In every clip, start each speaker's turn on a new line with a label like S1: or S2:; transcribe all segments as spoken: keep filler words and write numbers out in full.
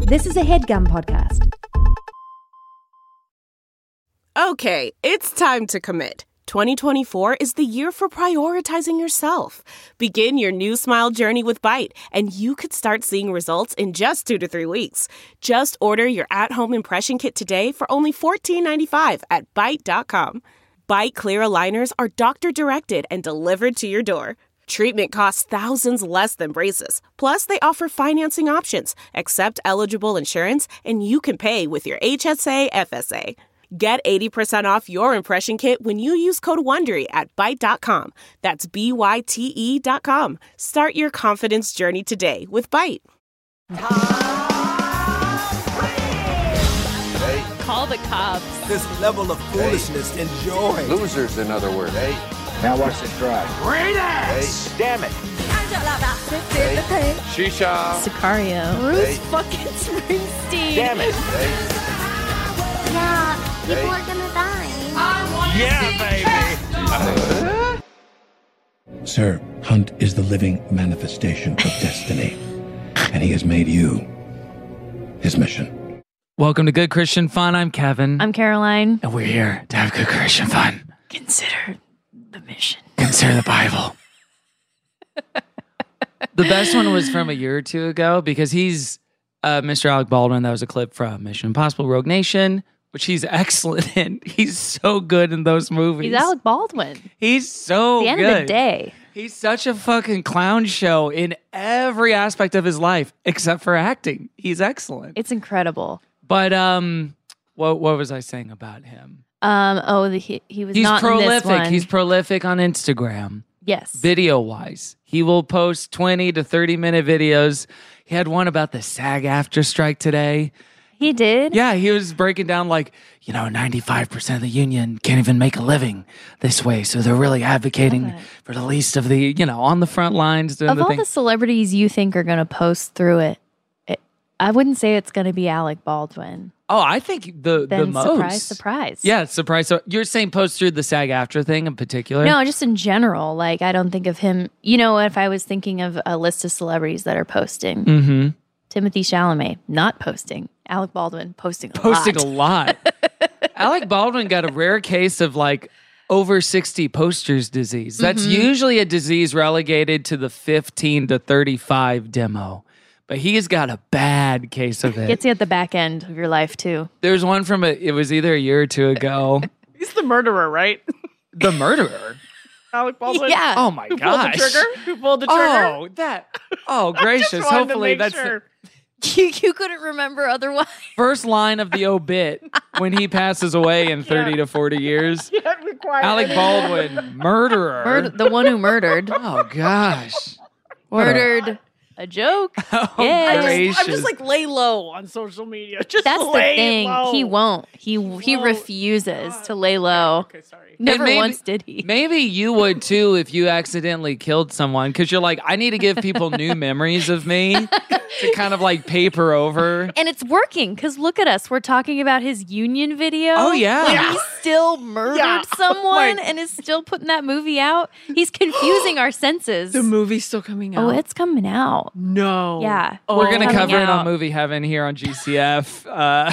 S1: This is a HeadGum podcast.
S2: Okay, it's time to commit. twenty twenty-four is the year for prioritizing yourself. Begin your new smile journey with Byte, and you could start seeing results in just two to three weeks. Just order your at-home impression kit today for only fourteen ninety-five at byte dot com. Byte clear aligners are doctor-directed and delivered to your door. Treatment costs thousands less than braces. Plus, they offer financing options, accept eligible insurance, and you can pay with your H S A F S A. Get eighty percent off your impression kit when you use code WONDERY at byte dot com. That's B Y T E dot com. Start your confidence journey today with Byte.
S3: Hey.
S4: Call the cops.
S3: This level of foolishness, hey. Enjoy.
S5: Losers, in other words.
S3: Hey.
S6: Now watch it dry.
S3: Great ass!
S5: Hey. Damn it. Hey. Shisha.
S4: Sicario.
S5: Bruce
S4: hey. fucking Springsteen.
S5: Damn it. Hey.
S7: Yeah, people hey. are gonna die.
S5: Yeah, baby.
S6: Uh. Sir, Hunt is the living manifestation of destiny, and he has made you his mission.
S8: Welcome to Good Christian Fun. I'm Kevin.
S4: I'm Caroline.
S8: And we're here to have good Christian fun.
S4: Consider the mission.
S8: Consider the Bible. The best one was from a year or two ago because he's uh, Mister Alec Baldwin. That was a clip from Mission Impossible Rogue Nation, which he's excellent in. He's so good in those movies.
S4: He's Alec Baldwin.
S8: He's so good.
S4: At the end of the day.
S8: He's such a fucking clown show in every aspect of his life except for acting. He's excellent.
S4: It's incredible.
S8: But um, what what was I saying about him?
S4: Um, oh, the, he he was
S8: He's
S4: not
S8: prolific.
S4: in this one.
S8: He's prolific on Instagram.
S4: Yes,
S8: video wise, he will post twenty to thirty minute videos. He had one about the SAG-AFTRA strike today.
S4: He did?
S8: Yeah, he was breaking down like, you know, ninety-five percent of the union can't even make a living this way. So they're really advocating for the least of the, you know, on the front lines. Doing
S4: of
S8: the
S4: all
S8: thing.
S4: the celebrities you think are going to post through it, it, I wouldn't say it's going to be Alec Baldwin.
S8: Oh, I think the,
S4: then
S8: the most.
S4: Surprise, surprise.
S8: Yeah, surprise. So you're saying post through the SAG-AFTRA thing in particular?
S4: No, just in general. Like, I don't think of him. You know, if I was thinking of a list of celebrities that are posting,
S8: mm-hmm.
S4: Timothée Chalamet not posting. Alec Baldwin posting a
S8: posting
S4: lot.
S8: Posting a lot. Alec Baldwin got a rare case of like over sixty posters disease. That's mm-hmm. usually a disease relegated to the fifteen to thirty-five demo. But he's got a bad case of it.
S4: Gets you at the back end of your life, too.
S8: There's one from, a, it was either a year or two ago.
S2: He's the murderer, right?
S8: The murderer?
S2: Alec Baldwin?
S4: Yeah.
S8: Oh, my
S2: Who
S8: gosh.
S2: Who pulled the trigger? Who pulled the trigger?
S8: Oh, that. Oh, gracious. Hopefully that's
S2: sure.
S8: the,
S4: you, you couldn't remember otherwise.
S8: First line of the obit when he passes away in thirty yeah. to forty years. Alec Baldwin, murderer.
S4: Murder, the one who murdered.
S8: Oh, gosh.
S4: What murdered. A- A joke.
S8: Oh,
S4: yes.
S2: I just, I'm just like lay low on social media. Just
S4: That's
S2: lay
S4: the thing.
S2: Low.
S4: He won't. He he, he refuses God. to lay low.
S2: Okay, sorry.
S4: Never
S8: maybe,
S4: once did he.
S8: Maybe you would too if you accidentally killed someone because you're like, I need to give people new memories of me to kind of like paper over.
S4: And it's working because look at us. We're talking about his union video.
S8: Oh, yeah.
S4: When
S8: yeah.
S4: he still murdered
S2: yeah.
S4: someone
S2: like,
S4: and is still putting that movie out. He's confusing our senses.
S2: The movie's still coming out.
S4: Oh, it's coming out.
S2: No.
S4: Yeah.
S8: Oh, We're going to cover
S4: out.
S8: it on Movie Heaven here on G C F. Uh,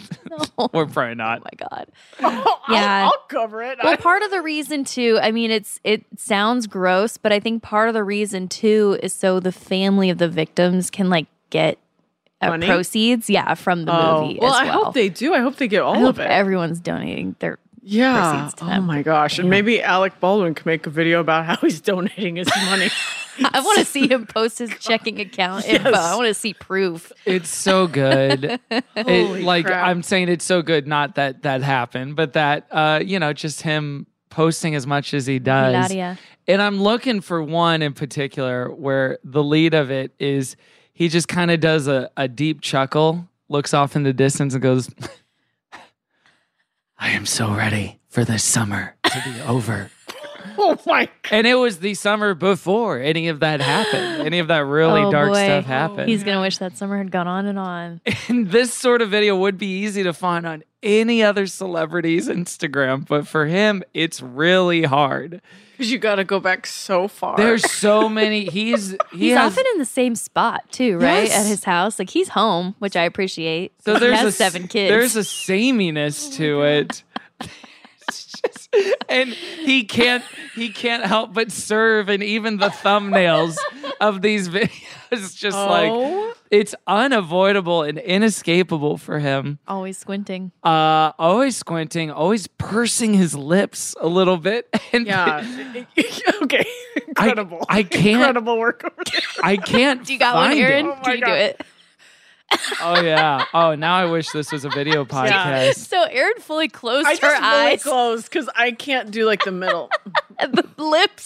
S4: no.
S8: We're probably not.
S4: Oh, my God.
S2: Oh,
S4: yeah.
S2: I'll, I'll cover it.
S4: Well, part of the reason, too, I mean, it's it sounds gross, but I think part of the reason, too, is so the family of the victims can, like, get uh, proceeds, yeah, from the
S2: oh.
S4: movie
S2: well,
S4: as
S2: well. I hope they do. I hope they get all
S4: I
S2: of
S4: hope
S2: it.
S4: Everyone's donating their
S2: yeah.
S4: proceeds to
S2: oh,
S4: them.
S2: my gosh. And maybe Alec Baldwin can make a video about how he's donating his money.
S4: I want to see him post his checking account
S2: yes.
S4: info. I want to see proof.
S8: It's so good.
S2: Holy
S8: it, like
S2: crap.
S8: I'm saying, it's so good. Not that that happened, but that uh, you know, just him posting as much as he does.
S4: Nadia.
S8: And I'm looking for one in particular where the lead of it is he just kind of does a, a deep chuckle, looks off in the distance, and goes, "I am so ready for this summer to be over."
S9: Oh my God.
S8: And it was the summer before any of that happened. Any of that really
S4: Oh,
S8: dark
S4: boy.
S8: stuff happened.
S4: He's going to wish that summer had gone on and on.
S8: And this sort of video would be easy to find on any other celebrity's Instagram, but for him, it's really hard.
S9: Because you got to go back so far.
S8: There's so many. He's he
S4: He's
S8: has,
S4: often in the same spot too, right?
S8: Yes.
S4: At his house. Like he's home, which I appreciate.
S8: so
S4: he
S8: there's
S4: has
S8: a,
S4: seven kids.
S8: There's a sameness to it. It's just- and he can't he can't help but serve in even the thumbnails of these videos. Just
S9: Oh.
S8: like it's unavoidable and inescapable for him.
S4: Always squinting.
S8: Uh, always squinting, always pursing his lips a little bit. And
S9: Yeah. Okay. Incredible.
S8: I can't-
S9: Incredible work over there.
S8: I can't.
S4: Do you got
S8: find
S4: one, Aaron?
S8: it.
S9: Oh my
S4: Can you
S9: God.
S4: do it?
S8: Oh yeah. Oh, now I wish this was a video podcast.
S4: So Aaron fully closed
S9: I
S4: her
S9: just really
S4: eyes
S9: close because I can't do like the middle.
S4: and the lips.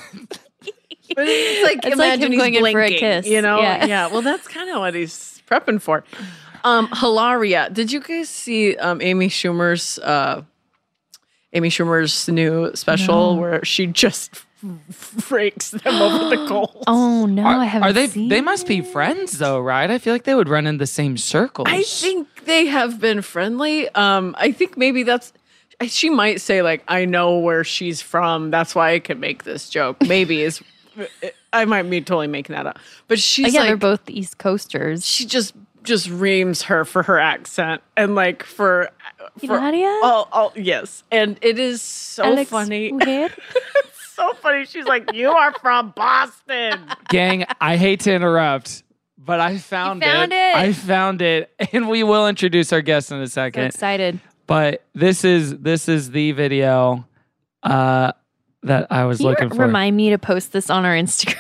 S9: But it's like
S4: It's like
S9: imagine
S4: him going
S9: he's
S4: in for a
S9: blinking,
S4: kiss.
S9: you know?
S4: Yeah.
S9: Yeah. Well, that's kind of what he's prepping for. Um, Hilaria, did you guys see um, Amy Schumer's uh, Amy Schumer's new special where she just rakes them over the coals?
S4: Oh no,
S8: Are,
S4: I haven't
S8: are they?
S4: seen
S8: They must be friends, though, right? I feel like they would run in the same circles.
S9: I think they have been friendly. Um, I think maybe that's. She might say like, "I know where she's from. That's why I can make this joke." Maybe is. I might be totally making that up, but she's
S4: yeah,
S9: like,
S4: they're both East Coasters.
S9: she just just reams her for her accent and like for for
S4: Hilaria?
S9: oh, oh yes, and it is so
S4: Alex
S9: funny.
S4: Mujer?
S9: So funny. She's like, "You are from Boston."
S8: Gang, I hate to interrupt, but I found,
S4: You found it.
S8: I found it, and we will introduce our guest in a
S4: So
S8: second.
S4: excited.
S8: But this is this is the video uh, that I was
S4: Can you
S8: looking
S4: re-
S8: for.
S4: remind me to post this on our Instagram?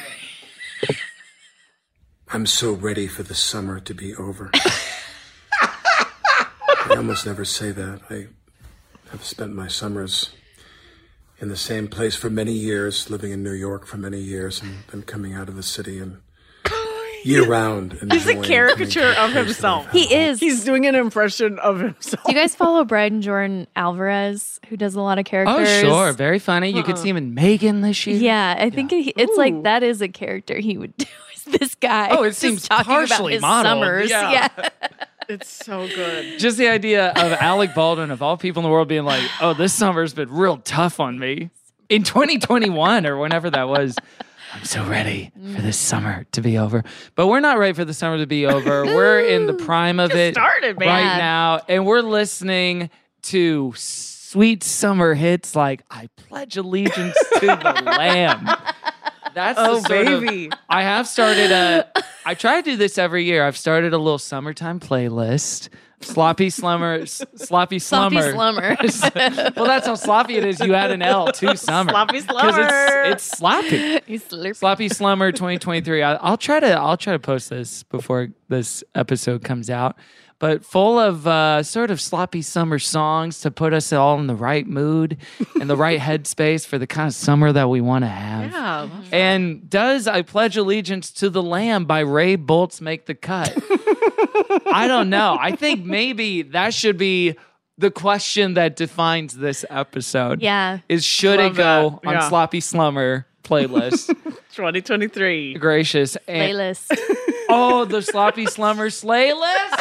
S6: I'm so ready for the summer to be over. I almost never say that. I have spent my summers in the same place for many years, living in New York for many years, and then coming out of the city and year round.
S9: He's a caricature of himself.
S4: He is.
S9: He's doing an impression of himself.
S4: Do you guys follow Bryden Jordan Alvarez, who does a lot of
S8: oh,
S4: characters?
S8: sure. Very funny. You could see him in Megan this year.
S4: Yeah, I think it, it's
S9: Ooh.
S4: like that is a character he would do. Is this guy?
S8: Oh, it
S4: just
S8: seems
S4: talking
S8: partially
S4: about his
S8: modeled.
S4: summers.
S8: Yeah.
S4: Yeah.
S9: It's so good.
S8: Just the idea of Alec Baldwin, of all people in the world, being like, oh, this summer's been real tough on me. In twenty twenty-one or whenever that was, I'm so ready for this summer to be over. But we're not ready for the summer to be over. We're in the prime of it
S9: started, man.
S8: right now. And we're listening to sweet summer hits like I Pledge Allegiance to the Lamb. That's
S9: Oh,
S8: the sort of-
S9: baby.
S8: I have started a, I try to do this every year. I've started a little summertime playlist. Sloppy Slumber, s- Sloppy
S4: Sloppy
S8: Slumber.
S4: Slummer.
S8: Well, that's how sloppy it is. You add an L to summer.
S9: Sloppy
S8: 'Cause
S9: Slumber.
S8: It's, it's sloppy.
S4: He's slurping.
S8: Sloppy Slumber twenty twenty-three. I, I'll try to I'll try to post this before this episode comes out. But full of uh, sort of sloppy summer songs to put us all in the right mood and the right headspace for the kind of summer that we want to have.
S9: Yeah.
S8: And does I Pledge Allegiance to the Lamb by Ray Boltz make the cut? I don't know. I think maybe that should be the question that defines this episode.
S4: Yeah.
S8: Is should
S9: Love
S8: it go
S9: that.
S8: on
S9: Yeah.
S8: Sloppy Slumber playlist?
S9: twenty twenty-three.
S8: Gracious. And,
S4: Playlist.
S8: oh, the Sloppy Slumber slay list?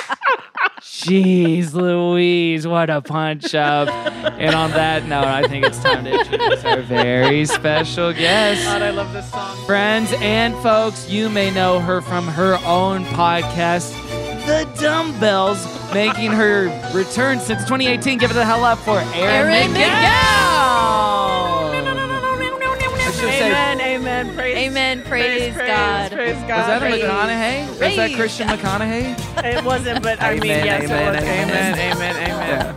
S8: Jeez Louise, what a punch up. And on that note, I think it's time to introduce our very special guest.
S9: God, I love this song.
S8: Friends and folks, you may know her from her own podcast, The Dumbbells, making her return since twenty eighteen. Give it the hell up for Erin
S4: Erin
S8: McGowan. I should say,
S9: Amen, amen, praise,
S4: Amen, praise
S9: praise,
S4: God.
S9: praise God.
S8: was that a
S9: praise.
S8: McConaughey? Was that
S4: Praise.
S8: Christian McConaughey?
S9: It wasn't, but I mean,
S8: Amen,
S9: yes,
S8: amen,
S9: it was.
S8: amen.
S9: Amen, amen, amen.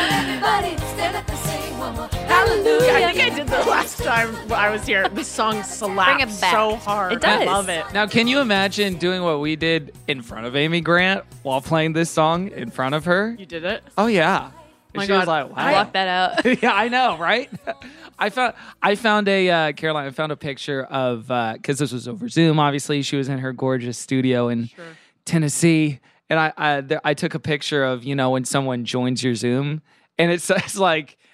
S8: Yeah.
S9: Hallelujah. I think I did the last time I was here. The song slaps
S4: Bring it back.
S9: so hard.
S4: It does.
S9: I love it.
S8: Now, can you imagine doing what we did in front of Amy Grant while playing this song in front of her?
S9: You did it?
S8: Oh, yeah.
S9: My
S8: she was
S9: God.
S8: like, wow.
S4: I blocked that out.
S8: Yeah, I know, right? I found I found a uh, Caroline. I found a picture of because uh, this was over Zoom. Obviously, she was in her gorgeous studio in
S9: Sure.
S8: Tennessee, and I I, there, I took a picture of you know when someone joins your Zoom, and it says like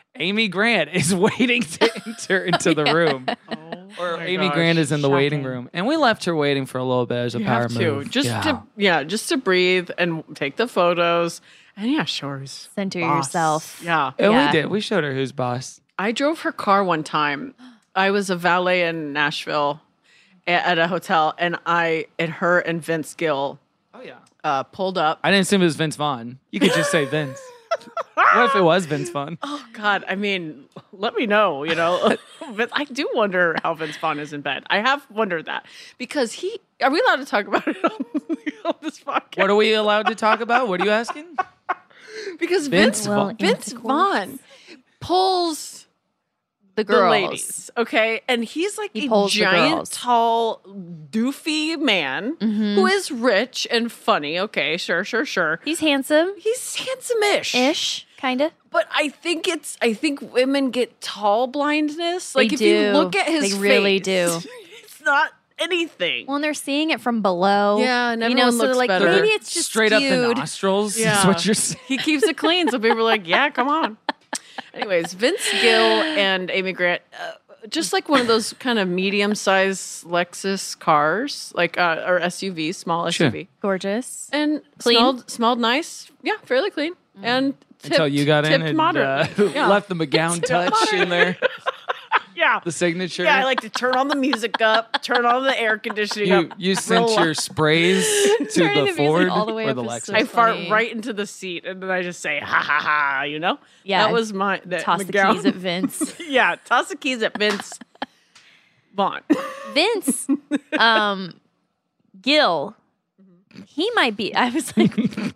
S8: Amy Grant is waiting to enter into the room.
S9: Oh,
S8: or
S9: my
S8: Amy
S9: gosh.
S8: Grant is in the
S4: Shocking.
S8: waiting room. And we left her waiting for a little bit as a
S9: You
S8: power
S9: have to
S8: move.
S9: just
S8: yeah.
S9: to yeah, just to breathe and take the photos. And yeah, show her who's
S4: Center
S9: boss.
S4: yourself.
S9: Yeah.
S8: And
S4: Yeah.
S8: we did. We showed her who's boss.
S9: I drove her car one time. I was a valet in Nashville a- at a hotel, and I and her and Vince Gill
S8: Oh, yeah.
S9: uh, pulled up.
S8: I didn't assume it was Vince Vaughn. You could just say Vince. What if it was Vince Vaughn?
S9: Oh God! I mean, let me know. You know, but I do wonder how Vince Vaughn is in bed. I have wondered that because he. Are we allowed to talk about it on, on this podcast?
S8: What are we allowed to talk about? What are you asking?
S9: Because
S8: Vince
S9: Vince
S8: Vaughn.
S4: Well,
S9: Vince
S4: intercourse.
S9: Vaughn pulls
S4: The
S9: the
S4: girls.
S9: ladies, okay, and he's like
S4: He
S9: a
S4: pulls the
S9: giant,
S4: girls.
S9: tall, doofy man
S4: Mm-hmm.
S9: who is rich and funny. Okay, sure, sure, sure.
S4: He's handsome.
S9: He's handsome-ish,
S4: Ish, kind of.
S9: But I think it's I think women get tall blindness. Like
S4: They
S9: if you
S4: do.
S9: look at his
S4: They really
S9: face,
S4: do.
S9: it's not anything.
S4: Well, and they're seeing it from below.
S9: Yeah, and
S4: you know,
S9: everyone
S4: so they're
S9: looks
S4: like,
S9: better.
S4: maybe it's just
S8: straight up the
S4: skewed.
S8: nostrils.
S9: Yeah.
S8: Is what you're saying.
S9: He keeps it clean, so people are like, "Yeah, come on." Anyways, Vince Gill and Amy Grant, uh, just like one of those kind of medium-sized Lexus cars, like uh, or S U V, small
S8: Sure.
S9: S U V,
S4: Gorgeous.
S9: and
S4: Clean?
S9: smelled smelled nice. Yeah, fairly clean, and tipped,
S8: Until you got in
S9: tipped
S8: and
S9: moderate.
S8: uh,
S9: Yeah.
S8: left the McGowan touch in there.
S9: Yeah.
S8: The signature.
S9: Yeah, I like to turn on the music up, turn on the air conditioning
S8: you
S9: up.
S8: you sent
S9: relax.
S8: your sprays to
S4: Turning the
S8: the
S4: music
S8: Ford
S4: all the way
S8: or
S4: up
S8: the
S4: is
S8: Lexus.
S4: so
S9: I fart
S4: funny.
S9: right into the seat, and then I just say, "Ha ha ha!" You know?
S4: Yeah.
S9: that was my that
S4: Toss the
S9: McGowan-
S4: keys at Vince.
S9: Yeah, toss the keys at Vince Vaughn.
S4: Vince, um, Gill, he might be, I was like,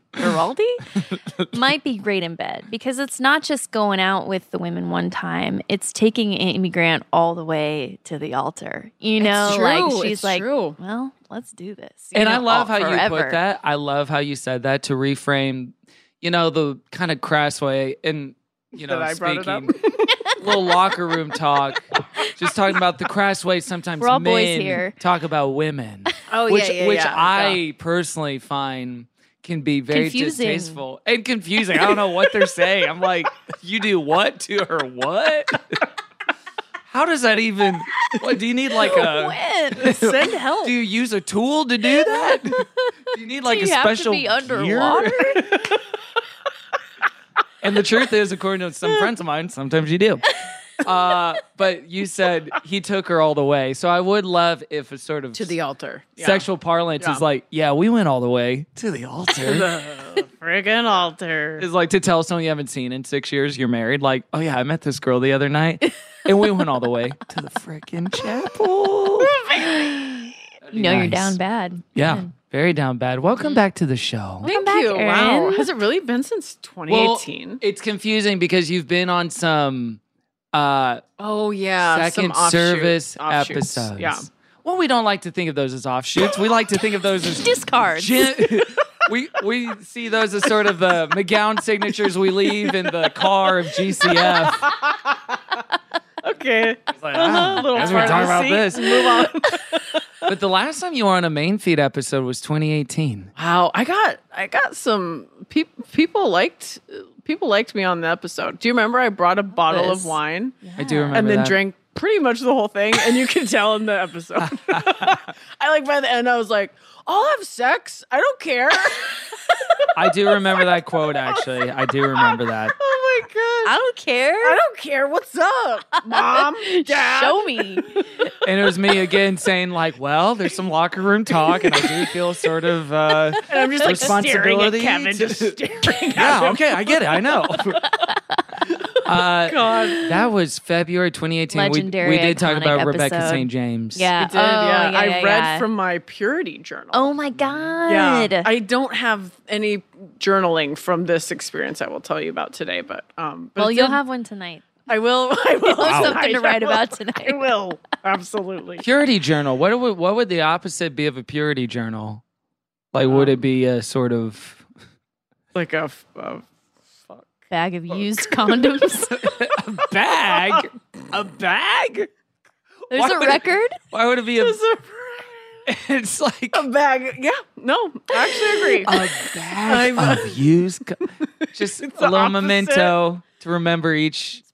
S4: Giraldi might be great in bed because it's not just going out with the women one time. It's taking Amy Grant all the way to the altar. You know,
S9: It's true.
S4: like she's
S9: It's
S4: like,
S9: true.
S4: well, let's do this. You
S8: And I
S4: know,
S8: love
S4: all-
S8: how
S4: forever.
S8: you put that. I love how you said that to reframe, you know, the kind of crass way and, you know,
S9: That I brought it up.
S8: speaking little locker room talk. Just talking about the crass way sometimes
S4: We're all
S8: men
S4: boys here.
S8: talk about women.
S9: Oh,
S8: which,
S9: yeah, yeah,
S8: Which
S9: yeah,
S8: I
S9: yeah.
S8: personally find can be very
S4: Confusing.
S8: distasteful and confusing. I don't know what they're saying. I'm like, you do what to her? What? How does that even? What do you need? Like a
S4: When? Send help.
S8: Do you use a tool to do that? Do you need like
S4: Do you
S8: a
S4: have to
S8: special
S4: be
S8: gear?
S4: underwater?
S8: And the truth is, according to some friends of mine, sometimes you do. Uh, but you said he took her all the way. So I would love if a sort of
S9: To the altar. Yeah.
S8: sexual parlance
S9: Yeah.
S8: is like, yeah, we went all the way to the altar.
S9: The friggin' altar.
S8: Is like to tell someone you haven't seen in six years you're married. Like, oh yeah, I met this girl the other night, and we went all the way to the freaking chapel.
S4: You know you're
S8: Nice.
S4: down bad.
S8: Yeah,
S4: Good.
S8: very down bad. Welcome back to the show.
S9: Thank
S4: back,
S9: you. Wow.
S4: Erin.
S9: Has it really been since twenty eighteen?
S8: it's confusing because you've been on some uh,
S9: oh, yeah.
S8: second
S9: some offshoot-
S8: service
S9: offshoots.
S8: episodes.
S9: Yeah.
S8: Well, we don't like to think of those as offshoots. We like to think of those as
S4: Discards.
S8: gen- we we see those as sort of the McGowan signatures we leave in the car of G C F.
S9: Okay.
S8: It's like,
S9: Uh-huh,
S8: ah,
S9: little
S8: as we
S9: part of
S8: talk
S9: the
S8: about
S9: seat.
S8: this,
S9: Move on.
S8: But the last time you were on a main feed episode was twenty eighteen.
S9: Wow, I got I got some peop people liked people liked me on the episode. Do you remember I brought a bottle
S4: This.
S9: of wine
S8: I do remember
S9: and then
S8: that.
S9: drank pretty much the whole thing, and you can tell in the episode. I like by the end I was like, I'll have sex. I don't care.
S8: I do remember that quote. Actually, I do remember that.
S9: Oh my god.
S4: I don't care.
S9: I don't care. What's up, mom? Dad?
S4: Show me.
S8: And it was me again saying like, well, there's some locker room talk, and I do feel sort of uh,
S9: And I'm just like staring at
S8: responsibility
S9: Kevin,
S8: to-
S9: just staring at
S8: yeah,
S9: him.
S8: okay, I get it. I know. Uh,
S9: God.
S8: that was February twenty eighteen. We-
S4: Legendary,
S8: we, did talk
S4: iconic
S8: about Rebecca
S4: episode.
S8: Saint James.
S4: Yeah.
S9: I did,
S4: Oh,
S9: yeah.
S4: yeah,
S9: I
S4: yeah,
S9: read
S4: yeah.
S9: from my purity journal.
S4: Oh my god.
S9: Yeah, I don't have any journaling from this experience I will tell you about today, but um, but
S4: well,
S9: it
S4: you'll
S9: did-
S4: have one tonight.
S9: I will. I will.
S4: You'll have something to
S9: tonight.
S4: write
S9: I will.
S4: about tonight.
S9: I will absolutely.
S8: Purity journal. What would what would the opposite be of a purity journal? Like, would it be a sort of
S9: Like a, f- a fuck.
S4: Bag of used condoms.
S8: bag? A bag?
S4: There's
S8: Why
S4: a
S8: would it-
S4: record.
S8: Why would it be a?
S9: It's a,
S8: It's like
S9: a bag. Yeah. No, I actually agree.
S8: a bag
S9: I'm-
S8: of used. Co- just a
S9: the
S8: little
S9: opposite.
S8: memento to remember each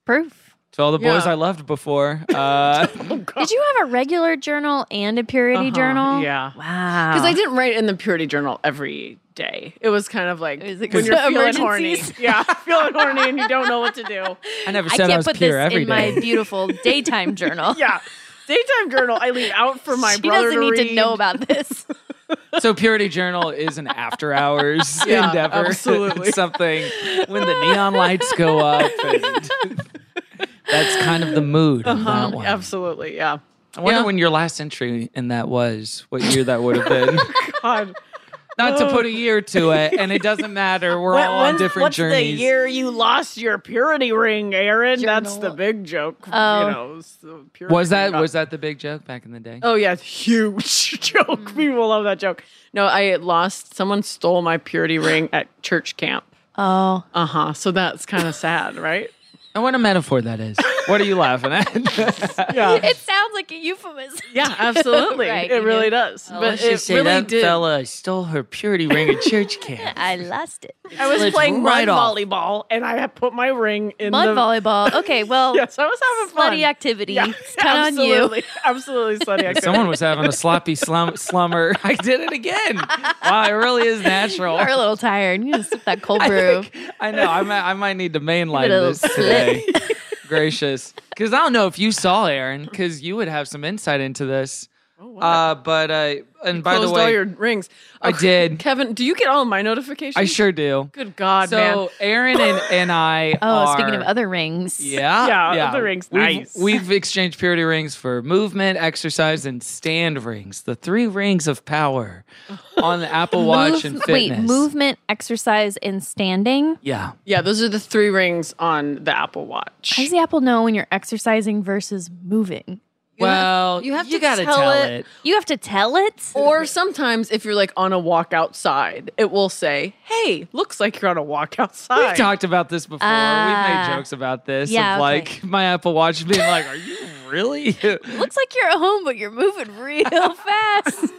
S4: proof.
S8: To all the boys
S9: Yeah.
S8: I loved before. Uh,
S4: Did you have a regular journal and a purity
S9: Uh-huh,
S4: journal?
S9: yeah.
S4: Wow.
S9: Because I didn't write in the purity journal every day. It was kind of like
S4: Is it
S9: when
S4: 'cause
S9: you're
S4: of
S9: feeling horny.
S4: emergencies?
S9: Yeah, feeling horny and you don't know what to do.
S8: I never
S4: I
S8: said I,
S4: can't
S8: was
S4: put
S8: pure
S4: this
S8: every
S4: in
S8: day.
S4: my beautiful daytime journal.
S9: Yeah. Daytime journal, I leave out for my
S4: She
S9: brother
S4: doesn't
S9: to
S4: need
S9: read.
S4: to know about this.
S8: So Purity Journal is an after hours
S9: Yeah,
S8: endeavor.
S9: absolutely.
S8: It's something when the neon lights go up. And that's kind of the mood of
S9: Uh-huh,
S8: that one.
S9: absolutely, yeah.
S8: I wonder
S9: Yeah.
S8: when your last entry in that was, what year that would have been.
S9: God.
S8: Not to put a year to it, and it doesn't matter. We're
S9: When-
S8: all on
S9: when's-
S8: different
S9: what's
S8: journeys.
S9: the year you lost your purity ring, Aaron? That's the
S4: Journal.
S9: big joke.
S4: Oh.
S9: You know, it's the purity
S8: Was that
S9: ring.
S8: was that the big joke back in the day?
S9: Oh yeah, huge joke. People love that joke. No, I lost. Someone stole my purity ring at church camp.
S4: Oh.
S9: Uh huh. So that's kind of sad, right?
S8: And what a metaphor that is. What are you laughing at?
S9: Yeah.
S4: It sounds like a euphemism.
S9: Yeah, absolutely.
S4: Right,
S9: it
S4: you
S9: really
S4: do.
S9: does.
S8: But
S9: but
S8: let's just
S9: it
S8: say
S9: really
S8: that
S9: did.
S8: fella stole her purity ring at church camp.
S4: I lost it.
S9: I was
S8: slipped
S9: playing
S8: right
S9: mud
S8: off.
S9: volleyball, and I had put my ring in
S4: Mud
S9: the
S4: volleyball. Okay, well,
S9: Yes, I was having fun.
S4: slutty activity.
S9: Yeah,
S4: It's kind of on you.
S9: absolutely, absolutely slutty activity.
S8: Someone was having a sloppy slum- slumber. I did it again. Wow, it really is natural.
S4: You're a little tired. You just sip that cold
S8: I,
S4: brew.
S8: think- I know. I might, I might need to mainline
S4: Give it a
S8: this
S4: little
S8: today. Gracious. Because I don't know if you saw Aaron, because you would have some insight into this. Uh, but, uh, and by the
S9: Closed
S8: way,
S9: all your rings.
S8: I did.
S9: Kevin, do you get all my notifications?
S8: I sure do.
S9: Good God,
S8: So
S9: man.
S8: Aaron and, and I
S4: Oh,
S8: are,
S4: speaking of other rings.
S8: Yeah.
S9: Yeah, other rings.
S8: We've,
S9: Nice.
S8: we've exchanged purity rings for movement, exercise, and stand rings. The three rings of power on the Apple Watch and
S4: Move-
S8: fitness.
S4: Wait, movement, exercise, and standing?
S8: Yeah.
S9: Yeah, those are the three rings on the Apple Watch.
S4: How does the Apple know when you're exercising versus moving?
S8: Well,
S9: you have
S8: you
S9: to
S8: gotta
S9: tell
S8: tell
S9: it.
S8: it.
S4: You have to tell it?
S9: Or sometimes if you're like on a walk outside, it will say, "Hey, looks like you're on a walk outside."
S8: We've talked about this before.
S4: Ah.
S8: We've made jokes about this.
S4: Yeah,
S8: of
S4: okay.
S8: like my Apple Watch being like, "Are you really?"
S4: Looks like you're at home, but you're moving real fast.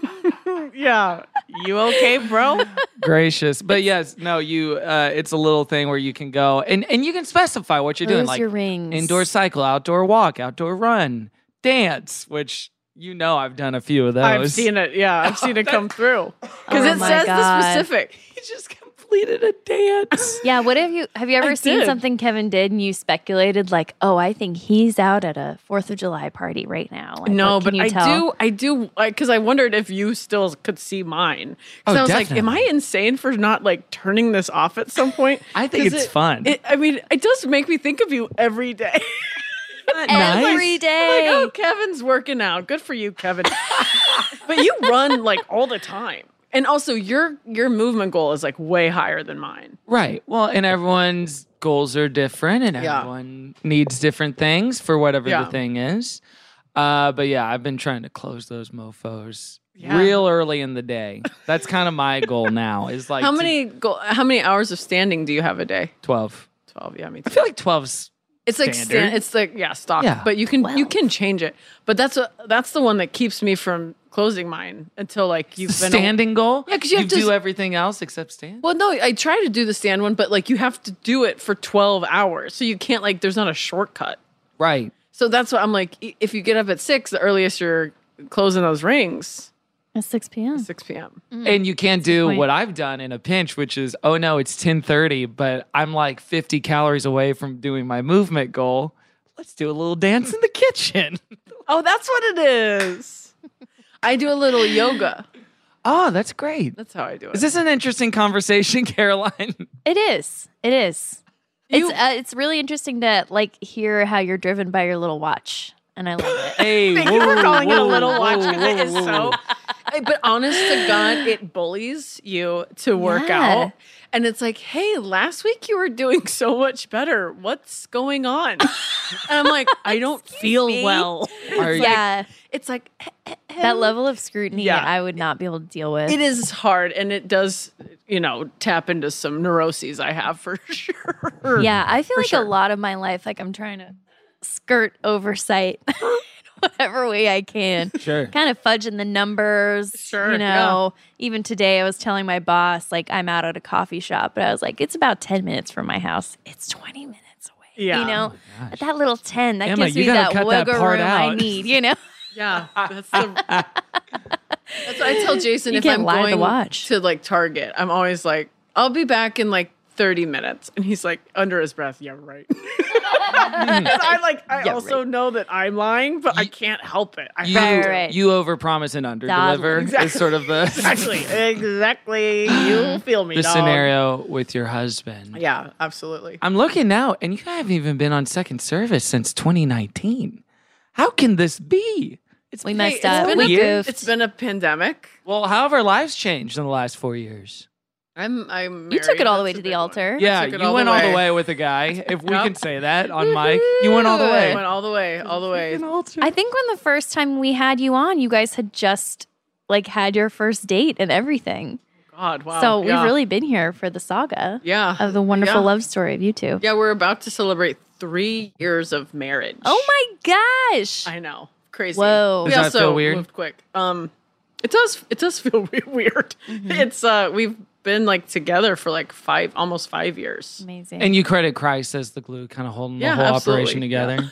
S9: Yeah. You okay, bro?
S8: Gracious, but yes, no. You, uh, it's a little thing where you can go and and you can specify what you're doing,
S4: Where's
S8: like
S4: your rings?
S8: indoor cycle, outdoor walk, outdoor run, dance. Which you know, I've done a few of those.
S9: I've seen it. Yeah, I've seen it come through because
S4: Oh
S9: it
S4: my
S9: says
S4: God.
S9: the specific.
S8: You just completed a dance.
S4: Yeah, what have you have you ever
S9: I
S4: seen
S9: did.
S4: something Kevin did and you speculated like, oh, I think he's out at a Fourth of July party right now? Like,
S9: No,
S4: what can
S9: but
S4: you
S9: I
S4: tell?
S9: do. I do because I wondered if you still could see mine. Because
S8: Oh,
S9: I was like, "Am I
S8: definitely.
S9: insane for not like turning this off at some point?"
S8: I think
S9: 'Cause
S8: it's
S9: it-
S8: fun.
S9: It, I mean, it does make me think of you every day.
S4: Every
S9: Like,
S4: day.
S9: oh, Kevin's working out. Good for you, Kevin. But you run like all the time. And also your your movement goal is like way higher than mine.
S8: Right. Well, and everyone's goals are different, and
S9: Yeah.
S8: everyone needs different things for whatever
S9: Yeah.
S8: the thing is. Uh, but yeah, I've been trying to close those mofos
S9: Yeah.
S8: real early in the day. That's kind of my goal now. Is like
S9: How
S8: to-
S9: many go, how many hours of standing do you have a day?
S8: twelve.
S9: twelve, yeah, me
S8: I
S9: too.
S8: feel like twelve's
S9: It's like
S8: standard.
S9: stand, it's like yeah, stock.
S8: Yeah.
S9: But you can you
S4: Twelve.
S9: can change it. But that's a, that's the one that keeps me from closing mine until like you've
S8: the
S9: been
S8: standing goal.
S9: Yeah, 'cause you have to
S8: do
S9: s-
S8: everything else except stand.
S9: Well, no, I try to do the stand one, but like you have to do it for twelve hours. So you can't like there's not a shortcut.
S8: Right.
S9: So that's what I'm like i- if you get up at six, the earliest you're closing those rings,
S4: At six p.m.
S9: six p.m.
S8: And you can't do
S4: point.
S8: what I've done in a pinch, which is, oh no, it's ten thirty, but I'm like fifty calories away from doing my movement goal. Let's do a little dance in the kitchen.
S9: Oh, that's what it is. I do a little yoga.
S8: Oh, that's great.
S9: That's how I do it.
S8: Is this an interesting conversation, Caroline?
S4: It is. It is.
S9: You-
S4: it's uh, it's really interesting to like hear how you're driven by your little watch, and I love it.
S8: Hey,
S9: Thank you for
S8: whoa,
S9: calling it a
S8: whoa,
S9: little watch
S8: whoa,
S9: because it is
S8: whoa,
S9: so.
S8: whoa.
S9: Hey, But honest to God, it bullies you to work
S4: Yeah.
S9: out. And it's like, hey, last week you were doing so much better. What's going on? And I'm like, I don't feel
S4: me.
S9: well.
S8: Are you-
S4: Yeah,
S9: It's like,
S4: that level of scrutiny,
S9: Yeah.
S4: I would not be able to deal with.
S9: it is hard. And it does, you know, tap into some neuroses I have for sure.
S4: Yeah, I feel
S9: For
S4: like
S9: sure.
S4: a lot of my life, like I'm trying to skirt oversight in whatever way I can.
S8: Sure.
S4: Kind of fudging the numbers.
S9: Sure,
S4: You know, even today I was telling my boss, like, I'm out at a coffee shop, but I was like, it's about ten minutes from my house. It's twenty minutes away.
S9: Yeah.
S4: You know, that little ten that
S8: Emma,
S4: gives
S8: you
S4: me
S8: gotta
S4: that
S8: cut that
S4: wiggle
S8: part
S4: room I
S8: out.
S4: need. You know.
S9: Yeah, that's the. That's what I tell Jason
S4: You
S9: if
S4: can't
S9: I'm
S4: lie to
S9: going
S4: watch.
S9: to like Target. I'm always like, I'll be back in like thirty minutes, and he's like under his breath, yeah, right. And I like, I
S4: Yeah,
S9: also
S4: right.
S9: know that I'm lying, but I can't help it. I
S8: You,
S9: have to.
S4: right.
S8: you overpromise and underdeliver
S9: Exactly.
S8: is sort of the
S9: Exactly, exactly. You feel me,
S8: the
S9: dog.
S8: scenario with your husband.
S9: Yeah, absolutely.
S8: I'm looking now, and you haven't even been on second service since twenty nineteen. How can this be? It's
S4: We
S8: been-
S4: messed
S8: it's
S4: up.
S8: been
S4: We
S8: a year.
S4: goofed.
S9: It's been a pandemic.
S8: Well, how have our lives changed in the last four years?
S9: I'm. I'm.
S4: You took
S9: married.
S4: it all the
S9: That's
S4: way
S9: a
S4: to
S9: big
S4: the
S9: one.
S4: altar.
S8: Yeah,
S9: took it
S8: you
S9: all
S8: went
S9: the
S8: all the
S9: way.
S8: way with a guy. If we
S9: Yep.
S8: can say that on mic, you went all the
S9: I
S8: way.
S9: went all the way, all the way.
S4: I think when the first time we had you on, you guys had just like had your first date and everything.
S9: God, wow.
S4: so
S9: yeah.
S4: we've really been here for the saga
S9: Yeah.
S4: of the wonderful
S9: Yeah.
S4: love story of you two.
S9: Yeah, we're about to celebrate three years of marriage.
S4: Oh my gosh.
S9: I know, crazy.
S4: Whoa.
S9: We
S8: Does that
S9: also
S8: feel weird?
S9: moved quick. Um, it does. It does feel we- weird.
S4: Mm-hmm.
S9: It's uh, we've been like together for like five, almost five years.
S4: Amazing.
S8: And you credit Christ as the glue, kind of holding
S9: Yeah,
S8: the whole
S9: absolutely.
S8: operation together.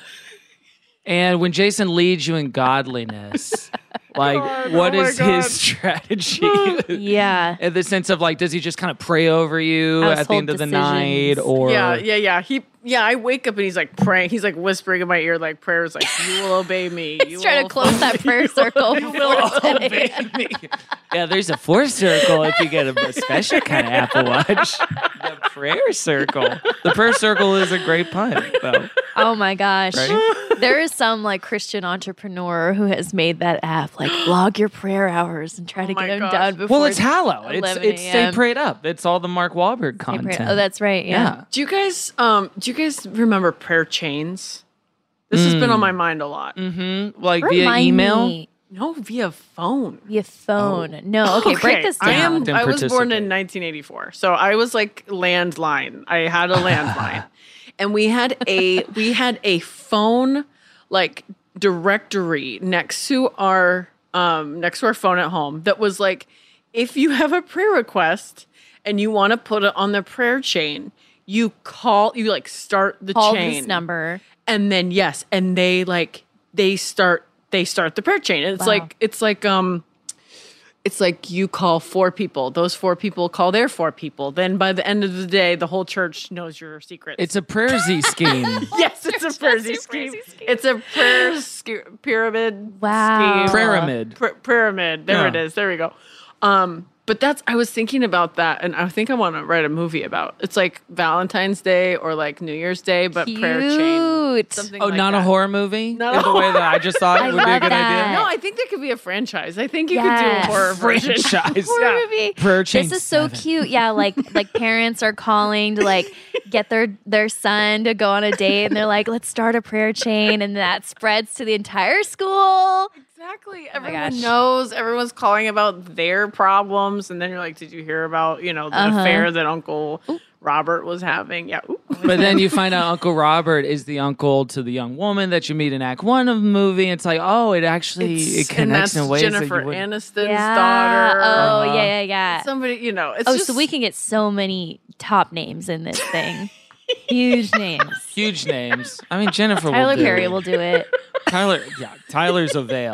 S8: And when Jason leads you in godliness, like
S9: God,
S8: what
S9: oh my
S8: is
S9: God.
S8: his strategy?
S4: yeah.
S8: In the sense of like, does he just kind of pray over you at the
S4: Household
S8: end of the
S4: decisions.
S8: night, or
S9: Yeah, yeah, yeah. He, yeah. I wake up and he's like praying. He's like whispering in my ear, like prayers, like "You will obey me." You
S4: He's trying to
S9: will
S4: close
S9: follow
S4: that
S9: me.
S4: prayer circle
S9: You
S4: before
S9: will
S4: ten
S9: obey
S4: a.m.
S9: me.
S8: yeah, there's a fourth circle if you get a, a special kind of Apple Watch. The prayer circle. The prayer circle is a great pun, though.
S4: Oh my gosh.
S8: Right?
S4: There is some like Christian entrepreneur who has made that app like log your prayer hours and try to
S9: my
S4: get them
S9: gosh.
S4: done before
S8: Well, it's Hallow. It's
S4: eleven
S8: it's Stay
S4: a.m.
S8: Prayed Up. It's all the Mark Wahlberg
S4: Stay prayed-
S8: content.
S4: Oh, that's right. Yeah.
S8: yeah.
S9: Do you guys, um, do you guys remember prayer chains? This has been on my mind a lot.
S8: Mm-hmm. Like
S4: Remind
S8: via email.
S4: me
S9: No, via phone.
S4: via phone. No, okay, break this down.
S9: I am.
S8: Didn't
S9: I was born
S8: participate.
S9: in nineteen eighty-four, so I was like landline. I had a landline, and we had a we had a phone like directory next to our um next to our phone at home that was like, if you have a prayer request and you want to put it on the prayer chain, you call you like start the
S4: Call
S9: chain
S4: this number.
S9: and then yes, and they like they start they start the prayer chain. And it's
S4: Wow.
S9: like it's like um it's like you call four people. Those four people call their four people. Then by the end of the day, the whole church knows your secrets.
S8: It's a prayer Z scheme.
S9: yes, it's a prayer
S4: your
S9: scheme.
S4: prayer scheme.
S9: It's a prayer sch- pyramid.
S4: Wow.
S9: scheme.
S8: Pyramid.
S9: Pr- pyramid. There
S8: Yeah.
S9: it is. There we go. Um, but that's I was thinking about that, and I think I want to write a movie about. It's like Valentine's Day or like New Year's Day, but prayer chain.
S4: Cute.
S9: Something
S8: Oh,
S9: like
S8: not a
S9: that.
S8: horror movie?
S9: Not
S8: In
S9: a
S8: the way that I just thought
S4: I
S8: would be a
S4: love
S8: good
S4: that.
S8: idea.
S9: No, I think there could be a franchise. I think you
S4: Yes.
S9: could do a horror version.
S8: Franchise.
S4: Horror
S9: Yeah.
S4: movie.
S8: Prayer chain
S4: This is so
S8: seven.
S4: cute. Yeah, like like parents are calling to like get their their son to go on a date, and they're like, "Let's start a prayer chain," and that spreads to the entire school.
S9: Exactly.
S4: Oh my
S9: Everyone
S4: gosh.
S9: knows. Everyone's calling about their problems, and then you're like, "Did you hear about you know the
S4: Uh-huh.
S9: affair that Uncle Robert was having?" Yeah. Ooh.
S8: But then you find out Uncle Robert is the uncle to the young woman that you meet in Act One of the movie. It's like, oh, it actually it
S9: It's- and
S8: connects
S9: that's
S8: in ways
S9: Jennifer
S8: that you wouldn't.
S9: Aniston's
S4: Yeah.
S9: daughter.
S4: Oh
S8: Uh-huh.
S4: yeah, yeah, yeah.
S9: Somebody, you know. It's
S4: Oh,
S9: just,
S4: so we can get so many top names in this thing. Huge names.
S8: Huge names. I mean, Jennifer
S4: Tyler
S8: will do
S4: Perry
S8: it.
S4: will do it.
S8: Tyler, yeah, Tyler's a veil.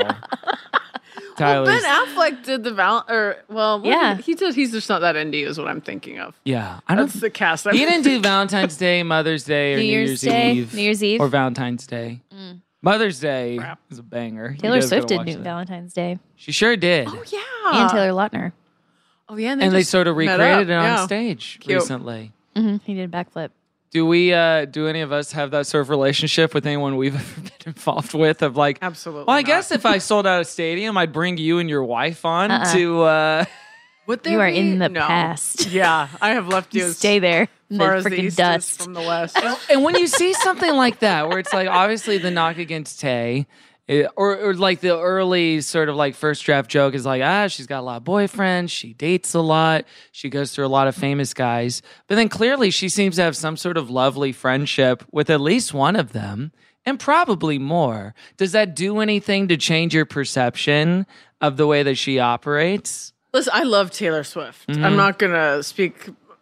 S9: Well,
S8: Tyler's,
S9: Ben Affleck did the val or well, what
S4: Yeah.
S9: did he, he did. He's just not that indie, is what I'm thinking of.
S8: yeah. I don't.
S9: That's the cast. I'm
S8: He didn't do Valentine's Day, Mother's Day, or
S4: New
S8: New,
S4: Year's
S8: Year's,
S4: Day,
S8: Eve,
S4: New Year's Eve.
S8: or Valentine's Day. Mother's Day
S9: Crap.
S8: is a banger. You
S4: Taylor
S8: guys gotta
S4: Swift did
S8: watch
S4: New
S8: that.
S4: Valentine's Day,
S8: She sure did.
S9: Oh yeah.
S4: and Taylor Lautner.
S9: Oh yeah. And
S8: and they
S9: just
S8: sort of
S9: met
S8: recreated
S9: up.
S8: it on
S9: Yeah.
S8: stage
S9: Cute.
S8: recently.
S4: hmm He did a backflip.
S8: Do we? Uh, do any of us have that sort of relationship with anyone we've ever been involved with? Of like,
S9: Absolutely
S8: Well, I
S9: not.
S8: guess if I sold out a stadium, I'd bring you and your wife on
S4: Uh-uh.
S8: to. Uh,
S9: Would there
S4: You are
S9: be-
S4: in the
S9: No.
S4: past.
S9: Yeah, I have left you
S4: You
S9: as
S4: stay there in the
S9: far as the
S4: freaking
S9: east is
S4: dust.
S9: from the west.
S8: and when you see something like that, where it's like obviously the knock against Tay, it- or, or like the early sort of like first draft joke is like, ah, she's got a lot of boyfriends, she dates a lot, she goes through a lot of famous guys. But then clearly she seems to have some sort of lovely friendship with at least one of them, and probably more. Does that do anything to change your perception of the way that she operates?
S9: Listen, I love Taylor Swift.
S8: Mm-hmm.
S9: I'm not gonna speak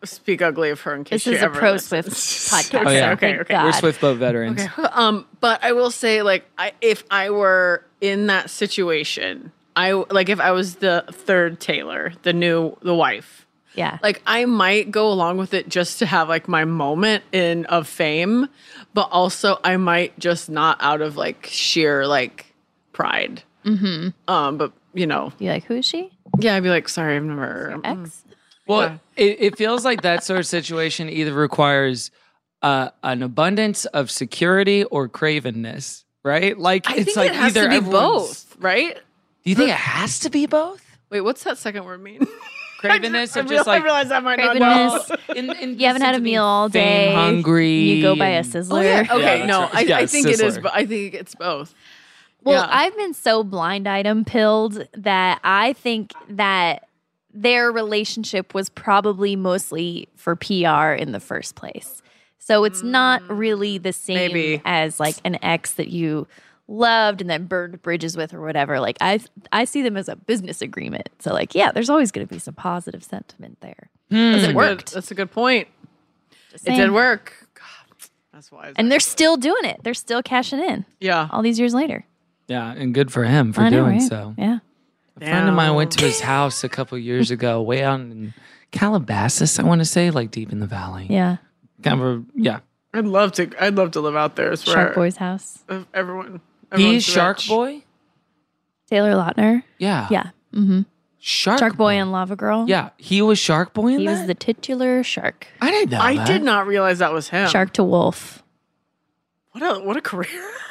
S9: speak ugly of her in case
S4: This
S9: she
S4: is a
S9: ever
S4: pro
S9: listens.
S4: Swift podcast.
S8: Oh, yeah.
S9: Okay,
S4: Thank
S9: okay.
S4: God.
S8: We're Swift Boat veterans.
S9: Okay. Um, but I will say, like, I, if I were in that situation, I like if I was the third Taylor, the new the wife.
S4: Yeah.
S9: Like, I might go along with it just to have like my moment in of fame, but also I might just not out of like sheer like pride. Mm-hmm. Um, but you know,
S4: You like, who is she?
S9: yeah, I'd be like, sorry, I've never.
S4: X?
S8: Well, it, it feels like that sort of situation either requires uh, an abundance of security or cravenness, right? Like
S9: I
S8: it's
S9: think
S8: like
S9: it has
S8: either
S9: to be
S8: everyone's-
S9: both, right?
S8: Do you think it has to be both?
S9: Wait, what's that second word mean?
S8: Cravenness
S9: I,
S8: of
S9: real-
S8: just like
S9: I realize I might not
S4: Cravenness.
S9: know.
S8: in, in
S4: You haven't had a
S8: sense of
S4: meal all
S8: being
S4: day.
S8: fame hungry.
S4: You go by a
S8: and-
S4: sizzler.
S9: Oh yeah, okay,
S8: Yeah,
S9: no,
S8: that's
S9: I,
S8: right. Yeah,
S9: I think it is.
S8: Sizzler.
S9: But I think it's both.
S4: Well,
S9: Yeah.
S4: I've been so blind item pilled that I think that their relationship was probably mostly for P R in the first place. So it's not really the same
S9: Maybe.
S4: as like an ex that you loved and then burned bridges with or whatever. Like I I see them as a business agreement. So like, yeah, there's always going to be some positive sentiment there.
S9: That's
S4: it
S9: a
S4: worked.
S9: Good, that's a good point.
S4: Just
S9: It
S4: saying.
S9: did work. God, that's why.
S4: And they're still doing it. They're still cashing in
S9: yeah.
S4: all these years later.
S8: Yeah, and good for him for
S4: I know,
S8: doing
S4: right?
S8: so.
S4: Yeah.
S8: A friend of mine went to his house a couple years ago, way out in Calabasas, I want to say, like deep in the valley.
S4: Yeah.
S8: Kind of, a, yeah.
S9: I'd love to. I'd love to live out there. It's where
S4: Shark Boy's house.
S9: ev- Everyone.
S8: He's
S9: everyone's
S8: Shark
S9: rich.
S8: Boy?
S4: Taylor Lautner.
S8: Yeah.
S4: Yeah. Mm-hmm.
S8: Shark,
S4: Shark Boy and Lava Girl.
S8: Yeah, he was Shark Boy in
S4: He
S8: that?
S4: was the titular shark.
S8: I didn't know
S9: I
S8: that.
S9: did not realize that was him.
S4: Shark to wolf.
S9: What a what a career.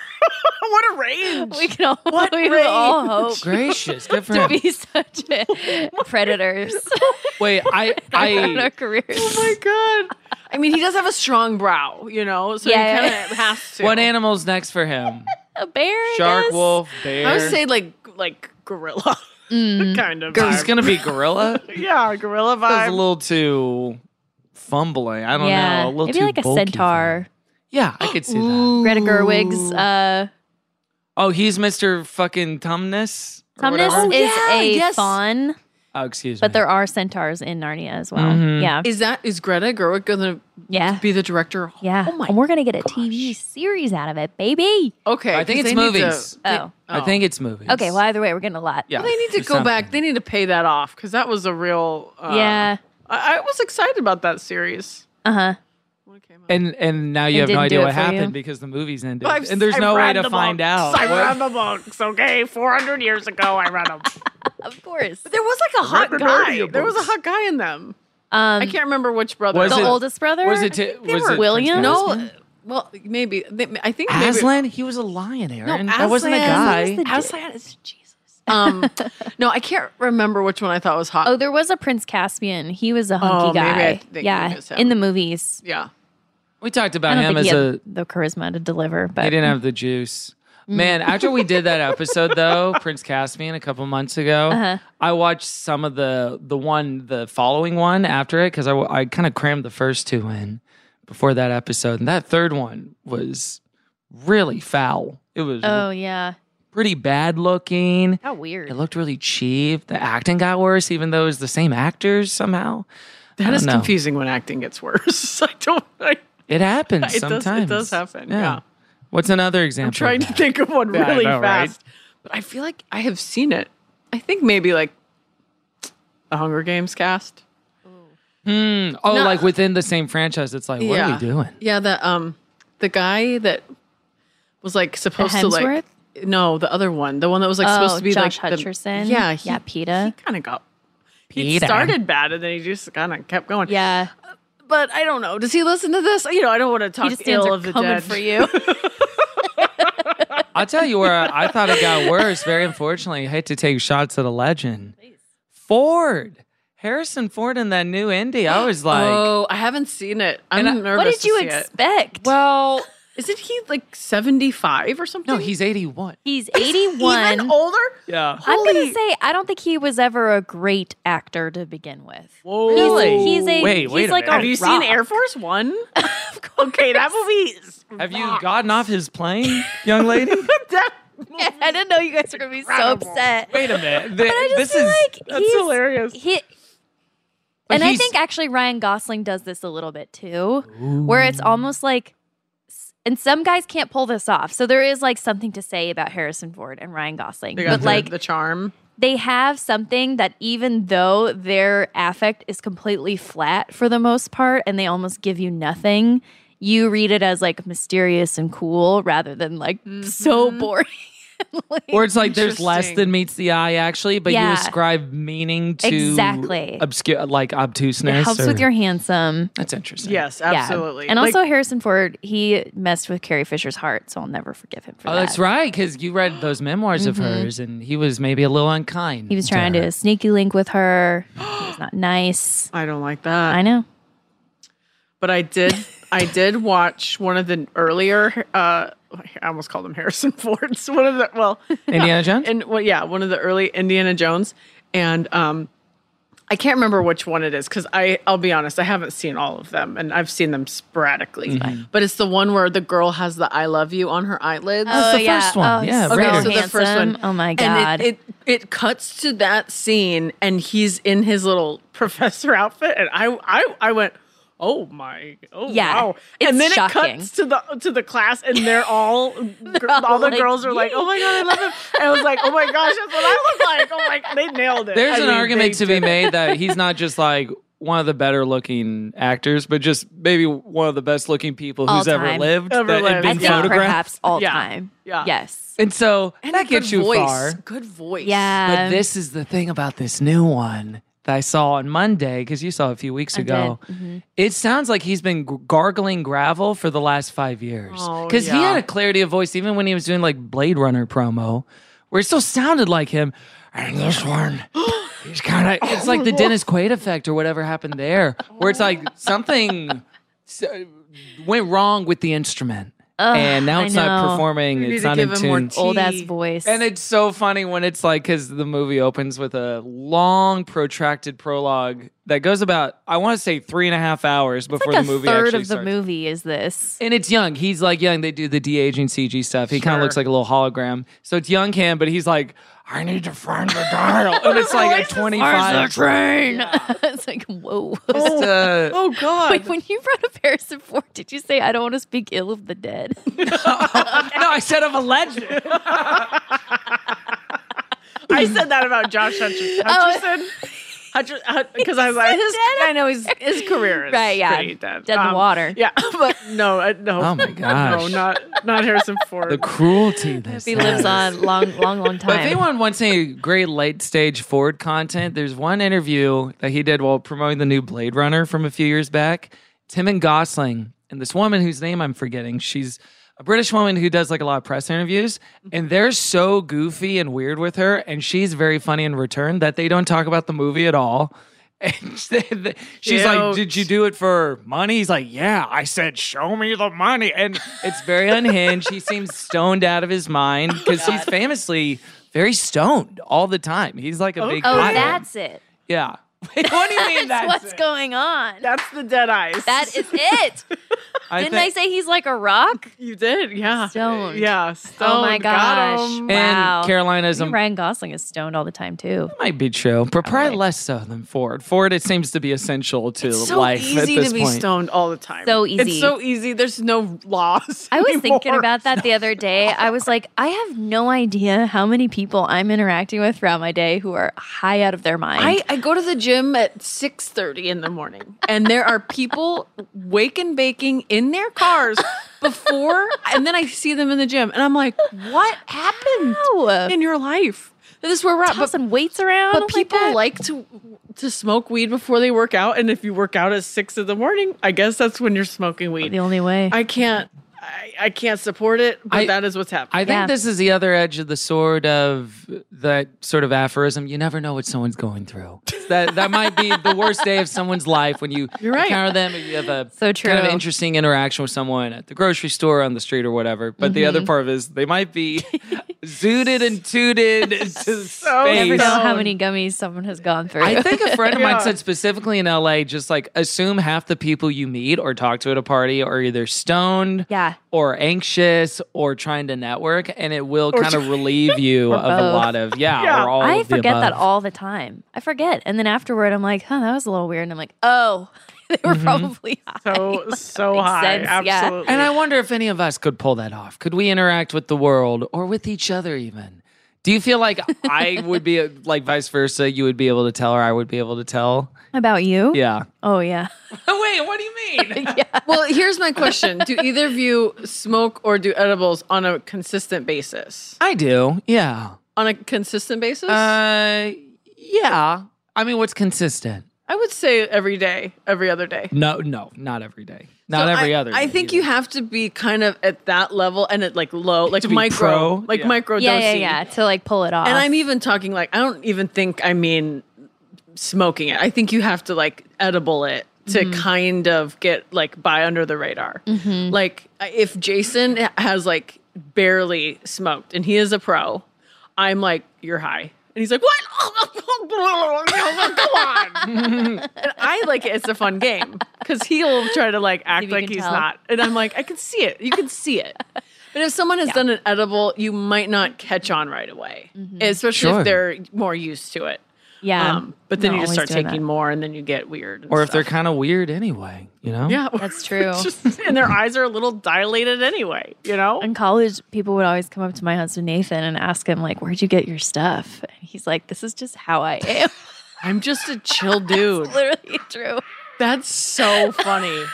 S9: What a range.
S4: We can all,
S9: What
S4: we
S9: range?
S4: all hope
S8: Gracious, good for
S4: to
S8: him.
S4: be such a predators
S8: Wait, I,
S4: in our
S8: I,
S4: careers.
S9: Oh my god. I mean, he does have a strong brow, you know, so
S4: Yeah.
S9: he kind of has to.
S8: what animal's next for him?
S4: A bear, I
S8: Shark,
S4: guess?
S8: wolf, bear.
S9: I would say like like gorilla, kind of.
S8: He's
S9: vibe.
S8: gonna be gorilla.
S9: yeah, gorilla
S8: That was
S9: vibe.
S8: a little too fumbling. I don't
S4: Yeah,
S8: know. A little
S4: maybe
S8: too
S4: like a
S8: bulky for
S4: centaur.
S8: him. Yeah, I could see that.
S4: Greta Gerwig's uh,
S8: Oh, he's Mister Fucking Tumnus. or
S4: Tumnus
S8: whatever?
S4: is
S9: yeah,
S4: a
S9: yes.
S4: fawn,
S8: Oh, excuse me.
S4: but there are centaurs in Narnia as well.
S8: Mhm.
S4: Yeah,
S9: Is that is Greta Gerwig gonna
S4: yeah,
S9: be the director?
S4: yeah.
S9: Oh my.
S4: and we're gonna get a T V series out of it, baby.
S9: Okay.
S8: I think
S9: 'cause
S8: it's
S9: they need to-
S8: movies.
S9: they-
S4: Oh.
S8: I think it's movies.
S4: Okay, well, either way, we're getting a lot.
S8: yeah,
S9: Well, they need to
S8: There's
S9: go back.
S8: something.
S9: They need to pay that off because that was a real. Uh,
S4: Yeah.
S9: I, I was excited about that series.
S4: Uh huh.
S9: When it came out.
S8: And and now you
S4: It
S8: have no
S4: didn't do
S8: idea
S4: it
S8: what
S4: for you?
S8: happened because the movies ended,
S9: I've-
S8: and there's
S9: I
S8: no way
S9: read
S8: to
S9: the
S8: find
S9: books.
S8: out.
S9: I
S8: What-
S9: read the books. Okay, four hundred years ago, I read them.
S4: Of course.
S9: There was like a hot
S8: the
S9: guy.
S8: audiobooks.
S9: There was a hot guy in them.
S4: Um,
S9: I can't remember which brother.
S8: Was
S4: the
S8: it-
S4: oldest brother.
S8: Was it? T-
S9: They
S8: was
S9: were
S8: it
S4: William?
S8: Prince
S9: No,
S8: Caspian?
S9: uh, well, maybe. they- I think maybe.
S8: Aslan? He was a lion, Aaron.
S9: No,
S8: that wasn't a
S9: Aslan
S8: guy.
S4: was the-
S9: Aslan is Jesus. Um, no, I can't remember which one I thought was hot.
S4: Oh, there was a Prince Caspian. He was a hunky
S9: Oh, maybe
S4: guy.
S9: I think
S4: yeah,
S9: it was him.
S4: in the movies.
S9: Yeah.
S8: we talked
S4: I
S8: about
S4: don't
S8: him
S4: think
S8: as
S4: he
S8: a.
S4: had the charisma to deliver, but
S8: He didn't have the juice. Man, after we did that episode though, Prince Caspian a couple months ago,
S4: Uh-huh.
S8: I watched some of the the one the following one after it because I, I kind of crammed the first two in before that episode, and that third one was really foul. It was
S4: oh yeah,
S8: pretty bad looking.
S4: how weird.
S8: It looked really cheap. The acting got worse, even though it was the same actors somehow. I
S9: That
S8: don't
S9: is
S8: know.
S9: confusing when acting gets worse. I don't. I,
S8: It happens
S9: It does- it
S8: sometimes.
S9: does happen, yeah.
S8: What's another example?
S9: I'm trying
S8: of
S9: to
S8: that?
S9: think of one
S8: Yeah, I
S9: really
S8: know, right?
S9: fast, but I feel like I have seen it. I think maybe like the Hunger Games cast.
S8: Hmm. Oh,
S9: No.
S8: like within the same franchise, it's like, what
S9: yeah.
S8: are we doing?
S9: Yeah, the um, the guy that was like supposed to like.
S4: Hemsworth?
S9: No, the other one, the one that was like supposed
S4: Oh,
S9: to be
S4: Josh
S9: like the-
S4: Hutcherson.
S9: yeah, he,
S4: yeah, PETA.
S9: kind of got. He
S8: Peter.
S9: started bad and then he just kind of kept going.
S4: Yeah,
S9: But I don't know. Does he listen to this? You know, I don't want to
S4: he
S9: talk
S4: just stands
S9: ill
S4: there
S9: of the
S4: coming
S9: dead.
S4: for you.
S8: I'll tell you where I thought it got worse. Very unfortunately, I hate to take shots at a legend. Ford. Harrison Ford in that new Indy. I was like,
S9: oh, I haven't seen it. I'm
S8: And I-
S9: nervous
S4: what did
S9: to
S4: you
S9: see it.
S4: expect?
S8: well,
S9: Isn't he like seventy-five or something?
S8: no, he's eighty-one.
S4: He's eighty-one.
S9: even older.
S8: Yeah.
S4: I'm
S9: Holy-
S4: gonna say I don't think he was ever a great actor to begin with.
S8: Whoa.
S4: He's, he's a
S8: Wait,
S4: he's
S8: wait a
S4: like
S8: minute.
S4: a
S9: Have you
S4: rock.
S9: seen Air Force One? Okay, that movie. Is
S8: Have you gotten off his plane, young lady?
S9: that
S4: I didn't know you guys were gonna be so
S9: Incredible.
S4: upset.
S8: Wait a minute.
S4: But I just
S8: this
S4: feel
S8: is
S4: like
S9: that's
S4: he's,
S9: hilarious.
S4: He,
S8: But
S4: And I
S8: he's-
S4: think actually Ryan Gosling does this a little bit too, where it's almost like, and some guys can't pull this off. So there is like something to say about Harrison Ford and Ryan Gosling.
S9: They got
S4: But
S9: the,
S4: like
S9: the charm.
S4: they have something that even though their affect is completely flat for the most part and they almost give you nothing, you read it as like mysterious and cool rather than like so boring. Like,
S8: Or it's like there's less
S9: Interesting.
S8: than meets the eye, actually, but
S4: Yeah.
S8: you ascribe meaning to
S4: Exactly.
S8: obscure, like obtuseness.
S4: it helps
S8: or-
S4: with your handsome.
S8: That's interesting.
S9: Yes,
S4: Yeah.
S9: absolutely.
S4: And
S9: Like,
S4: also Harrison Ford, he messed with Carrie Fisher's heart, so I'll never forgive him for
S8: Oh,
S4: that.
S8: that's right, because you read those memoirs of hers, and he was maybe a little unkind.
S4: He was trying to
S8: her.
S4: sneaky link with her. He was not nice.
S9: I don't like that.
S4: I know.
S9: But I did I did watch one of the earlier uh I almost called him Harrison Ford's. One of the well
S8: Indiana Jones?
S9: and well yeah, one of the early Indiana Jones. And um I can't remember which one it is because I I'll be honest, I haven't seen all of them and I've seen them sporadically. But it's the one where the girl has the I love you on her eyelids.
S8: That's the first one. Yeah,
S4: so
S8: Raider.
S9: Okay, so the first
S4: handsome.
S9: one.
S4: Oh my
S9: And
S4: god.
S9: it, it it cuts to that scene, and he's in his little professor outfit, and I I I went, oh my, oh
S4: Yeah,
S9: wow,
S4: it's
S9: and then
S4: shocking.
S9: it cuts to the to the class, and they're all, gr-
S4: all
S9: all the
S4: like,
S9: girls are like, oh my god, I love him, and I was like, oh my gosh, that's what I look like. Oh my, they nailed it.
S8: There's
S9: I
S8: an
S9: mean,
S8: argument
S9: they
S8: to be
S9: did.
S8: made that he's not just like one of the better looking actors, but just maybe one of the best looking people
S4: All
S8: who's ever
S4: time.
S8: lived
S9: Ever
S8: that had
S9: lived.
S8: been
S4: I think
S8: photographed.
S4: perhaps all
S9: Yeah.
S4: time.
S9: Yeah.
S4: Yes.
S8: And so
S9: And
S8: that
S9: a
S8: gets
S9: good
S8: you
S9: voice.
S8: far.
S9: Good voice.
S4: Yeah.
S8: But this is the thing about this new one that I saw on Monday, because you saw a few weeks
S4: I
S8: ago.
S4: did. Mhm.
S8: It sounds like he's been g- gargling gravel for the last five years.
S9: Oh,
S8: Because he
S9: yeah.
S8: had a clarity of voice, even when he was doing like Blade Runner promo, where it still sounded like him. And this one, he's kind of, it's like the Dennis Quaid effect or whatever happened there, where it's like something s- went wrong with the instrument.
S4: Ugh,
S8: and now
S4: I
S8: it's not
S4: know.
S8: performing.
S9: You need
S8: It's
S9: to
S8: not
S9: give
S8: in
S9: him more
S8: tune.
S9: tea.
S4: Old ass voice.
S8: And it's so funny when it's like, because the movie opens with a long, protracted prologue that goes about, I want to say, three and a half hours before
S4: like
S8: the
S4: a
S8: movie
S4: third
S8: actually
S4: of the
S8: starts.
S4: movie is this.
S8: And it's young. He's like young. They do the de-aging C G stuff. He kind of
S9: Sure.
S8: looks like a little hologram. So it's young Cam, but he's like, I need to find the dial. And it's like a twenty-five.
S4: train? It's like, whoa.
S8: Just, uh,
S9: Oh god.
S4: Wait, when you brought up Harrison Ford, did you say I don't want to speak ill of the dead?
S8: no, I said of a legend.
S9: I said that about Josh Hutcherson. Hutcherson. Because I was like, his, I know his his career is
S4: Right, yeah.
S9: pretty dead.
S4: Dead in the water.
S9: Yeah, but no, uh, no.
S8: Oh my gosh.
S9: No, not not Harrison Ford.
S8: The cruelty this
S4: He lives
S8: has.
S4: on long, long, long
S8: But if
S4: time.
S8: anyone wants any great late stage Ford content, there's one interview that he did while promoting the new Blade Runner from a few years back. It's him and Gosling and this woman whose name I'm forgetting. She's a British woman who does like a lot of press interviews, and they're so goofy and weird with her, and she's very funny in return that they don't talk about the movie at all. And they- she's like,
S9: Cute.
S8: did you do it for money? He's like, yeah. I said, show me the money. And it's very unhinged. He seems stoned out of his mind because he's famously very stoned all the time. He's like a big
S4: oh,
S8: pothead.
S4: that's it.
S8: Yeah. Wait, what do you mean
S4: That's
S8: that's,
S4: what's
S8: it?
S4: going on.
S9: That's the dead eyes.
S4: That is it.
S8: I
S4: Didn't I
S8: think-
S4: say he's like a rock?
S9: You did, yeah.
S4: Stoned.
S9: Yeah, stoned.
S4: Oh my
S9: Got
S4: gosh.
S9: him.
S8: And
S4: Wow.
S8: Carolina's
S4: I think
S8: a-
S4: Ryan Gosling is stoned all the time too.
S8: Might be true, but probably
S4: Probably.
S8: less so than Ford. Ford, it seems to be essential to
S9: It's so
S8: life
S9: easy
S8: at this
S9: to be
S8: point.
S9: stoned all the time.
S4: So easy.
S9: It's so easy. There's no laws.
S4: I was thinking
S9: anymore.
S4: about that the other day. I was like, I have no idea how many people I'm interacting with throughout my day who are high out of their mind.
S9: I, I go to the gym at six thirty in the morning, and there are people wake and baking in their cars before, and then I see them in the gym, and I'm like, what happened
S4: Wow.
S9: in your life? This is where we're at. But,
S4: tossing weights around.
S9: but
S4: like
S9: people
S4: that.
S9: like to to smoke weed before they work out, and if you work out at six in the morning, I guess that's when you're smoking weed.
S4: the only way.
S9: I can't. I, I can't support it, but
S8: I-
S9: that is what's happening.
S8: I think
S4: Yeah.
S8: this is the other edge of the sword of that sort of aphorism. You never know what someone's going through. That that might be the worst day of someone's life when you
S9: You're right.
S8: encounter them, or you have a
S4: So
S8: kind of
S4: true.
S8: interesting interaction with someone at the grocery store, on the street, or whatever. But the
S4: Mm-hmm.
S8: other part of it is they might be zooted and tooted into
S9: So
S8: space.
S4: You never know how
S9: Stoned.
S4: many gummies someone has gone through.
S8: I think a friend of
S9: Yeah.
S8: mine said specifically in L A, just like assume half the people you meet or talk to at a party are either stoned
S4: Yeah. Yeah.
S8: or anxious or trying to network, and it will kind of relieve you of a lot of, yeah,
S9: Yeah.
S8: or all
S4: I
S8: of the
S4: forget that
S8: above.
S4: all the time. I forget. And then afterward, I'm like, huh, that was a little weird. And I'm like, oh, they were
S8: Mm-hmm.
S4: probably high.
S9: So, so
S4: makes
S9: high.
S4: sense, yeah.
S9: Absolutely.
S8: And I wonder if any of us could pull that off. Could we interact with the world or with each other even? Do you feel like I would be, like vice versa, you would be able to tell or I would be able to tell?
S4: About you?
S8: Yeah.
S4: Oh, yeah.
S8: Wait, what do you mean?
S9: Well, here's my question. Do either of you smoke or do edibles on a consistent basis?
S8: I do, yeah.
S9: On a consistent basis?
S8: Uh, yeah. I mean, what's consistent?
S9: I would say every day, every other day.
S8: No, no, not every day. Not
S9: So
S8: every
S9: I,
S8: other
S9: I
S8: day
S9: think
S8: either.
S9: you have to be kind of at that level and at like low, like
S8: To be
S9: micro,
S8: pro?
S9: like
S8: Yeah.
S9: micro
S4: Yeah, yeah,
S9: dosing.
S4: yeah. To like pull it off.
S9: And I'm even talking like, I don't even think I mean smoking it. I think you have to like edible it to
S4: Mm-hmm.
S9: kind of get like by under the radar. Like if Jason has like barely smoked and he is a pro, I'm like, you're high. And he's like, what? Come on. And I like it. It's a fun game because he'll try to like act
S4: if you
S9: like
S4: can
S9: he's
S4: tell.
S9: not. And I'm like, I can see it. You can see it. But if someone has done an edible, you might not catch on right away, especially
S8: Sure.
S9: if they're more used to it.
S4: yeah.
S9: Um, but then
S4: Not
S9: you just
S4: always
S9: start
S4: doing
S9: taking
S4: that.
S9: more and then you get weird. and
S8: Or if they're
S9: stuff.
S8: kind of weird anyway, you know?
S9: Yeah.
S4: That's true.
S9: Just- and their eyes are a little dilated anyway, you know?
S4: In college, people would always come up to my husband Nathan and ask him, like, where'd you get your stuff? And he's like, this is just how I am.
S9: I'm just a chill dude.
S4: Literally true.
S9: That's so funny.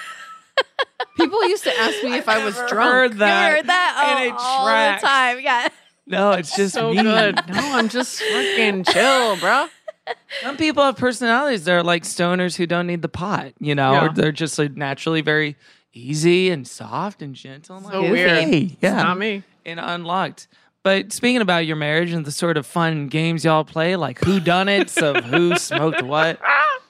S9: People used to ask me if I was drunk.
S8: Heard that.
S4: You heard that?
S8: and
S4: Oh,
S8: it
S4: all
S8: tracks.
S4: the time. Yeah.
S8: No, it's just
S9: So
S8: me.
S9: good. No, I'm just fucking chill, bro.
S8: Some people have personalities. They're like stoners who don't need the pot, you know?
S9: Yeah.
S8: Or they're just like naturally very easy and soft and gentle. I'm
S9: So
S8: like,
S9: weird.
S8: hey,
S9: It's
S8: yeah.
S9: not me.
S8: And unlocked. But speaking about your marriage and the sort of fun games y'all play, like whodunits of who smoked what,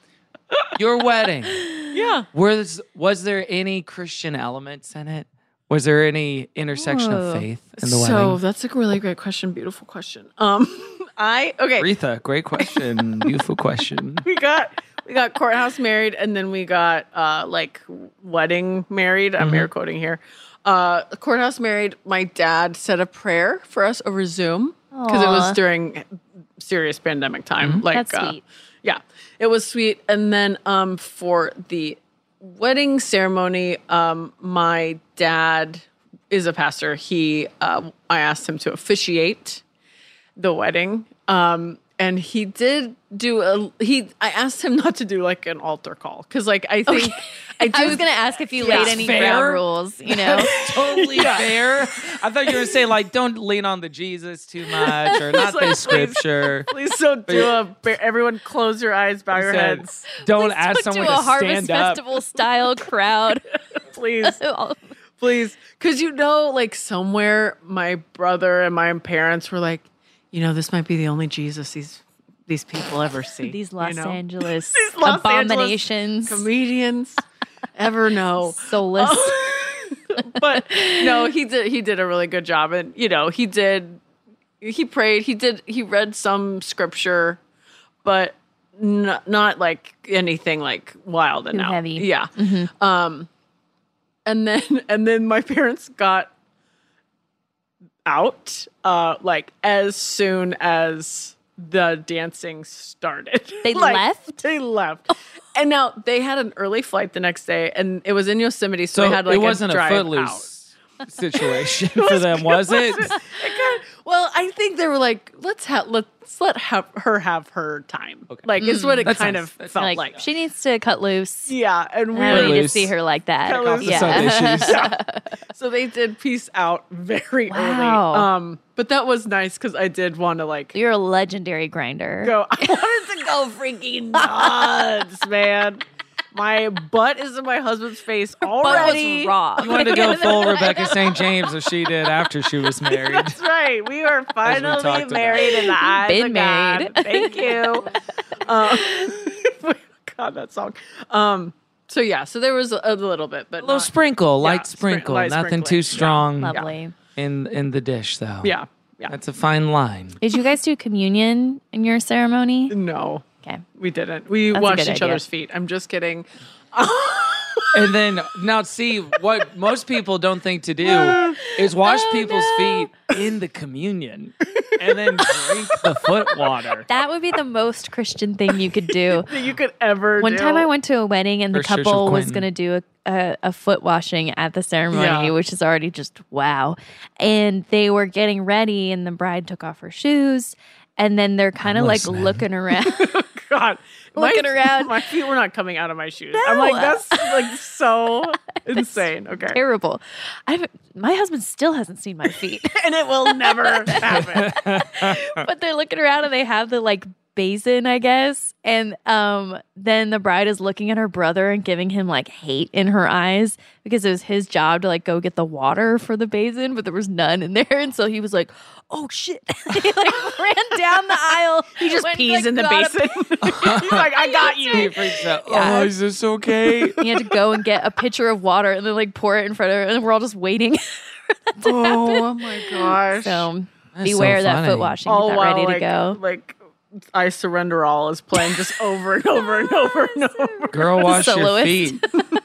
S8: your wedding,
S9: Yeah.
S8: was was there any Christian elements in it? Was there any intersection of faith in the
S9: So
S8: wedding?
S9: that's a really great question. Beautiful question. Um, I okay.
S8: Aretha, great question. Beautiful question.
S9: we got we got courthouse married and then we got uh like wedding married. I'm air quoting here. Uh courthouse married, my dad said a prayer for us over Zoom because it was
S4: Aw.
S9: during serious pandemic time. Like
S4: That's
S9: uh,
S4: sweet.
S9: yeah. It was sweet. And then um for the wedding ceremony, um my dad is a pastor. He uh I asked him to officiate the wedding. Um, and he did do a, he, I asked him not to do like an altar call. Cause like, I think I do.
S4: I was going to ask if you
S9: Yeah.
S4: laid any
S8: Fair.
S4: ground rules, you know?
S8: Totally fair. I thought you were going to say, like, don't lean on the Jesus too much or not
S9: like,
S8: the scripture.
S9: Please don't do a, everyone close your eyes, bow your
S8: Said,
S9: heads.
S8: Don't ask
S4: Took
S8: someone
S4: to
S8: to,
S4: a Harvest
S8: stand up.
S4: Festival style crowd.
S9: Please, please. Cause you know, like somewhere my brother and my parents were like, you know, this might be the only Jesus these, these people ever see.
S4: These Los
S9: you know?
S4: Angeles
S9: These Los
S4: abominations.
S9: comedians ever know.
S4: Soulless.
S9: But no, he did he did a really good job. And you know, he did he prayed, he did he read some scripture, but n- not like anything like wild and
S4: Too
S9: out.
S4: heavy.
S9: Yeah. Um and then and then my parents got out uh like as soon as the dancing started.
S4: They
S9: Like,
S4: left?
S9: They left. And now they had an early flight the next day and it was in Yosemite, so,
S8: So
S9: they had like
S8: it wasn't
S9: a
S8: a,
S9: drive out.
S8: footloose situation for them, was it?
S9: It kinda- well, I think they were like, let's have let's let have her have her time.
S8: Okay.
S9: Like it's what it
S8: That's
S9: kind
S8: nice.
S9: of
S8: That's
S9: felt
S4: like,
S9: like.
S4: she needs to cut loose.
S9: Yeah, and we
S4: I
S9: were
S4: don't need to
S8: loose.
S4: see her like that.
S9: Cut loose.
S8: The Sunday
S4: Yeah.
S8: shoes.
S9: so they did peace out very
S4: Wow.
S9: early. Um, but that was nice because I did want to like
S4: You're a legendary grinder.
S9: go. I wanted to go freaking nuts, man. My butt is in my husband's face
S4: But
S9: already.
S4: was raw.
S8: You wanted to go full Rebecca Saint James as she did after she was married.
S9: That's right. We are finally
S8: talked about.
S9: married in the eyes
S4: Been
S9: of
S4: married.
S9: God. Thank you. um, God, that song. Um, so yeah, so there was a, a little bit, but
S8: A little
S9: not-
S8: sprinkle,
S9: yeah,
S8: light
S9: sprin-
S8: sprinkle.
S9: light
S8: Nothing
S9: sprinkling.
S8: too
S9: Yeah.
S8: strong
S4: Lovely.
S8: in in the dish, though.
S9: Yeah, yeah.
S8: That's a fine line.
S4: Did you guys do communion in your ceremony?
S9: No,
S4: Okay.
S9: we didn't. We
S4: That's a
S9: washed
S4: good
S9: each
S4: idea.
S9: other's feet. I'm just kidding.
S8: And then now see what most people don't think to do is wash
S4: Oh,
S8: people's
S4: no.
S8: feet in the communion and then drink the foot water.
S4: That would be the most Christian thing you could do.
S9: That you could ever
S4: One
S9: do.
S4: time I went to a wedding and the
S8: Or Church of
S4: couple was
S8: Quentin.
S4: going to do a, a, a foot washing at the ceremony,
S9: Yeah.
S4: which is already just wow. And they were getting ready and the bride took off her shoes. And then they're kind of like
S8: Listen.
S4: looking around.
S9: God.
S4: Looking
S9: my,
S4: around.
S9: My feet were not coming out of my shoes. I'm like, that's like so insane. Okay.
S4: Terrible. I haven't, my husband still hasn't seen my feet.
S9: And it will never happen.
S4: But they're looking around and they have the like basin, I guess. And um, then the bride is looking at her brother and giving him like hate in her eyes because it was his job to like go get the water for the basin, but there was none in there. And so he was like, oh shit. He like ran down the aisle.
S9: He just
S4: went,
S9: pees
S4: like,
S9: in the
S4: got a-
S9: basin. He's like, I got
S8: He
S9: you.
S8: freaks out.
S4: Yeah.
S8: Oh, is this okay?
S4: He had to go and get a pitcher of water and then like pour it in front of her. And we're all just waiting.
S9: Oh my gosh.
S4: So
S8: That's
S4: beware
S8: so
S4: that
S8: funny.
S4: foot washing.
S9: Oh
S4: Get that
S9: wow,
S4: ready
S9: like,
S4: to go.
S9: like I Surrender All is playing just over and over and over and over.
S8: Girl, wash your
S4: Soloist.
S8: feet.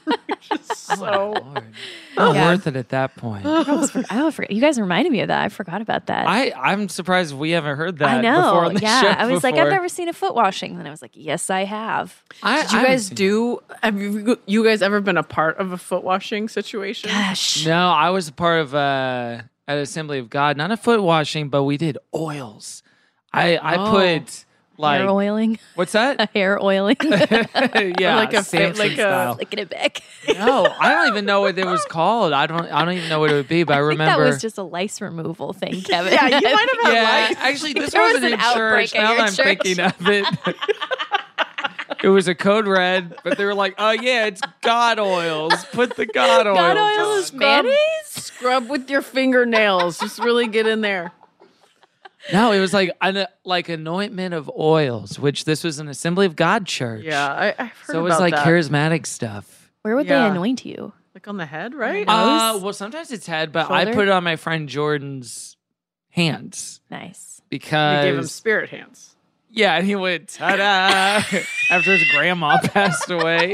S9: So
S8: Lord. Not
S4: Yeah.
S8: worth it at that point.
S4: I almost forgot. I almost forgot. You guys reminded me of that. I forgot about that.
S8: I, I'm surprised we haven't heard that
S4: I
S8: before
S4: know.
S8: on the
S4: Yeah.
S8: show
S4: I was like, I've
S8: before.
S4: never seen a foot washing. And I was like, yes, I have.
S8: I,
S9: did you
S8: I haven't
S9: guys
S8: seen
S9: do have you, you guys ever been a part of a foot washing situation?
S4: Gosh.
S8: No, I was a part of uh, at Assembly of God, not a foot washing, but we did oils. I I
S9: Oh.
S8: put like
S4: hair oiling.
S8: what's that?
S4: Hair oiling.
S8: yeah,
S9: like a fa-
S8: Samson
S9: like a-
S8: style.
S4: Flicking it back.
S8: No, I don't even know what it was called. I don't I don't even know what it would be, but I,
S4: I think
S8: remember.
S4: that was just a lice removal thing, Kevin.
S9: Yeah, you might have had
S8: yeah,
S9: lice.
S8: actually, this
S4: There was
S8: wasn't
S4: an
S8: in church.
S4: outbreak at
S8: Now
S4: your
S8: that I'm
S4: church.
S8: thinking of it. It was a code red, but they were like, "Oh yeah, it's God oils. Put the God oils."
S4: God oil
S8: on."
S4: is mayonnaise?
S9: Scrub with your fingernails. Just really get in there.
S8: No, it was like an, like anointment of oils, which this was an Assembly of God church.
S9: Yeah, I, I've heard
S8: so it was
S9: about
S8: like
S9: that.
S8: charismatic stuff.
S4: Where would
S9: Yeah.
S4: they anoint you?
S9: Like on the head, right?
S8: Uh,
S4: Nose?
S8: well, sometimes it's head, but I
S4: Shoulder?
S8: put it on my friend Jordan's hands
S4: Nice.
S9: You
S8: because
S9: gave him spirit hands.
S8: yeah, and he went ta-da after his grandma passed away.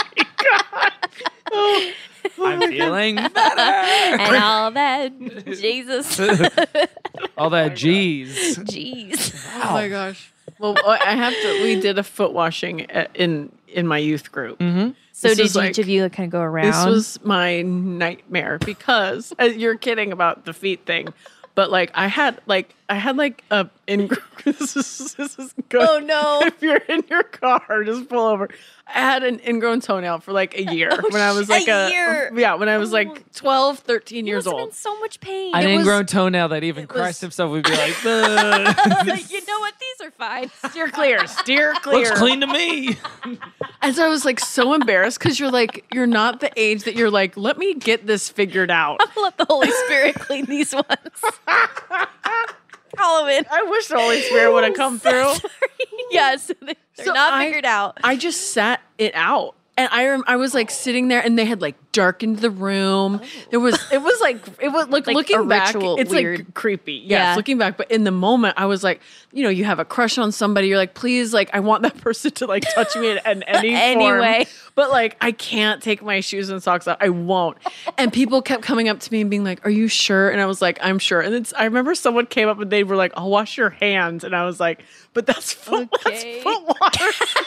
S8: I'm feeling better.
S4: And all that Jesus.
S8: All that G's.
S4: Jeez.
S9: Oh my gosh. Well, I have to. We did a foot washing at- in in my youth group.
S8: Mm-hmm.
S4: So
S9: This
S4: did
S9: was
S4: each
S9: like-
S4: of you kind of go around?
S9: This was my nightmare because uh, you're kidding about the feet thing, but like I had like I had like a in this is this is good.
S4: Oh, no.
S9: If you're in your car, just pull over. I had an ingrown toenail for like a year when I was
S4: Oh, shit,
S9: like
S4: a
S9: a,
S4: year.
S9: yeah when I was like twelve, thirteen
S4: You
S9: years
S4: must have
S9: old.
S4: been so much pain.
S8: An
S9: It was-
S8: ingrown toenail that even
S9: was-
S8: Christ himself would be like, "Ugh,
S4: you know what? These are fine.
S9: Steer clear, steer clear.
S8: looks clean to me.
S9: And so I was like so embarrassed because you're like you're not the age that you're like let me get this figured out.
S4: Let the Holy Spirit clean these ones. Call them in.
S9: I wish the Holy Spirit would have come through.
S4: Yes, they're
S9: So
S4: not
S9: I-
S4: figured out.
S9: I just sat it out. And I rem- I was like sitting there and they had like darkened the room. There was it was like it was like,
S4: Like
S9: looking
S4: a
S9: back
S4: ritual,
S9: it's
S4: weird.
S9: like creepy. Yes,
S4: Yeah.
S9: looking back, but in the moment I was like, you know, you have a crush on somebody, you're like, please like I want that person to like touch me in, in any
S4: Anyway.
S9: form. But like I can't take my shoes and socks off. I won't. And people kept coming up to me and being like, "Are you sure?" And I was like, "I'm sure." And it's I remember someone came up and they were like, "I'll wash your hands." And I was like, "But that's foot,
S4: Okay.
S9: that's foot water."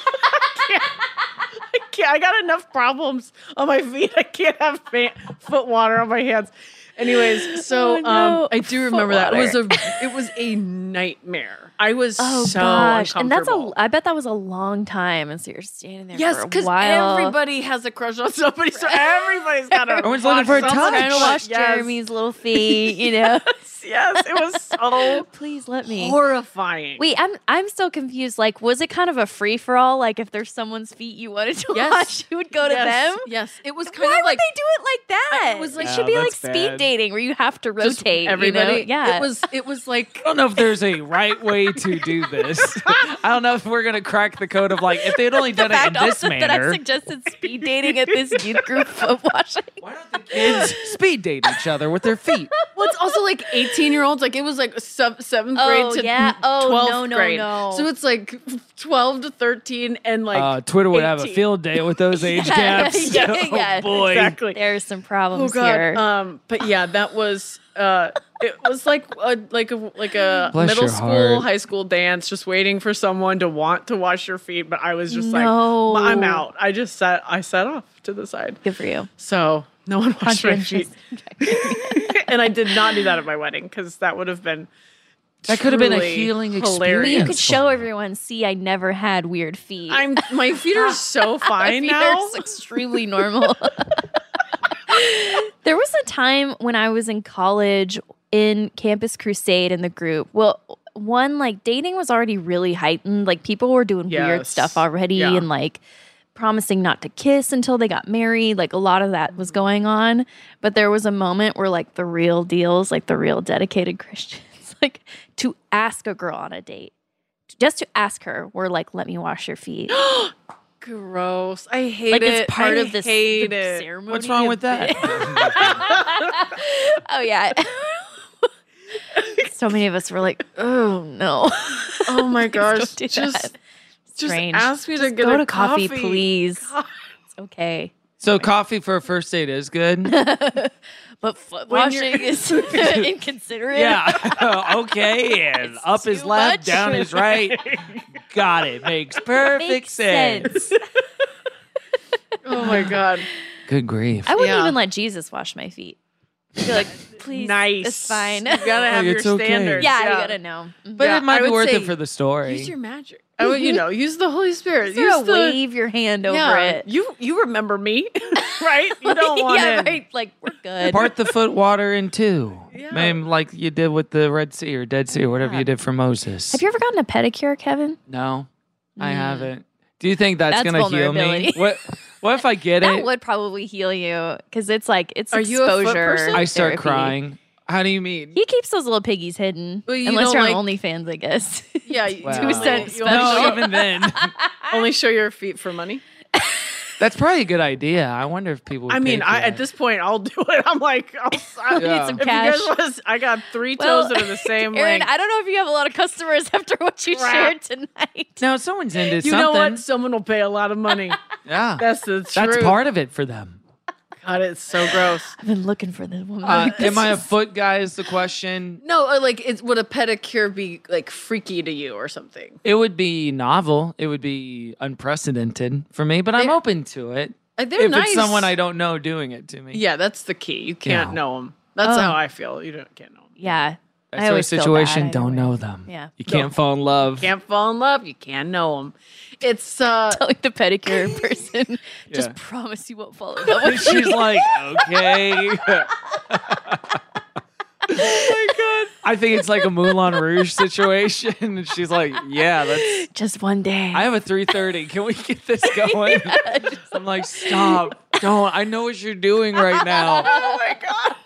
S9: I can't. I got enough problems on my feet. I can't have fa- foot water on my hands. Anyways, so
S4: Oh, no.
S9: um, I do
S4: Foot
S9: remember that it was
S4: water.
S9: a it was a nightmare. I was
S4: Oh
S9: so
S4: gosh, and that's a.
S9: uncomfortable.
S4: I bet that was a long time, and so you're standing there
S9: Yes,
S4: for a
S9: because
S4: while.
S9: everybody has a crush on somebody, so everybody's got to.
S8: Everyone's looking for a touch.
S4: trying to wash
S9: Yes.
S4: Jeremy's little feet. You know,
S9: Yes, it was so
S4: please let me.
S9: horrifying.
S4: Wait, I'm I'm still confused. Like, was it kind of a free for all? Like, if there's someone's feet you wanted to
S9: Yes.
S4: wash, you would go to
S9: Yes,
S4: them.
S9: Yes, it was kind
S4: Why
S9: of
S4: would
S9: like
S4: they do it like that?
S9: it was like-
S4: it
S8: Yeah,
S4: should be like
S8: that's
S4: speed
S8: bad.
S4: dating where you have to
S9: just
S4: rotate.
S9: everybody.
S4: You know? Yeah,
S9: it was. It was like
S8: I don't know if there's a right way to do this. I don't know if we're gonna crack the code of like if they'd only
S4: the
S8: done it
S4: fact
S8: in this
S4: also that I
S8: manner.
S4: suggested speed dating at this youth group foot washing.
S8: Why don't the kids speed date each other with their feet?
S9: Well, it's also like eighteen year olds. Like it was like sev- seventh
S4: Oh,
S9: grade to
S4: yeah. Oh,
S9: twelfth
S4: no, no,
S9: grade.
S4: no.
S9: So it's like twelve to thirteen and like
S8: uh, Twitter would have a
S9: eighteen.
S8: field day with those age gaps.
S4: yeah,
S8: oh
S4: yeah.
S8: boy.
S9: Exactly.
S4: There's some
S9: Oh
S4: problems
S9: god.
S4: here.
S9: Um, but yeah, that was uh, it was like a, like a like a
S8: Bless
S9: middle
S8: your
S9: school,
S8: heart.
S9: high school dance, just waiting for someone to want to wash your feet. But I was just
S4: No.
S9: like, I'm out. I just sat. I sat off to the side.
S4: Good for you.
S9: So no one washed my feet,
S4: Conscientious.
S9: and I did not do that at my wedding because that would have been.
S8: That could have been a
S9: truly
S8: healing
S9: hilarious.
S8: experience.
S4: You could show everyone, see, I never had weird feet.
S9: I'm my feet are so
S4: My
S9: fine
S4: feet
S9: now.
S4: are extremely normal. There was a time when I was in college in Campus Crusade in the group. Well, one, like dating was already really heightened. Like people were doing weird
S9: Yes.
S4: stuff already
S9: Yeah.
S4: and like promising not to kiss until they got married. Like a lot of that was going on. But there was a moment where like the real deals, like the real dedicated Christians, like to ask a girl on a date, just to ask her, were like, let me wash your feet.
S9: Gross. I hate
S4: Like
S9: it.
S4: it's part
S9: I
S4: of this
S9: hate
S4: the
S9: it.
S4: ceremony.
S8: What's wrong
S4: of
S8: with that?
S4: oh yeah. So many of us were like, oh no.
S9: Oh my gosh.
S4: don't do
S9: Just
S4: that.
S9: just
S4: Strange.
S9: ask me to
S4: Just
S9: get
S4: go
S9: a
S4: to coffee,
S9: coffee.
S4: please.
S9: God.
S4: It's okay.
S8: So coffee for a first date is good.
S4: But foot
S9: When
S4: washing
S9: you're-
S4: is inconsiderate.
S8: Yeah. okay. And up
S4: too
S8: is left,
S4: much.
S8: down is right. Got it. Makes perfect
S4: Makes
S8: sense.
S4: sense.
S9: Oh my god.
S8: Good grief.
S4: I wouldn't
S9: Yeah.
S4: even let Jesus wash my feet. I'd be like, please,
S9: Nice.
S4: it's fine.
S9: You gotta have
S8: It's
S9: your
S8: okay.
S9: standards.
S4: yeah, you gotta know. Mhm.
S8: but
S9: Yeah,
S8: it might
S9: I
S8: be
S9: would
S8: worth
S9: say
S8: it for the story.
S9: Use your magic. I would, you know, use the Holy Spirit.
S4: Just sort
S9: Use
S4: of
S9: the
S4: wave your hand over
S9: yeah.
S4: it.
S9: You you remember me, right? You don't want
S4: yeah,
S9: in.
S4: right. Like we're good.
S8: Part the foot water in two.
S9: Yeah.
S8: Maybe like you did with the Red Sea or Dead Sea or whatever
S4: Yeah.
S8: you did for Moses.
S4: Have you ever gotten a pedicure, Kevin?
S8: No, I
S4: Mm.
S8: haven't. Do you think that's,
S4: That's
S8: gonna heal me?
S4: vulnerability.
S8: What What if I get
S4: That
S8: it?
S4: would probably heal you because it's like it's
S9: Are you a foot
S4: exposure.
S9: person?
S8: I start
S4: therapy.
S8: crying. How do you mean?
S4: He keeps those little piggies hidden,
S9: Well, you
S4: unless
S9: don't
S4: you're on
S9: like-
S4: OnlyFans, I guess.
S9: Yeah, you,
S8: Wow.
S9: you
S4: Two cent
S9: only, you only
S8: No,
S9: show,
S8: even then.
S9: only show your feet for money.
S8: That's probably a good idea. I wonder if people. Would
S9: I mean,
S8: pay for
S9: I,
S8: that.
S9: at this point, I'll do it. I'm like, I'll, I,
S8: Yeah.
S4: some
S9: if
S4: cash.
S9: you guys want, I got three toes
S4: Well,
S9: that are the same
S4: Aaron,
S9: length.
S4: I don't know if you have a lot of customers after what you
S9: Crap.
S4: shared tonight.
S8: No, someone's into
S9: You
S8: something.
S9: know what? Someone will pay a lot of money.
S8: Yeah,
S9: That's the truth.
S8: that's part of it for them.
S9: God, it's so gross.
S4: I've been looking for this woman.
S8: Uh, am I a foot guy? Is the question.
S9: No, uh, like, it's, would a pedicure be like freaky to you or something?
S8: It would be novel. It would be unprecedented for me, but I'm
S9: They-
S8: open to it.
S9: Uh, They're
S8: If
S9: nice.
S8: it's someone I don't know doing it to me.
S9: Yeah, that's the key. You can't
S8: Yeah.
S9: know them. That's
S4: Oh.
S9: how I feel. You don't can't know them.
S4: yeah.
S8: That
S4: I
S8: sort of
S4: always feel
S8: situation,
S4: bad
S8: don't
S4: either
S8: know
S4: way.
S8: them.
S4: Yeah.
S8: You can't fall in love.
S9: Can't fall in love. You can't know them. It's uh,
S4: Telling the pedicure person, just
S8: Yeah.
S4: promise you won't fall in love with
S8: She's
S4: me.
S8: like, okay.
S9: oh my god.
S8: I think it's like a Moulin Rouge situation. And she's like, yeah, that's.
S4: Just one day.
S8: I have a three thirty. Can we get this going? I'm like, stop. Don't. I know what you're doing right now.
S9: Oh my god.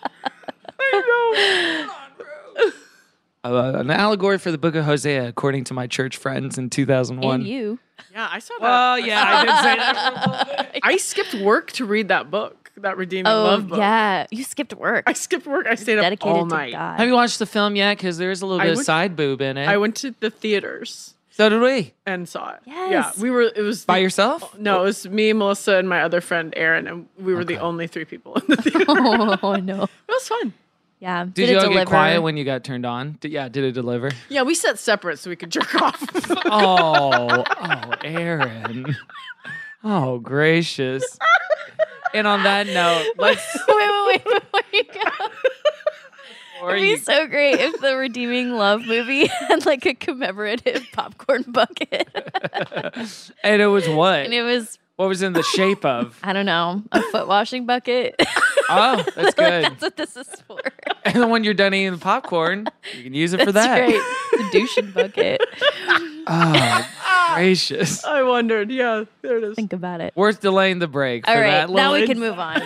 S9: I know.
S8: Uh, an allegory for the book of Hosea, according to my church friends in two thousand one.
S4: and you.
S9: Yeah, I saw that.
S8: Well, yeah, I did say that for a little bit.
S9: I skipped work to read that book, that Redeeming
S4: Oh,
S9: Love book.
S4: yeah. You skipped work.
S9: I skipped work. I stayed up
S4: Dedicated
S9: all
S4: to
S9: night.
S4: God.
S8: Have you watched the film yet? Because there's a little
S9: I
S8: bit of
S9: went-
S8: side boob in it.
S9: I went to the theaters
S8: so did we.
S9: and saw it.
S4: Yes.
S9: Yeah, we were. It was
S8: By
S9: the-
S8: yourself?
S9: No, it was me, Melissa, and my other friend Aaron, and we were the
S8: Okay.
S9: only three people in the theater.
S4: oh, no.
S9: It was fun.
S4: Yeah.
S8: Did,
S4: it
S8: you all
S4: deliver?
S8: get quiet when you got turned on? Did, yeah, did it deliver?
S9: Yeah, we sat separate so we could jerk off.
S8: Oh, oh, Aaron. Oh, gracious. And on that note, let's.
S4: wait, wait, wait, before you go.
S8: Or
S4: It'd be
S8: you,
S4: so great if the Redeeming Love movie had like a commemorative popcorn bucket.
S8: and it was what?
S4: And it was,
S8: What was in the shape of?
S4: I don't know, a foot washing bucket.
S8: Oh, that's good.
S4: That's what this is for.
S8: And then when you're done eating the popcorn, you can use it for
S4: That's
S8: that.
S4: right. The douching bucket.
S8: Oh, gracious.
S9: I wondered. Yeah, there it is.
S4: Think about it.
S8: Worth delaying the break.
S4: All
S8: for
S4: right,
S8: that
S4: now we
S8: little
S4: can move on.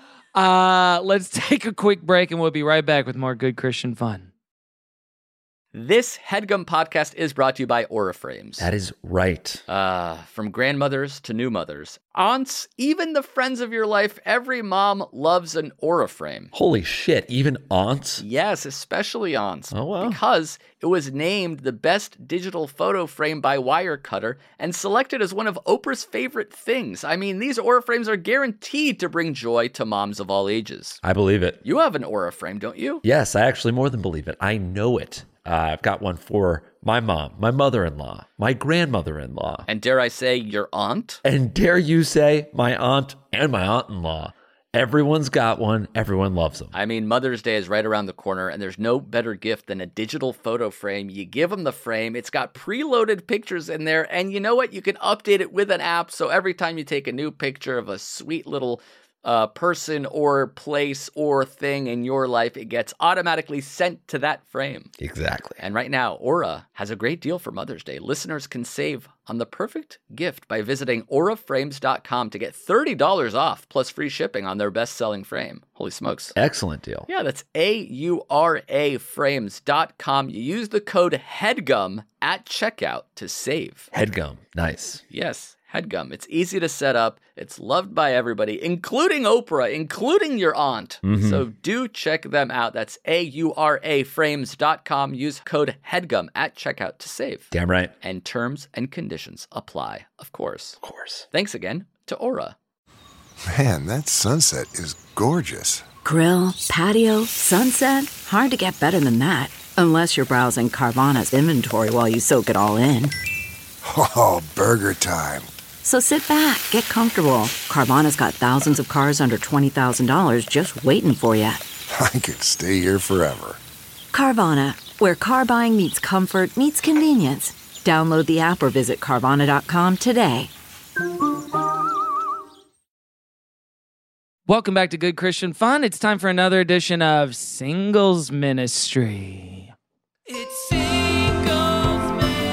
S8: Uh, let's take a quick break and we'll be right back with more good Christian fun.
S10: This HeadGum podcast is brought to you by Aura Frames.
S11: That is right.
S10: Uh, from grandmothers to new mothers, aunts, even the friends of your life, every mom loves an Aura Frame.
S11: Holy shit, even aunts?
S10: Yes, especially aunts.
S11: Oh, wow.
S10: Because it was named the best digital photo frame by Wirecutter and selected as one of Oprah's favorite things. I mean, these Aura Frames are guaranteed to bring joy to moms of all ages.
S11: I believe it.
S10: You have an Aura Frame, don't you?
S11: Yes, I actually more than believe it. I know it. Uh, I've got one for my mom, my mother-in-law, my grandmother-in-law.
S10: And dare I say, your aunt?
S11: And dare you say, my aunt and my aunt-in-law. Everyone's got one. Everyone loves them.
S10: I mean, Mother's Day is right around the corner, and there's no better gift than a digital photo frame. You give them the frame. It's got preloaded pictures in there, and you know what? You can update it with an app, so every time you take a new picture of a sweet little uh, person or place or thing in your life, it gets automatically sent to that frame.
S11: Exactly.
S10: And right now, Aura has a great deal for Mother's Day. Listeners can save on the perfect gift by visiting aura frames dot com to get thirty dollars off plus free shipping on their best-selling frame. Holy smokes.
S11: Excellent deal.
S10: Yeah, that's A U R A frames dot com. You use the code HEADGUM at checkout to save.
S11: HeadGum. Nice.
S10: Yes. HeadGum. It's easy to set up. It's loved by everybody, including Oprah, including your aunt.
S11: Mm-hmm.
S10: So do check them out. That's A U R A frames dot com. Use code HEADGUM at checkout to save.
S11: Damn right.
S10: And terms and conditions apply, of course.
S11: Of course.
S10: Thanks again to Aura.
S12: Man, that sunset is gorgeous.
S13: Grill, patio, sunset. Hard to get better than that. Unless you're browsing Carvana's inventory while you soak it all in.
S12: Oh, burger time.
S13: So sit back, get comfortable. Carvana's got thousands of cars under twenty thousand dollars just waiting for you.
S12: I could stay here forever.
S13: Carvana, where car buying meets comfort, meets convenience. Download the app or visit Carvana dot com today.
S8: Welcome back to Good Christian Fun. It's time for another edition of Singles Ministry. It's Singles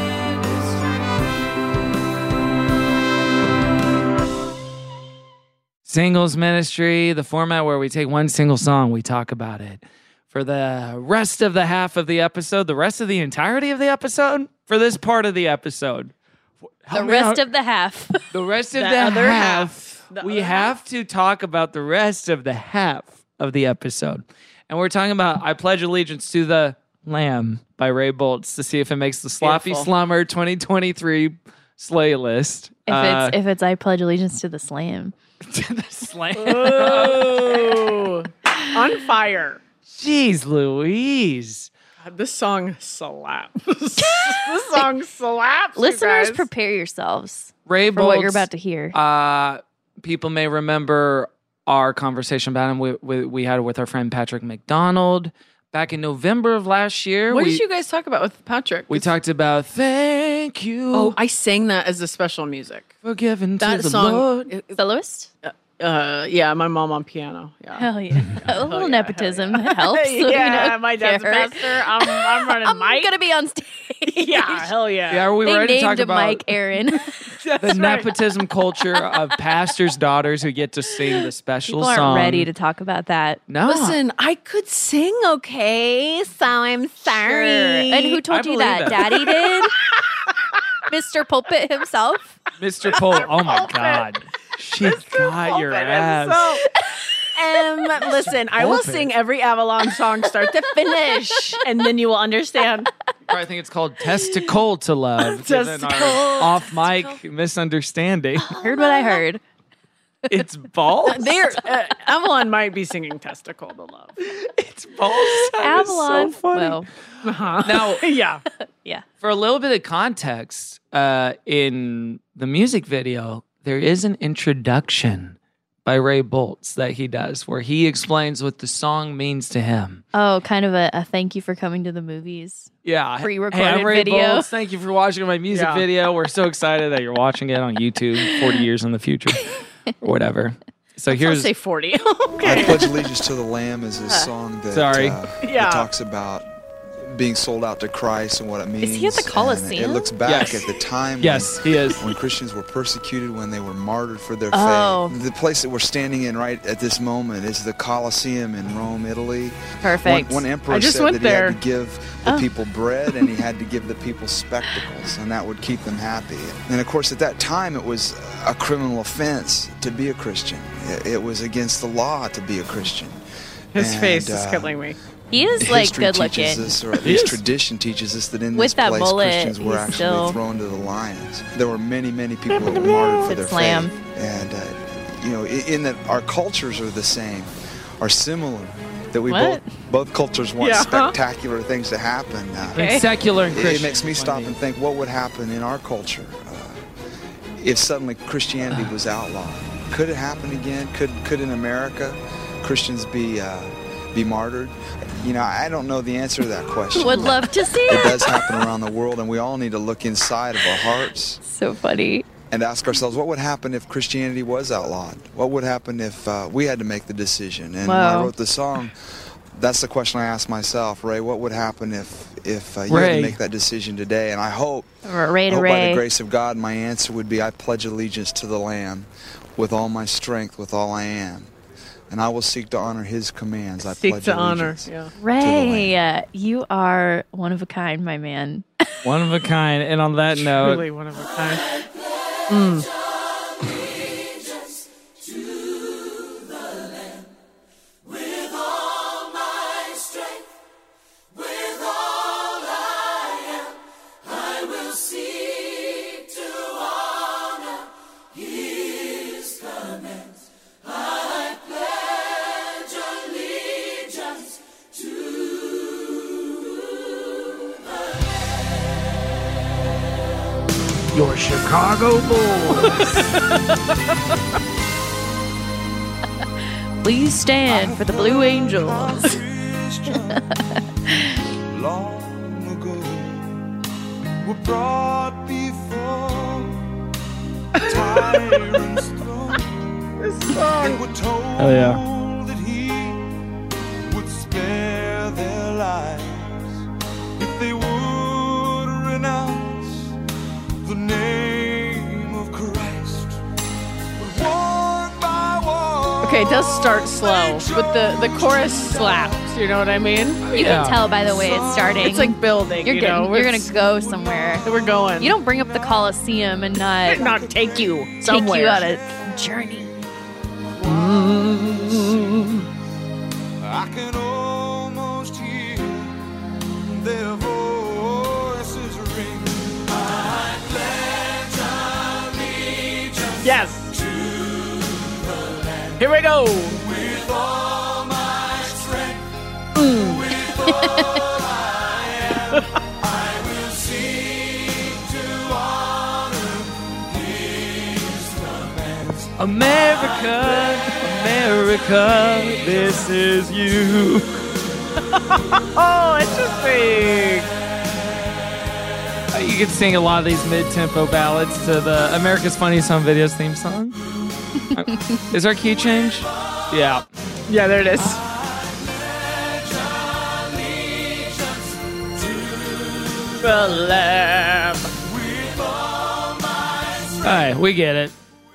S8: Ministry. Singles Ministry, the format where we take one single song, we talk about it. For the rest of the half of the episode, the rest of the entirety of the episode, for this part of the episode.
S4: The rest of the half.
S8: The rest of
S4: The
S8: the,
S4: other
S8: half.
S4: half. The
S8: we
S4: other
S8: have to talk about the rest of the half of the episode. And we're talking about I Pledge Allegiance to the Lamb by Ray Boltz to see if it makes the Sloppy
S4: Beautiful.
S8: Slumber twenty twenty-three slay list.
S4: If
S8: Uh,
S4: it's if it's I pledge allegiance to the Slam.
S8: to the Slam.
S9: Oh, on fire.
S8: Jeez Louise.
S9: God, this song slaps. This song slaps. you
S4: Listeners,
S9: guys.
S4: prepare yourselves
S8: Ray
S4: for what
S8: Boltz,
S4: you're about to hear.
S8: Uh, people may remember our conversation about him we, we, we had with our friend Patrick McDonald back in November of last year.
S9: What
S8: we,
S9: did you guys talk about with Patrick?
S8: We talked about thank you.
S9: Oh, I sang that as a special music.
S8: for giving
S9: That
S8: to the
S9: song.
S8: Lord.
S9: it- it-
S4: Soloist?
S9: uh, yeah, my mom on piano. Yeah.
S4: Hell yeah. A little
S9: yeah,
S4: nepotism helps.
S9: yeah,
S4: you know,
S9: my dad's a
S4: Garrett.
S9: pastor. I'm, I'm running
S4: I'm
S9: Mike.
S4: going to be on stage.
S9: Yeah, hell yeah.
S8: Yeah, are we
S4: They
S8: ready to
S4: named
S8: talk about
S4: Mike Aaron.
S8: the nepotism culture of pastors' daughters who get to sing the special
S4: People aren't
S8: song?
S4: ready to talk about that.
S8: No.
S9: Listen, I could sing okay, so I'm sorry.
S4: And who told
S8: I
S4: you
S8: believe
S4: that?
S8: that.
S4: Daddy did? Mister Pulpit himself?
S8: Mister Pole. Oh my God. She got your
S9: Pulpit
S8: ass.
S9: himself. Um, listen, I will
S8: Pulpit.
S9: sing every Avalon song start to finish, and then you will understand.
S8: I think it's called Testicle to Love. given
S9: Testicle.
S8: our off mic misunderstanding.
S4: Heard what I heard.
S8: It's balls.
S9: They're, uh, Avalon might be singing Testicle to Love.
S8: It's balls. That is
S4: Avalon.
S8: so funny.
S4: Well,
S9: Uh-huh.
S8: Now,
S9: yeah.
S4: yeah.
S8: for a little bit of context, uh, in the music video, there is an introduction by Ray Boltz that he does where he explains what the song means to him.
S4: Oh, kind of a, a thank you for coming to the movies.
S8: Yeah.
S4: Pre-recorded
S8: hey, I'm Ray
S4: video.
S8: Boltz. Thank you for watching my music
S9: Yeah.
S8: video. We're so excited that you're watching it on YouTube forty years in the future or whatever. So
S9: I'll
S8: here's
S9: say forty.
S14: I
S9: Okay.
S14: Pledge Allegiance to the Lamb is a song that,
S8: Sorry.
S14: uh,
S9: Yeah.
S14: that talks about being sold out to Christ and what it means.
S4: Is he at the Colosseum?
S14: And it looks back
S8: Yes.
S14: at the time
S8: Yes,
S14: when,
S8: he is.
S14: when Christians were persecuted, when they were martyred for their
S4: Oh.
S14: faith. The place that we're standing in right at this moment is the Colosseum in Rome, Italy.
S4: Perfect.
S14: One, one emperor
S9: I just
S14: said
S9: went
S14: that
S9: there.
S14: he had to give the
S4: Oh.
S14: people bread and he had to give the people spectacles, and that would keep them happy. And of course, at that time, it was a criminal offense to be a Christian. It, it was against the law to be a Christian.
S9: His
S14: And,
S9: face is
S14: uh,
S9: killing me.
S4: He is like
S14: History
S4: good
S14: teaches
S4: looking.
S14: us, or at
S8: He
S14: least
S8: is.
S14: tradition teaches us, that in
S4: With
S14: this
S4: that
S14: place
S4: mullet,
S14: Christians were
S4: he's
S14: actually
S4: still-
S14: thrown to the lions. There were many, many people that were martyred for their
S4: It's lamb.
S14: faith, and uh, you know, in, in that our cultures are the same, are similar. That we
S4: What?
S14: both both cultures want
S9: Yeah.
S14: spectacular things to happen. Uh,
S4: Okay.
S8: Secular and
S14: it,
S8: Christian.
S14: it makes me stop and think, what would happen in our culture uh, if suddenly Christianity was outlawed? Could it happen again? Could could in America Christians be uh, be martyred? You know, I don't know the answer to that question.
S4: Would love to see
S14: It
S4: it.
S14: does happen around the world, and we all need to look inside of our hearts
S4: So funny.
S14: and ask ourselves, what would happen if Christianity was outlawed? What would happen if uh, we had to make the decision? And when I
S4: Wow.
S14: wrote the song, that's the question I asked myself, Ray. What would happen if if uh, you had
S8: Ray.
S14: to make that decision today? And I hope,
S4: Ray
S14: I
S4: to
S14: hope by the
S4: Ray.
S14: grace of God, my answer would be, I pledge allegiance to the Lamb with all my strength, with all I am. And I will seek to honor his commands. I
S9: Seek
S14: pledge
S9: to honor.
S14: allegiance.
S9: Yeah.
S4: Ray, uh, you are one of a kind, my man.
S8: One of a kind. And on that note,
S9: Truly one of a kind. Mm.
S8: your Chicago Bulls.
S4: Please stand for the Blue Angels.
S3: Long ago, were brought before tyrant's throne.
S9: This song.
S3: And were told
S8: Oh, yeah.
S3: that he would spare their lives if they would renounce the name of Christ. But one by one,
S9: Okay, it does start slow, but the, the chorus slaps. You know what I mean?
S4: You
S8: Yeah.
S4: can tell by the way it's starting.
S9: It's like building.
S4: you're
S9: you
S4: getting,
S9: know?
S4: you're gonna
S9: It's-
S4: go somewhere.
S9: We're going.
S4: You don't bring up the Coliseum and not
S9: not take you
S4: take
S9: somewhere.
S4: you on a journey.
S3: I can almost hear their voices ring. I pledge allegiance
S9: Yes.
S3: to the land.
S9: Here we go.
S3: With all my strength, with all I am, I will seek to honor His commands.
S8: America, America, this is you.
S9: Oh, interesting.
S8: Uh, You can sing a lot of these mid-tempo ballads to the America's Funniest Home Videos theme song. Uh, Is our key change? Yeah.
S9: Yeah, there it is. The Lamb.
S8: All right, we get it.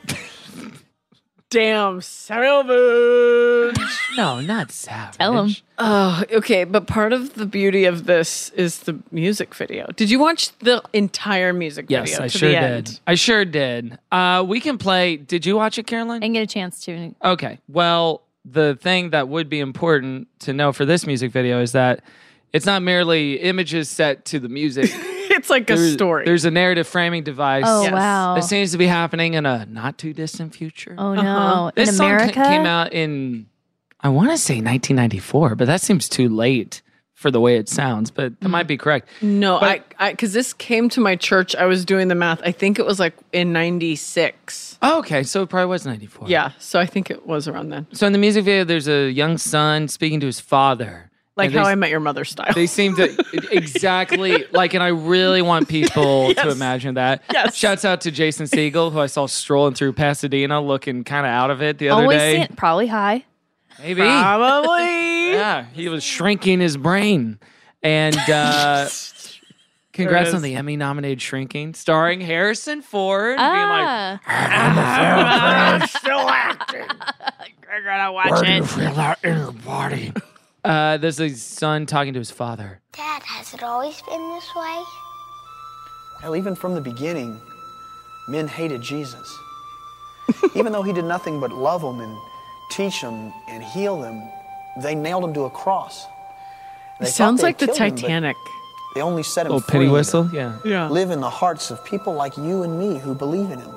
S9: Damn, Savage.
S8: No, not savage.
S4: Tell 'em.
S9: Oh, okay. But part of the beauty of this is the music video. Did you watch the entire music
S8: Yes,
S9: video
S8: I
S9: to
S8: sure
S9: the
S8: did.
S9: end?
S8: I sure did. Uh, we can play. Did you watch it, Caroline?
S4: I didn't get a chance to.
S8: Okay. Well, the thing that would be important to know for this music video is that it's not merely images set to the music.
S9: It's like a
S8: There's-
S9: story.
S8: There's a narrative framing device.
S4: Oh
S9: Yes.
S4: wow.
S8: That seems to be happening in a not too distant future.
S4: Oh no.
S9: Uh-huh.
S8: This
S4: In
S8: song ca-
S4: America?
S8: came out in, I want to say nineteen ninety-four, but that seems too late for the way it sounds. But that might be correct.
S9: no,
S8: But-
S9: I, I, because this came to my church. I was doing the math. I think it was like in ninety-six.
S8: Oh, okay, so it probably was ninety-four.
S9: Yeah, so I think it was around then.
S8: So in the music video, there's a young son speaking to his father.
S9: Like
S8: And
S9: How
S8: they-
S9: I Met Your Mother style.
S8: They seem to exactly like, and I really want people to
S9: Yes.
S8: imagine that.
S9: Yes.
S8: Shouts out to Jason Segel, who I saw strolling through Pasadena, looking kind of out of it the other
S4: Always
S8: day.
S4: see it, probably high.
S8: Maybe.
S9: Probably.
S8: Yeah, he was shrinking his brain. And uh, congrats
S9: is.
S8: on the Emmy-nominated Shrinking, starring Harrison Ford,
S4: Ah.
S8: being like,
S9: Still acting.
S4: We're gonna watch
S8: "Where do you
S4: it.
S8: feel that in your body?" Uh, there's a son talking to his father.
S7: Dad, has it always been this way?
S15: Well, even from the beginning, men hated Jesus. Even though he did nothing but love them and teach them and heal them, they nailed him to a cross. They
S9: It
S15: thought
S9: sounds
S15: they
S9: like the
S15: killed him, but
S9: Titanic.
S15: They only set him
S8: Little
S15: free.
S8: pity whistle, yeah.
S9: Yeah.
S15: Live in the hearts of people like you and me who believe in him.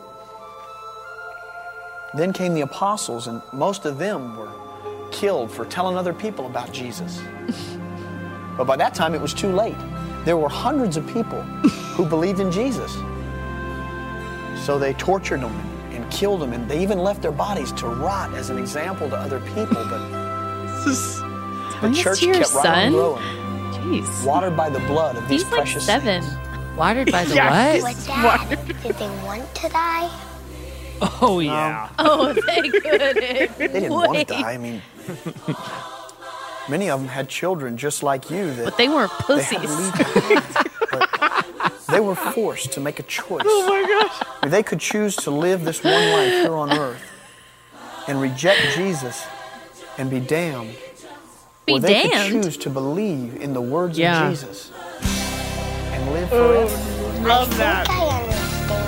S15: Then came the apostles, and most of them were killed for telling other people about Jesus. But by that time, it was too late. There were hundreds of people who believed in Jesus. So they tortured them and killed them, and they even left their bodies to rot as an example to other people. But the
S4: Telling this
S15: church
S4: to your
S15: kept right on
S4: son?
S15: growing,
S4: Jeez.
S15: watered by the blood of these
S4: He's like
S15: precious
S4: seven.
S15: saints.
S8: Watered by the
S9: Yes.
S8: what?
S7: But Dad, did they want to die?
S8: Oh, yeah.
S4: Oh, they couldn't.
S15: They didn't want to die. I mean, many of them had children just like you that
S4: But they weren't
S15: they had to
S4: pussies.
S15: leave behind. But they were forced to make a choice.
S9: Oh my gosh.
S15: I mean, they could choose to live this one life here on earth and reject Jesus and be damned.
S4: Be
S15: or they
S4: damned?
S15: could choose to believe in the words
S9: Yeah.
S15: of Jesus and live forever.
S9: Love that.
S7: I understand.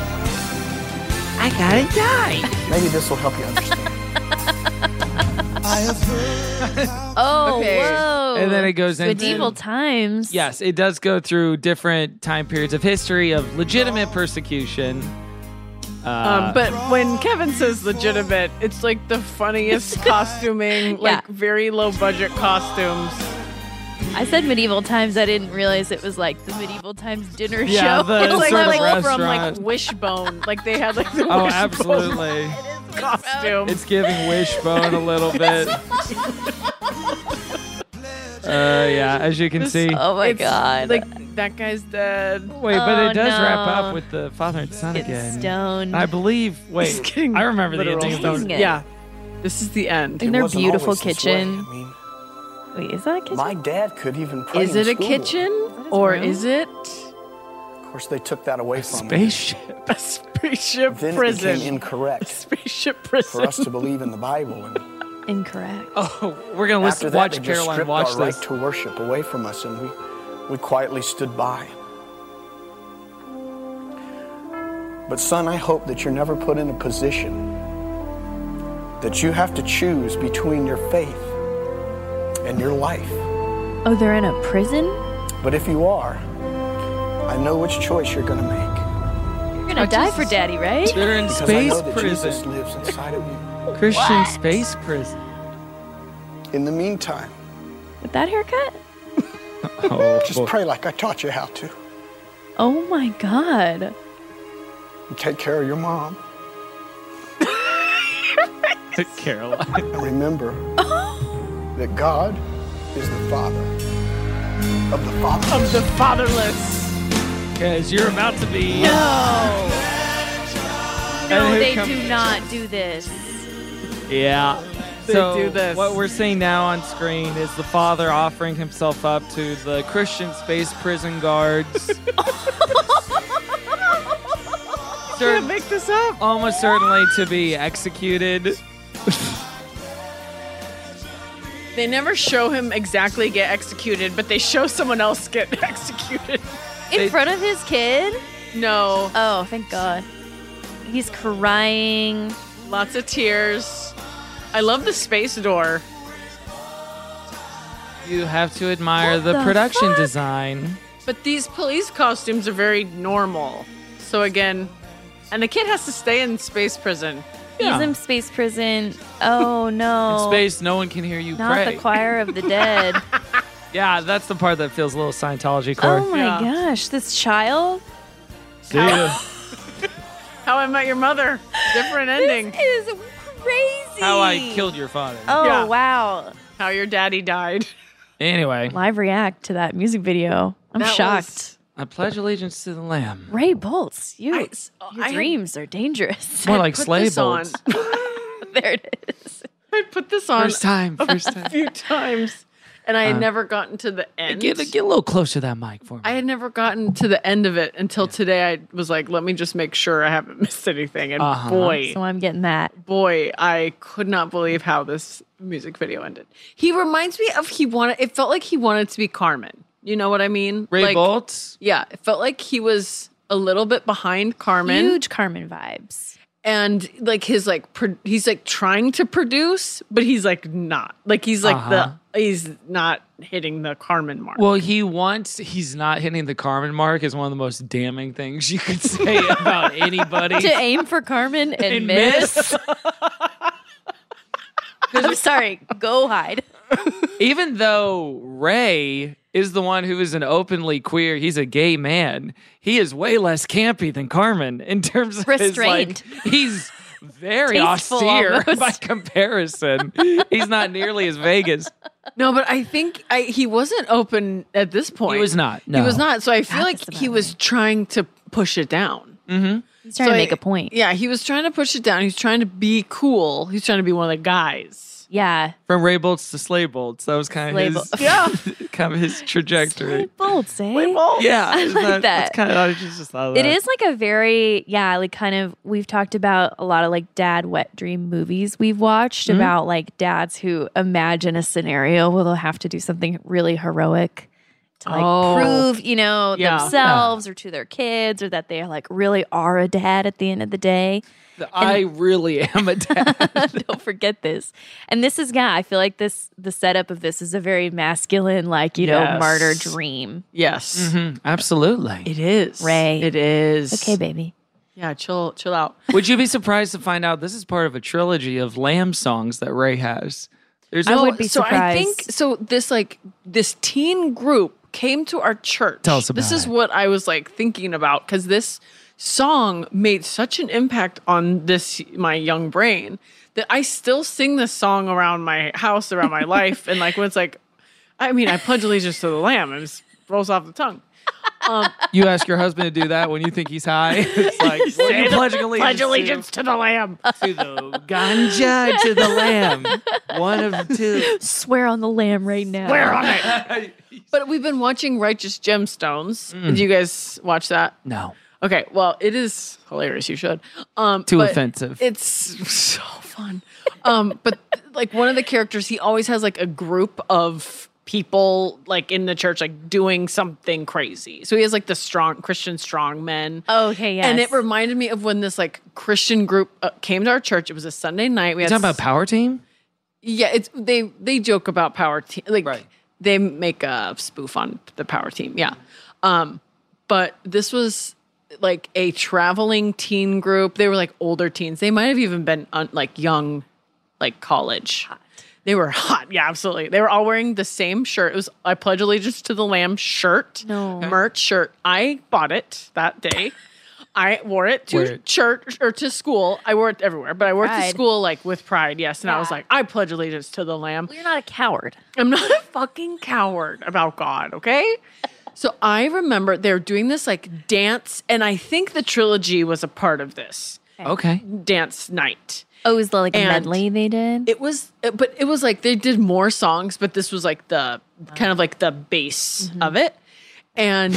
S9: I gotta die.
S15: Maybe this will help you understand.
S4: Oh,
S9: Okay.
S4: whoa.
S8: And then it goes into-
S4: medieval times.
S8: Yes, it does go through different time periods of history of legitimate persecution. Uh,
S9: Um, but when Kevin says legitimate, it's like the funniest costuming,
S4: Yeah.
S9: like very low budget costumes.
S4: I said medieval times. I didn't realize it was like the medieval times dinner
S8: Yeah,
S4: show.
S8: the
S9: It's like,
S8: sort of
S9: like from like
S8: restaurant.
S9: Wishbone. Like they had like the
S8: oh,
S9: Wishbone
S8: absolutely.
S9: costume.
S8: It's giving Wishbone a little bit. Uh, yeah, as you can
S9: This-
S8: see.
S4: Oh my
S9: It's
S4: god.
S9: Like that guy's dead.
S8: Wait, but
S4: Oh,
S8: it does wrap
S4: no.
S8: up with the father and son
S4: Getting
S8: again.
S4: stoned.
S8: I believe.
S9: He's
S8: Wait,
S9: getting
S8: I remember the
S9: literal
S8: ending. of
S9: stoned.
S8: those.
S9: Yeah. This is the end.
S4: In
S15: It
S4: their
S15: wasn't
S4: beautiful
S15: always this way.
S4: kitchen.
S15: I mean,
S4: Wait, is that a kitchen?
S15: my dad could even pray
S9: Is
S15: in
S9: it a
S15: school.
S9: kitchen or
S4: room?
S9: is it
S15: Of course, they took that away from him.
S8: Spaceship.
S9: a spaceship
S15: Then it
S9: prison?
S15: became incorrect
S9: Spaceship prison.
S15: for us to believe in the Bible. And
S4: Incorrect.
S8: Oh, we're gonna
S15: after
S8: listen.
S15: that,
S8: Watch
S15: they just
S8: Caroline
S15: stripped
S8: watch
S15: our
S8: this.
S15: right to worship away from us, and we, we quietly stood by. But son, I hope that you're never put in a position that you have to choose between your faith and your life.
S4: Oh, they're in a prison?
S15: But if you are, I know which choice you're going to make.
S4: You're gonna die for daddy, right?
S8: They're in
S15: Because I
S8: space
S15: know that Jesus
S8: prison.
S15: lives inside of you.
S8: Christian
S4: What?
S8: space prison.
S15: In the meantime,
S4: With that haircut?
S8: Oh,
S15: just pray like I taught you how to.
S4: Oh my god.
S15: And take care of your mom.
S8: Caroline.
S15: And remember that God is the Father of the fatherless.
S9: Of the fatherless.
S8: Because you're about to be.
S4: No.
S8: And
S4: No,
S8: who
S4: they
S8: comes-
S4: do not do this.
S8: Yeah.
S9: They
S8: so
S9: do this.
S8: what we're seeing now on screen is the father offering himself up to the Christian space prison guards.
S9: Can't make this up.
S8: Almost certainly to be executed.
S9: They never show him exactly get executed, but they show someone else get executed.
S4: In
S8: They-
S4: front of his kid?
S9: No.
S4: Oh, thank God. He's crying.
S9: Lots of tears. I love the space door.
S8: You have to admire
S4: What
S8: the,
S4: the
S8: production
S4: fuck?
S8: design.
S9: But these police costumes are very normal. So again, and the kid has to stay in space prison.
S8: Yeah.
S4: He's in space prison. Oh no.
S8: In space, no one can hear you
S4: Not
S8: pray.
S4: the choir of the dead.
S8: Yeah, that's the part that feels a little Scientology core.
S4: Oh my
S9: Yeah.
S4: gosh, this child.
S8: See ya.
S9: How I Met Your Mother. Different ending.
S4: This is crazy.
S8: How I Killed Your Father.
S4: Oh
S9: Yeah.
S4: wow.
S9: How your daddy died.
S8: Anyway,
S4: Live react to that music video. I'm
S9: That
S4: shocked.
S9: was-
S8: I pledge allegiance to the Lamb.
S4: Ray Bolts, you,
S9: I-
S4: your
S9: I-
S4: dreams are dangerous.
S8: More like
S9: Put
S8: sleigh
S9: this on.
S8: bolts.
S4: There it is.
S9: I put this on
S8: First time,
S9: a
S8: first time.
S9: few times. And I had
S8: Uh,
S9: never gotten to the end.
S8: Get, get a little closer to that mic for me.
S9: I had never gotten to the end of it until today. I was like, let me just make sure I haven't missed anything. And
S8: Uh-huh.
S9: boy,
S4: So I'm getting that.
S9: boy, I could not believe how this music video ended. He reminds me of he wanted. It felt like he wanted to be Carmen. You know what I mean?
S8: Ray
S9: like,
S8: Boltz?
S9: Yeah, it felt like he was a little bit behind Carmen.
S4: Huge Carmen vibes.
S9: And like his like pro- he's like trying to produce, but he's like not. Like he's like
S8: Uh-huh.
S9: the he's not hitting the Carmen mark.
S8: Well, he wants, he's not hitting the Carmen mark is one of the most damning things you could say about anybody.
S4: To aim for Carmen and,
S8: And
S4: miss.
S8: miss.
S4: I'm sorry. Go hide.
S8: Even though Ray is the one who is an openly queer, he's a gay man, he is way less campy than Carmen in terms of
S4: Restrained.
S8: his, like, he's very
S4: Tasteful
S8: austere
S4: almost.
S8: by comparison. He's not nearly as Vegas.
S9: No, but I think I, he wasn't open at this point.
S8: He was not, no.
S9: He was not. So I feel
S4: That's
S9: like he was trying to push it down.
S8: Mm-hmm.
S4: He's trying
S9: So
S4: to make
S9: I-
S4: a point.
S9: Yeah, he was trying to push it down. He's trying to be cool. He's trying to be one of the guys.
S4: Yeah.
S8: From Ray Boltz to Slay Boltz. That was kind
S4: Slay
S8: of
S4: Boltz.
S8: his,
S9: Yeah.
S8: kind of his trajectory.
S4: Bolts, eh?
S8: Yeah,
S4: I
S8: is
S4: like
S8: that,
S4: that.
S8: That's kind of, I just, just thought of
S4: It
S8: that.
S4: is like a very, yeah, like kind of, we've talked about a lot of like dad wet dream movies we've watched
S8: Mhm.
S4: about like dads who imagine a scenario where they'll have to do something really heroic to like
S9: Oh.
S4: prove, you know,
S9: Yeah.
S4: themselves or to their kids or that they like really are a dad at the end of the day.
S8: I really am a dad.
S4: Don't forget this. And this is, yeah, I feel like this, the setup of this is a very masculine, like, you know,
S9: Yes.
S4: martyr dream.
S9: Yes.
S8: Mhm, absolutely.
S9: It is.
S4: Ray.
S9: It is.
S4: Okay, baby.
S9: Yeah, chill chill out.
S8: Would you be surprised to find out this is part of a trilogy of Lamb songs that Ray has? There's
S4: I
S8: no,
S4: would be
S9: so I think
S4: surprised.
S9: so this like this teen group came to our church.
S8: Tell us
S9: This
S8: about
S9: is
S8: it.
S9: what I was like thinking about because this song made such an impact on this my young brain that I still sing this song around my house, around my life, and like when it's like, I mean, I pledge allegiance to the Lamb, and it just rolls off the tongue. Um,
S8: you ask your husband to do that when you think he's high. It's like, what are you pledging allegiance
S9: pledge allegiance to the Lamb.
S8: to? To the ganja, to the lamb. One of two.
S4: Swear on the lamb right now.
S9: Swear on it. But we've been watching Righteous Gemstones.
S8: Mm.
S9: Did you guys watch that?
S8: No.
S9: Okay, well, it is hilarious. You should. Um,
S8: Too
S9: but
S8: offensive.
S9: It's so fun. Um, but like one of the characters, he always has like a group of people like in the church, like doing something crazy. So he has like the strong Christian strong men.
S4: Okay, yes.
S9: And it reminded me of when this like Christian group uh, came to our church. It was a Sunday night. We
S8: You
S9: had
S8: talking about Power Team?
S9: yeah, it's they they joke about Power Team. Like
S8: Right.
S9: they make a spoof on the Power Team. Yeah. Um, but this was like a traveling teen group. They were like older teens. They might have even been un- like young, like college. Hot. They were hot. Yeah, absolutely. They were all wearing the same shirt. It was I pledge allegiance to the Lamb shirt.
S4: No.
S9: Merch shirt. I bought it that day. I wore it to
S8: Wear it.
S9: church or to school. I wore it everywhere, but I wore it to
S4: Pride.
S9: school like with pride. Yes, and I was
S4: Yeah.
S9: like, I pledge allegiance to the Lamb.
S4: Well, you're not a coward.
S9: I'm not a fucking coward about God, okay? So I remember they're doing this like dance, and I think the trilogy was a part of this
S8: Okay.
S9: dance night.
S4: Oh, it was like a
S9: And
S4: medley they did?
S9: It was, but it was like they did more songs, but this was like the kind of like the base of it. And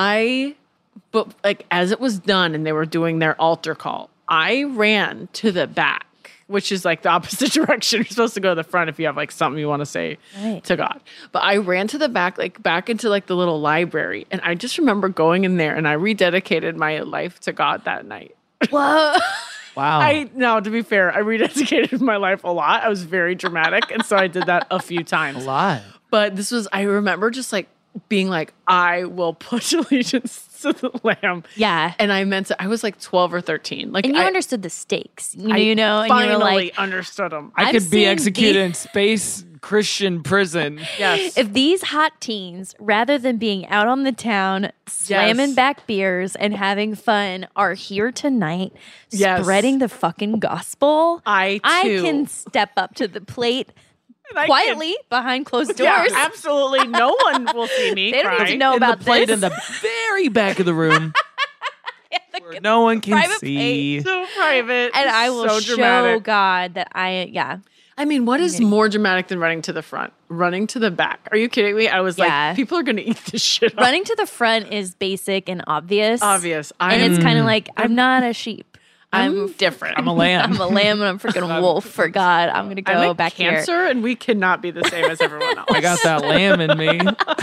S9: I, but like as it was done and they were doing their altar call, I ran to the back, which is like the opposite direction. You're supposed to go to the front if you have like something you want to say
S4: Right.
S9: to God. But I ran to the back, like back into like the little library. And I just remember going in there and I rededicated my life to God that night.
S4: Whoa.
S8: Wow.
S9: I no, to be fair, I rededicated my life a lot. I was very dramatic, and so I did that a few times.
S8: a lot.
S9: But this was I remember just like being like, I will pledge allegiance to the Lamb.
S4: Yeah.
S9: And I meant to, I was like twelve or thirteen. Like
S4: And you
S9: I,
S4: understood the stakes. You know,
S9: I
S4: you know, and you
S9: finally
S4: were like,
S9: understood them.
S8: I
S4: I've
S8: could be
S4: seen
S8: executed
S4: the-
S8: in space Christian prison.
S9: Yes.
S4: if these hot teens, rather than being out on the town slamming
S9: Yes.
S4: back beers and having fun, are here tonight
S9: Yes.
S4: spreading the fucking gospel,
S9: I
S4: I
S9: too.
S4: can step up to the plate
S9: And I can-
S4: quietly behind closed doors.
S9: Yeah, absolutely. No one will see me.
S4: They don't
S9: cry.
S4: need to know
S8: In
S4: about
S8: the plate
S4: this.
S8: in the very back of the room. Where no one can
S4: private
S8: see.
S9: So private.
S4: And I will
S9: so
S4: show
S9: dramatic.
S4: God that I, yeah.
S9: I mean, what is more dramatic than running to the front? Running to the back. Are you kidding me? I was
S4: Yeah.
S9: like, people are going to eat this shit up.
S4: Running to the front is basic and obvious.
S9: Obvious.
S4: And
S9: I'm-
S4: it's kind of like, I'm not a sheep.
S9: I'm different.
S8: I'm a lamb.
S4: I'm a lamb and I'm freaking wolf for God. I'm going to go
S9: I'm like
S4: back
S9: cancer
S4: here.
S9: and we cannot be the same as everyone else.
S8: I got that lamb in me.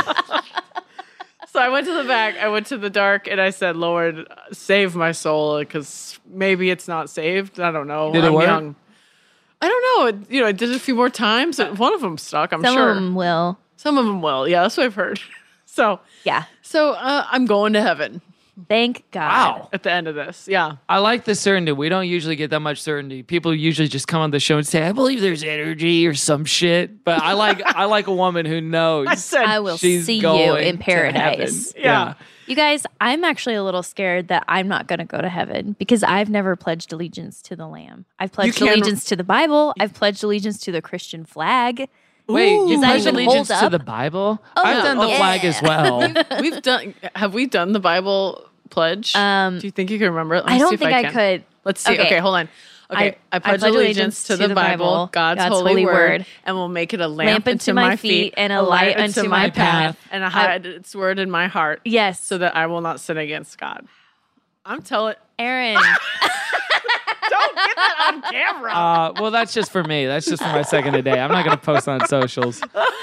S9: So I went to the back, I went to the dark, and I said, Lord, save my soul, because maybe it's not saved. I don't know.
S8: Did it
S9: I'm
S8: work?
S9: young. I don't know. It, you know, I did it a few more times. One of them stuck, I'm
S4: Some
S9: sure.
S4: of them will.
S9: Some of them will. Yeah, that's what I've heard. So,
S4: Yeah.
S9: so uh, I'm going to heaven.
S4: Thank God.
S8: Wow.
S9: At the end of this. Yeah.
S8: I like the certainty. We don't usually get that much certainty. People usually just come on the show and say, I believe there's energy or some shit. But I like I like a woman who knows.
S9: I said,
S4: I will
S8: she's
S4: see you
S8: going
S4: in
S8: to
S4: paradise.
S8: heaven. Yeah.
S4: You guys, I'm actually a little scared that I'm not going to go to heaven because I've never pledged allegiance to the Lamb. I've pledged
S9: can't-
S4: allegiance to the Bible. I've pledged allegiance to the Christian flag.
S8: Wait, you
S4: Does that
S8: pledge
S4: even
S8: allegiance
S4: hold
S8: to
S4: up?
S8: the Bible?
S4: Oh,
S8: I've done the
S4: yeah.
S8: flag as well.
S9: We've done, have we done the Bible pledge?
S4: Um,
S9: Do you think you can remember it? Let me
S4: I
S9: see
S4: don't
S9: if
S4: think I,
S9: can.
S4: could.
S9: Let's see. Okay,
S4: Okay.
S9: hold on. Okay,
S4: I-
S9: I,
S4: I
S9: pledge,
S4: pledge
S9: allegiance to the, Bible, God's, holy, word, and will make it a lamp,
S4: Lamp unto my feet and a light unto my path.
S9: and a hide its word in my heart,
S4: Yes.
S9: so that I will not sin against God. I'm telling.
S4: Aaron.
S9: Don't get that on camera.
S8: Uh, well, that's just for me. That's just for my second a day. I'm not going to post on socials.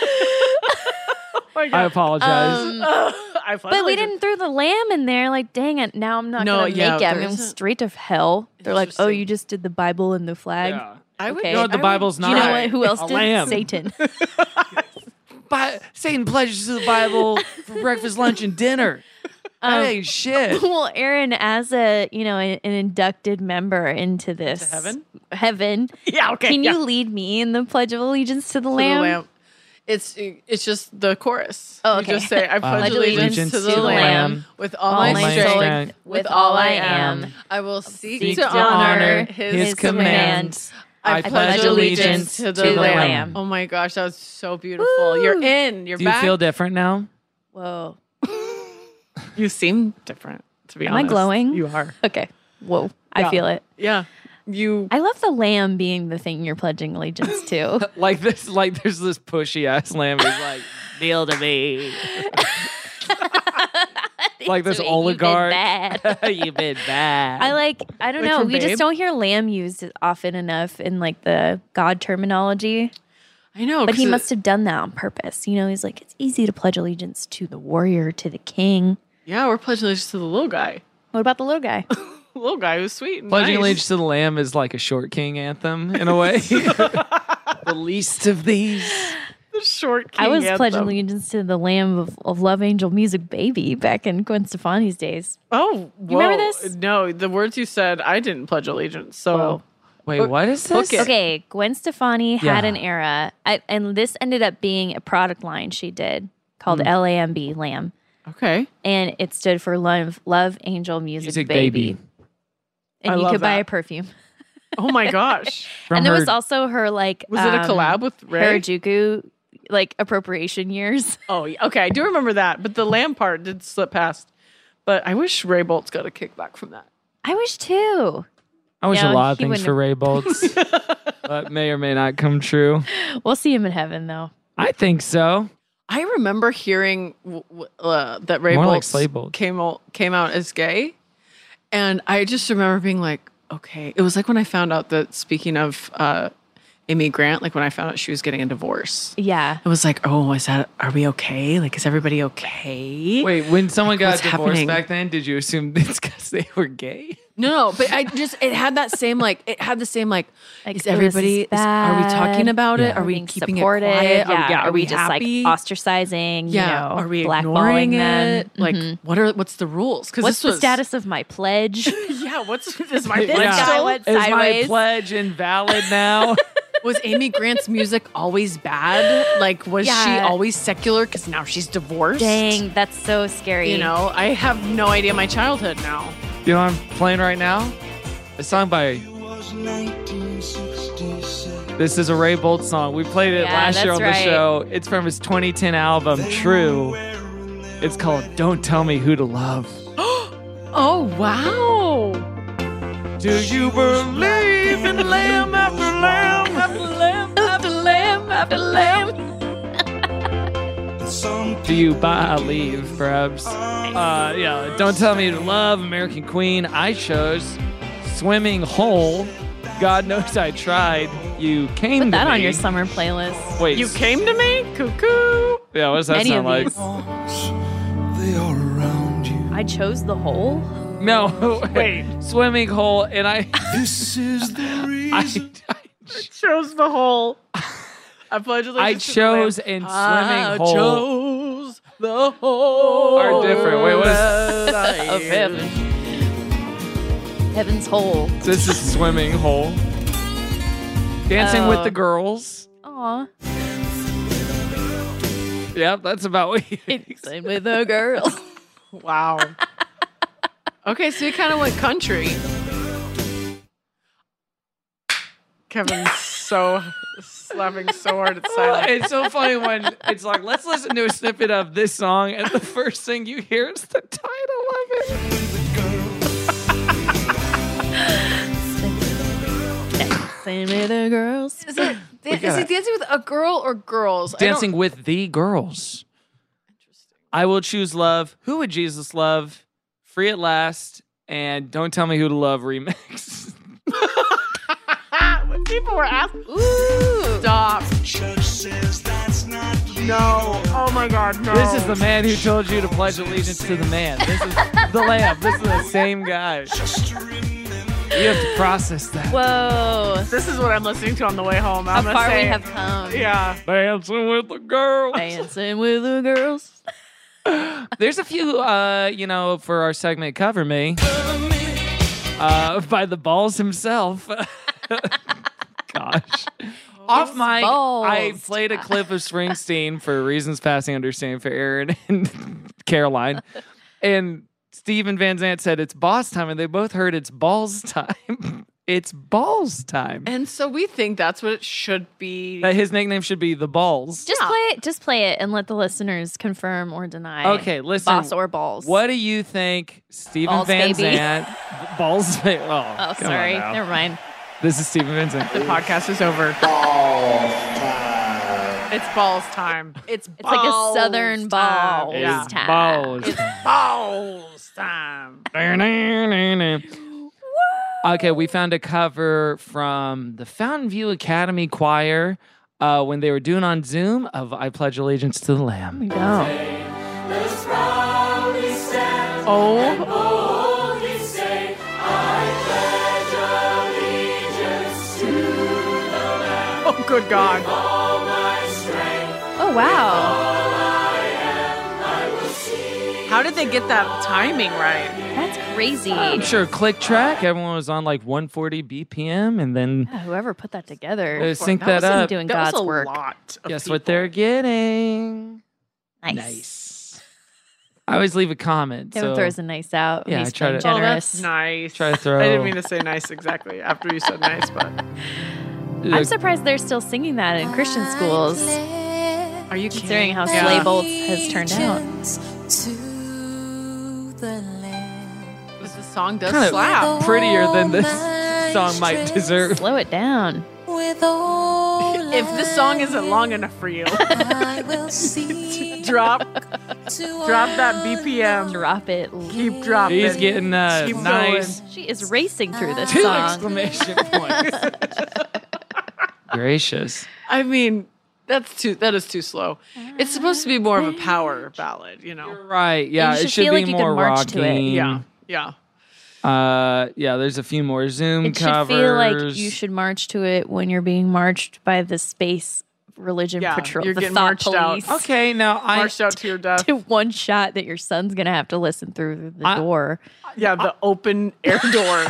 S8: I apologize.
S4: Um,
S9: I
S4: but we
S9: finally
S4: didn't throw the lamb in there. Like, dang it. Now I'm not
S9: No,
S4: going to
S9: yeah,
S4: make it. I'm
S9: there
S4: going
S9: isn't-
S4: straight to hell. They're like, oh, you just did the Bible and the flag.
S8: Yeah.
S9: I would.
S4: Okay.
S8: You know what the
S9: I would-
S8: Bible's
S4: Do
S8: not?
S4: you know what? Who else
S8: A
S4: did?
S8: lamb.
S4: Satan.
S8: Bi- Satan pledges to the Bible for breakfast, lunch, and dinner. That
S4: Um,
S8: ain't shit.
S4: Well, Aaron, as a you know an, an inducted member into this
S9: To heaven?
S4: heaven,
S9: Yeah. Okay.
S4: can
S9: yeah.
S4: you lead me in the Pledge of Allegiance to the
S9: To the
S4: Lamb?
S9: lamb. It's it's just the chorus.
S4: Oh,
S9: You
S4: okay.
S9: just say, I pledge allegiance to the Lamb with all
S4: all
S9: my
S4: my
S9: strength,
S8: strength,
S9: with all I am. I will seek,
S4: Seek
S9: to
S4: to
S9: honor
S4: honor
S9: His,
S8: His
S9: commands.
S8: commands.
S9: I,
S8: I
S9: pledge
S8: pledge
S9: allegiance to the,
S4: to the
S9: Lamb.
S4: Lamb.
S9: Oh my gosh, that was so beautiful. You're in. You're
S8: Do you
S9: back.
S8: feel different now?
S4: Whoa.
S9: You seem different. To be
S4: Am I
S9: honest,
S4: glowing?
S9: You are.
S4: Okay. Whoa. I
S9: Yeah.
S4: feel it.
S9: Yeah. You.
S4: I love the lamb being the thing you're pledging allegiance to.
S8: Like this, like there's this pushy ass lamb who's like, kneel to me. Like this
S4: Sweet,
S8: oligarch.
S4: You've been bad.
S8: You've been bad.
S4: I like, I don't
S9: Like
S4: know.
S9: from
S4: We
S9: Babe?
S4: just don't hear lamb used often enough in like the God terminology.
S9: I know.
S4: But he
S9: 'cause it-
S4: must have done that on purpose. You know, he's like, it's easy to pledge allegiance to the warrior, to the king.
S9: Yeah, we're pledging allegiance to the little guy.
S4: What about the little guy?
S9: Little guy who's sweet. And
S8: Pledging
S9: nice.
S8: allegiance to the Lamb is like a short king anthem in a way. The least of these.
S9: The short king
S4: I was pledging
S9: anthem.
S4: allegiance to the lamb of, of Love Angel Music Baby back in Gwen Stefani's days.
S9: Oh,
S4: You remember
S9: whoa.
S4: this?
S9: No, the words you said, I didn't pledge allegiance. So
S4: Whoa.
S8: Wait, what is this?
S9: Book it.
S4: Okay, Gwen Stefani had
S8: Yeah.
S4: an era, I, and this ended up being a product line she did called
S9: Hmm.
S4: L A M B, Lamb.
S9: okay.
S4: And it stood for Love, Love Angel Music,
S8: Music
S4: Baby.
S8: Baby.
S4: And
S9: I
S4: you
S9: love
S4: could buy
S9: that.
S4: a perfume.
S9: Oh my gosh.
S8: From
S4: and there
S8: her-
S4: was also her like
S9: Was it a
S4: um,
S9: collab with Ray?
S4: Harajuku like appropriation years.
S9: Oh, yeah. Okay. I do remember that, but the lamb part did slip past. But I wish Ray Bolt's got a kickback from that.
S4: I wish too.
S8: I wish
S4: No,
S8: a lot of
S4: he
S8: things
S4: wouldn't
S8: for Ray Bolts, but may or may not come true.
S4: We'll see him in heaven though.
S8: I think so.
S9: I remember hearing w- w- uh, that Ray
S8: More like
S9: Bolt's
S8: Slade Bolts.
S9: came out, came out as gay, and I just remember being like, okay. It was like when I found out that, speaking of uh, Amy Grant, like when I found out she was getting a divorce.
S4: Yeah.
S9: It was like, oh, is that? Are we okay? Like, is everybody okay?
S8: Wait, when someone
S9: Like,
S8: got
S9: what's
S8: divorced
S9: happening?
S8: back then, did you assume it's because they were gay?
S9: No, no, but I just it had that same like it had the same like,
S4: Like,
S9: is
S4: oh, this
S9: everybody
S4: is
S9: is- are we talking
S4: bad.
S9: about it?
S8: Yeah.
S9: Are we
S4: being
S9: keeping
S4: supported?
S9: it quiet?
S4: Yeah.
S9: Are, yeah,
S4: Are we just
S9: happy?
S4: like ostracizing?
S9: yeah,
S4: You know,
S9: are we
S4: blackballing
S9: ignoring
S4: them?
S9: it? Like,
S4: Mhm.
S9: what are what's the rules? Because
S4: What's
S9: this
S4: the
S9: was,
S4: status of my pledge?
S9: Yeah, what's is my
S4: This
S9: pledge
S4: guy
S9: still?
S4: went
S8: Is my
S4: sideways.
S8: pledge invalid now?
S9: Was Amy Grant's music always bad? Like, was she
S4: Yeah.
S9: always secular? Because now she's divorced.
S4: Dang, that's so scary.
S9: You know, I have no idea my childhood now.
S8: You know what I'm playing right now? A song by. This is a Ray Bolt song. We played it
S4: Yeah,
S8: last year
S4: that's
S8: on
S4: right.
S8: the show. It's from his twenty ten album, True. It's called Don't Tell Me Who to Love.
S9: Oh, wow.
S8: Do you believe in lamb after lamb after lamb after lamb after lamb? Do you believe, perhaps? Uh, yeah, Don't Tell Me to Love, American Queen. I chose Swimming Hole. God Knows I Tried. You Came
S4: Put
S8: to
S4: that
S8: Me.
S4: on your summer playlist.
S8: Wait.
S9: You came to me? Cuckoo.
S8: Yeah, what does that
S4: Any
S8: sound
S4: of
S8: like?
S4: these.
S3: They are around you.
S4: I chose the hole.
S8: No,
S9: Wait.
S8: Swimming Hole, and I.
S3: This is the reason.
S8: I,
S9: I chose the hole. I pledge allegiance
S8: I
S9: to the
S8: chose
S9: lamb.
S8: and Swimming
S9: I
S8: Hole
S9: chose the hole.
S8: are different. Wait, what is
S4: Of heaven. Heaven's hole.
S8: this? Is Swimming Hole. Dancing with
S4: Oh.
S8: the Girls.
S4: Aw.
S8: Yep, that's about what you
S4: Same with the girls.
S9: Wow. Okay, so you kind of went country. Kevin's so slapping so hard it's silent.
S8: It's so funny when it's like, let's listen to a snippet of this song, and the first thing you hear is the title of it.
S4: Same with the girls.
S9: Is it
S8: We
S9: is
S8: gotta-
S9: he dancing with a girl or girls? I don't-
S8: Dancing with the Girls. I Will Choose Love. Who Would Jesus Love? Free at Last. And Don't Tell Me Who to Love remix.
S9: When people were asking. Ooh. Stop. No. Oh my God, no.
S8: This is the man who told you to pledge allegiance to the man. This is the lamb. This is the same guy. You have to process that.
S4: Whoa.
S9: This is what I'm listening to on the way home.
S4: How
S9: I'm gonna
S4: far we
S9: say
S4: have
S9: it.
S4: come.
S9: Yeah.
S8: Dancing with the Girls.
S4: Dancing with the girls.
S8: There's a few, uh, you know, for our segment Cover Me, uh, by the Balls himself. Gosh. Off mic,
S4: Balls.
S8: I played a clip of Springsteen for reasons passing understanding for Aaron and Caroline. And Steven Van Zandt said it's boss time, and they both heard it's balls time. It's balls time.
S9: And so we think that's what it should be.
S8: That his nickname should be the Balls.
S4: Just play it. Just play it and let the listeners confirm or deny.
S8: Okay, listen.
S4: Boss or balls.
S8: What do you think Steven
S4: Balls,
S8: Van
S4: baby.
S8: Zandt? Balls. Oh,
S4: Oh,
S8: come
S4: sorry.
S8: on now.
S4: Never mind.
S8: This is Steven Van Zandt.
S9: The podcast is over. It's balls time. It's
S4: It's like a southern balls
S9: Yeah.
S4: time.
S8: Balls.
S9: It's balls time.
S8: Okay, we found a cover from the Fountain View Academy Choir uh, when they were doing on Zoom of I Pledge Allegiance to the Lamb.
S4: No.
S9: Oh. Oh, good God.
S4: Oh, wow.
S9: How did they get that timing right?
S4: That's crazy.
S8: I'm sure click track, everyone was on like one forty B P M, and then
S4: Yeah, whoever put that together.
S8: uh, sync
S9: that
S8: that,
S9: was
S8: up.
S4: doing
S9: That was
S4: God's
S9: a
S4: work.
S9: lot of
S8: Guess
S9: people.
S8: what they're getting?
S4: Nice.
S8: I always leave a comment.
S4: Kevin
S8: so
S4: throws a nice out.
S8: Yeah, I
S4: He's
S8: try
S4: being
S8: to-
S9: Oh,
S4: generous.
S9: that's nice.
S8: Try to throw-
S9: I didn't mean to say nice exactly after you said nice, but
S4: I'm surprised they're still singing that in Christian schools,
S9: are you
S4: considering how
S9: Yeah.
S4: Slay Bolts has turned out.
S9: But the song does
S8: kind
S9: slap.
S8: of prettier than this song might deserve.
S4: Slow it down.
S9: If this song isn't long enough for you, drop, drop that B P M.
S4: Drop it.
S9: Keep dropping.
S8: He's getting uh,
S9: Keep
S8: nice.
S4: She is racing through this
S8: Two
S4: song.
S8: exclamation points. Gracious.
S9: I mean, that's too. That is too slow. It's supposed to be more of a power ballad, you know.
S8: Right. Yeah.
S4: You
S8: It
S4: should
S8: should
S4: feel
S8: be
S4: like you can
S8: more
S4: march
S8: rocking.
S4: to it.
S9: Yeah, yeah.
S8: Uh, yeah. There's a few more Zoom
S4: It should
S8: covers.
S4: feel like you should march to it when you're being marched by the space religion
S9: Yeah,
S4: patrol,
S9: you're
S4: the
S9: getting
S4: thought
S9: marched out.
S4: police.
S8: Okay. Now I.
S9: Marched out to your death.
S4: To one shot that your son's gonna have to listen through the
S8: I-
S4: door.
S9: Yeah, the open air door.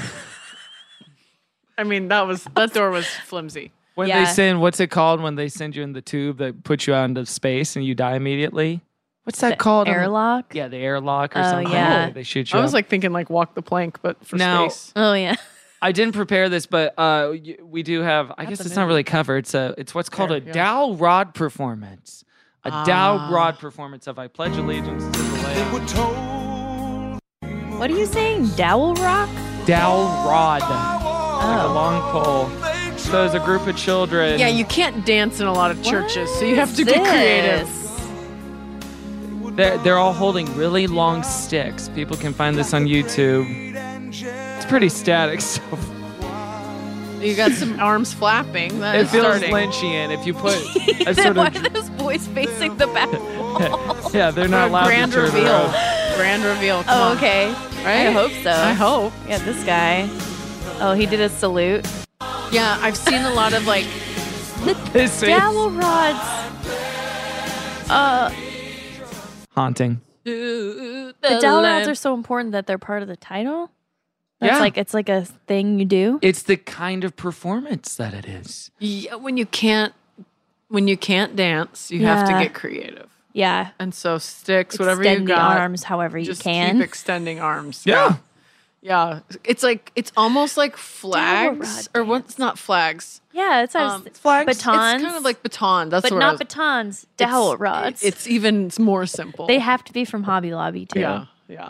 S9: I mean, that was that door was flimsy.
S8: When
S4: Yeah.
S8: they send, what's it called when they send you in the tube that puts you out into space and you die immediately? What's that
S4: The
S8: called?
S4: airlock?
S8: Yeah, the airlock or
S4: Oh,
S8: something.
S4: yeah.
S8: They shoot you.
S9: I was
S8: up.
S9: like thinking like walk the plank, but for
S8: Now-
S9: space.
S4: Oh yeah.
S8: I didn't prepare this, but uh, y- we do have. I guess
S4: a
S8: it's not really covered. It's a. It's what's called
S9: Yeah,
S8: a
S9: yeah.
S8: Dow Rod performance. A
S9: Ah.
S8: Dow Rod performance of "I Pledge Allegiance to the Lamb."
S4: What are you saying? Dowel rock?
S8: Dowel rod. Like a long pole. So there's a group of children.
S9: Yeah, you can't dance in a lot of churches, so you have to
S4: This.
S9: get creative.
S8: They're, they're all holding really long sticks. People can find this on YouTube. It's pretty static stuff.
S9: You got some arms flapping. That
S8: It
S9: is
S8: feels
S9: starting.
S8: Lynchian if you put a
S4: Then
S8: sort
S4: why
S8: of...
S4: are those boys facing the back wall?
S8: Yeah, they're not
S9: For a
S8: allowed
S9: grand
S8: to turn
S9: reveal.
S8: around.
S9: Grand reveal. Come
S4: Oh,
S9: on.
S4: okay.
S9: Right?
S4: I hope so.
S9: I hope.
S4: Yeah, this guy. Oh, he did a salute.
S9: Yeah, I've seen a lot of like
S8: This is
S4: Dowel rods. Uh,
S8: haunting.
S4: the dowel rods are so important that they're part of the title. That's
S8: Yeah.
S4: like it's like a thing you do.
S8: It's the kind of performance that it is.
S9: Yeah, when you can't when you can't dance, you have to
S4: Yeah.
S9: get creative.
S4: Yeah.
S9: And so sticks, whatever
S4: Extend
S9: you
S4: the
S9: got,
S4: arms however you
S9: just
S4: can.
S9: keep extending arms.
S8: Yeah.
S9: Yeah. It's like it's almost like
S4: Dowel
S9: flags
S4: rod
S9: or what's not flags.
S4: Yeah, it's,
S9: Um,
S4: it's
S8: flags.
S4: batons.
S9: It's kind of like baton. That's
S4: but
S9: what I
S4: not
S9: was-
S4: batons.
S9: it's-
S4: Dowel rods.
S9: It's even it's more simple.
S4: they have to be from Hobby Lobby too.
S9: yeah. Yeah.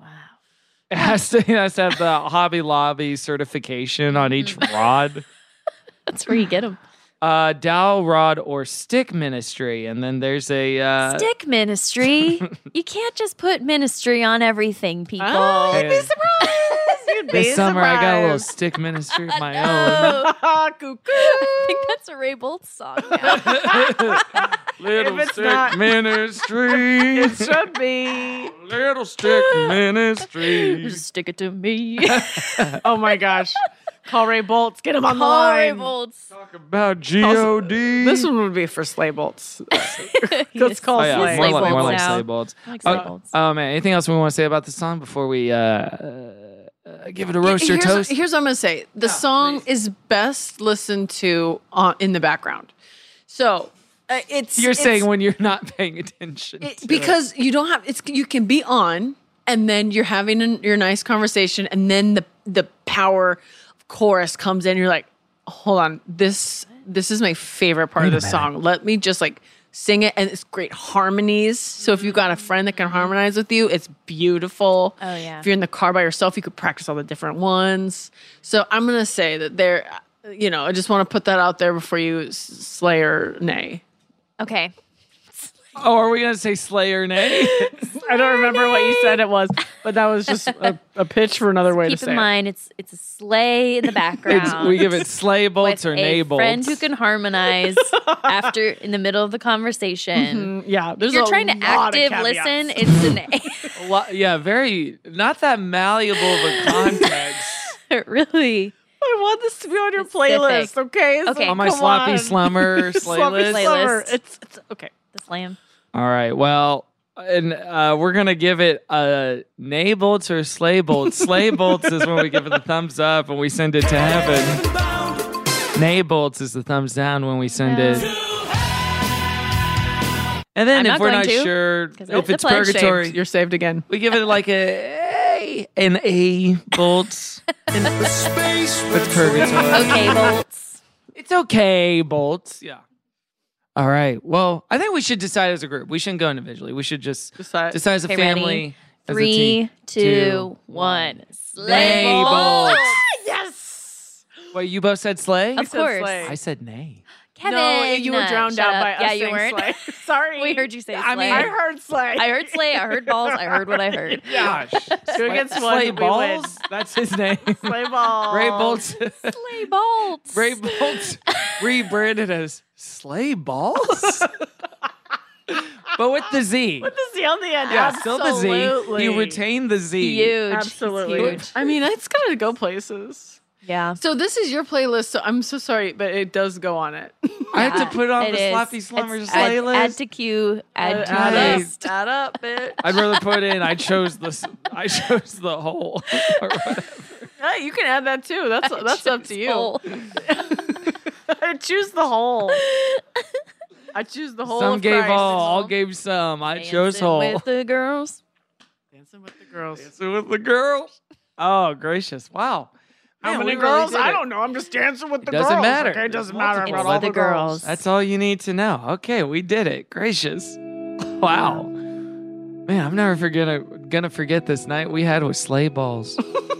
S8: It has to, it has to have the Hobby Lobby certification on each rod.
S4: That's where you get them.
S8: Uh, dowel rod or stick ministry. And then there's a... Uh,
S4: Stick ministry. You can't just put ministry on everything, people.
S9: Oh, you'd be
S8: Yeah.
S9: surprised. You'd be
S8: This summer I got a little
S9: surprised.
S8: stick ministry of my
S4: No.
S8: own.
S9: Cuckoo.
S4: I think that's a Ray Boltz song. now.
S8: Little
S9: If it's
S8: stick
S9: not-
S8: ministry.
S9: It should be.
S8: Little stick ministry.
S4: Just stick it to me.
S9: Oh my gosh. Call Ray Boltz. Get him on the
S4: Call Ray
S9: line.
S4: Boltz.
S8: Talk about G O D.
S9: This one would be for sleigh bolts. Let's call
S8: Oh, yeah,
S9: sleigh.
S8: more, like, more
S4: bolts
S8: like
S4: now.
S8: sleigh bolts.
S4: I like
S8: Oh,
S4: sleigh bolts.
S8: oh, man, anything else we want to say about the song before we uh, uh, give it a roast or
S9: here's,
S8: toast?
S9: Here's what I'm going to say. The song is best listened to uh, in the background. So uh, it's
S8: You're
S9: it's-
S8: saying when you're not paying attention.
S9: it-
S8: to
S9: because you don't have it's you can be on and then you're having an, your nice conversation and then the the power chorus comes in. You're like, hold on, this this is my favorite part
S8: Wait
S9: of
S8: a
S9: the song. Let me just like sing it, and it's great harmonies. So if you've got a friend that can harmonize with you, it's beautiful.
S4: Oh, yeah.
S9: If you're in the car by yourself, you could practice all the different ones. So I'm gonna say that there, you know, I just want to put that out there before you s- slay or nay.
S4: Okay.
S8: Oh, are we going to say Slayer nay?
S9: I don't remember what you said it was, but that was just a, a pitch for another way
S4: Keep
S9: to say
S4: in
S9: it.
S4: mind, it's it's a sleigh in the
S8: It's,
S4: background.
S8: we give it sleigh bolts
S4: with
S8: or nay
S4: a
S8: bolts.
S4: friend who can harmonize after in the middle of the conversation.
S9: Mm, yeah,
S4: If
S9: there's
S4: you're
S9: a
S4: trying to
S9: lot of
S4: active
S9: caveats.
S4: listen, it's an A.
S8: A lot- yeah, very, not that malleable of a context.
S4: Really.
S9: I want this to be on your
S4: Specific.
S9: playlist, okay? So
S4: Okay.
S8: On my
S9: come
S8: sloppy
S9: on.
S8: slumber
S9: Sloppy
S8: playlist.
S9: slumber.
S4: Playlist.
S9: It's, it's okay.
S4: The slam.
S8: All right. Well, and uh, we're gonna give it a nay bolts or sleigh bolts. Sleigh bolts is when we give it the thumbs up and we send it to heaven. Nay bolts is the thumbs down when we send it. And then
S4: I'm
S8: if
S4: not
S8: we're
S4: going
S8: not
S4: to,
S8: sure
S4: 'cause
S8: if
S4: it's
S8: it's
S4: a pledge.
S8: purgatory,
S9: Saved. You're saved again.
S8: we give it like a an A bolts. It's purgatory.
S4: Okay, bolts.
S8: It's okay, bolts. Yeah. All right. Well, I think we should decide as a group. We shouldn't go individually. We should just
S9: Decide.
S8: decide as a
S4: Okay, ready?
S8: family. as a
S4: Three,
S8: team.
S4: two, one.
S8: Sleigh
S4: Sleigh
S8: bolts.
S4: bolts.
S9: Yes.
S8: Wait, you both said sleigh?
S4: Of
S9: said
S4: course.
S9: sleigh.
S8: I said nay.
S4: Kevin.
S9: No, you were drowned
S4: shut
S9: out
S4: up.
S9: by us
S4: Yeah, you
S9: saying
S4: weren't.
S9: sleigh. Sorry.
S4: We heard you say
S9: I mean,
S4: sleigh.
S9: I heard sleigh.
S4: I heard sleigh. I heard balls. I heard what I heard.
S8: Gosh.
S9: Two against one.
S8: Sleigh
S9: we
S8: balls? That's his name.
S9: win. Sleigh balls.
S8: Ray Bolts.
S4: Sleigh bolts.
S8: Ray Bolts rebranded as sleigh balls? But with the Z.
S9: With the Z on the end.
S8: Yeah, still the Z.
S9: Absolutely.
S8: You retain the Z.
S4: Huge.
S9: Absolutely.
S4: Huge.
S9: I mean, it's gonna go places.
S4: Yeah.
S9: So this is your playlist. So I'm so sorry, but it does go on it.
S8: I had to put on
S4: It
S8: the
S4: is.
S8: Sloppy Slumbers
S4: It's add,
S8: playlist.
S4: add to queue. Add to
S8: add
S4: list.
S9: Add up, bitch.
S8: I'd rather put in I chose the s- I chose the whole or whatever.
S9: Yeah, you can add that too. That's
S4: I
S9: that's up to
S4: choose
S9: you.
S4: whole.
S9: I choose the whole. I choose the whole.
S8: Some
S9: of
S8: gave
S9: Christ.
S8: all, all gave some. I chose
S4: Dancing
S8: whole.
S4: with the girls.
S9: Dancing with the girls.
S8: Dancing with the girls. Oh, gracious. Wow.
S9: How
S8: Man,
S9: many
S8: we really
S9: girls?
S8: did
S9: I
S8: it.
S9: don't know. I'm just dancing with the
S8: Doesn't
S9: girls.
S8: matter.
S9: Okay, it
S8: There's
S9: doesn't matter. I
S8: multiple.
S9: brought
S4: It's
S9: all
S4: with
S9: the
S4: the
S9: girls.
S4: girls.
S8: That's all you need to know. Okay, we did it. Gracious. Wow. Man, I'm never forget, gonna forget this night we had with sleigh balls.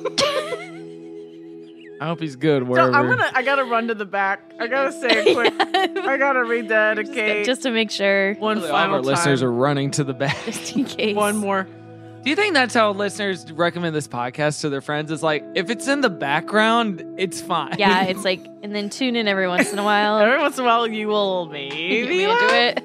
S8: I hope he's good
S9: So
S8: wherever.
S9: I'm gonna. I gotta run to the back. I gotta say a quick. I gotta rededicate.
S4: Just to make sure.
S9: One
S8: All of
S9: final
S8: our
S9: time.
S8: listeners are running to the back.
S4: Just in case.
S9: One more.
S8: Do you think that's how listeners recommend this podcast to their friends? It's like, if it's in the background, it's fine.
S4: Yeah, it's like, and then tune in every once in a while.
S9: Every once in a while, you will
S4: Get
S9: maybe
S4: me into it.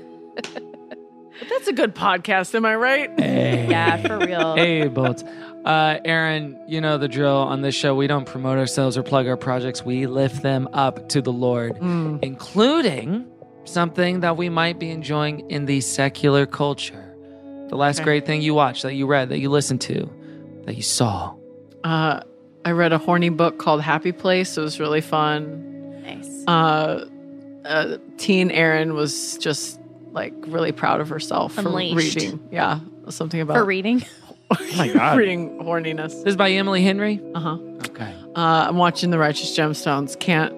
S9: But that's a good podcast, am I right?
S8: Hey.
S4: Yeah, for real.
S8: Hey, Bolts. Uh, Aaron, you know the drill. On this show, we don't promote ourselves or plug our projects. We lift them up to the Lord,
S9: Mm.
S8: including something that we might be enjoying in the secular culture. The last
S9: Okay.
S8: great thing you watched, that you read, that you listened to, that you saw.
S9: Uh, I read a horny book called Happy Place. It was really fun.
S4: Nice.
S9: Uh, uh, teen Erin was just like really proud of herself
S4: Unleashed.
S9: for reading. Yeah, something about
S4: For reading.
S8: Oh my God.
S9: reading horniness.
S8: This is by Emily Henry?
S9: Uh huh.
S8: Okay.
S9: Uh, I'm watching The Righteous Gemstones. Can't.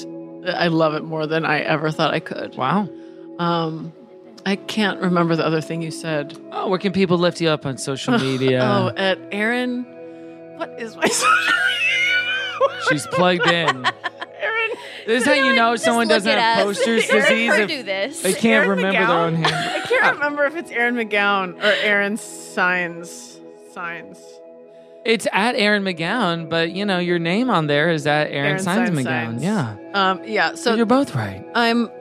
S9: I love it more than I ever thought I could.
S8: Wow.
S9: Um, I can't remember the other thing you said.
S8: Oh, where can people lift you up on social media?
S9: Oh, at Erin. What is my social media?
S8: She's plugged in.
S9: Erin.
S8: This is how you know someone
S4: look
S8: doesn't
S4: it
S8: have
S4: up.
S8: posters
S4: Erin
S8: disease
S4: Hur
S8: if
S4: do this.
S8: they can't
S9: Erin
S8: remember their
S9: McGowan?
S8: own hand.
S9: I can't remember if it's Erin McGowan or Erin Signs. Signs.
S8: It's at Aaron McGowan, but you know your name on there is at Aaron,
S9: Aaron
S8: Signs
S9: Signs
S8: McGowan.
S9: Signs.
S8: Yeah,
S9: Um. Yeah. So
S8: so you're both right.
S9: I'm.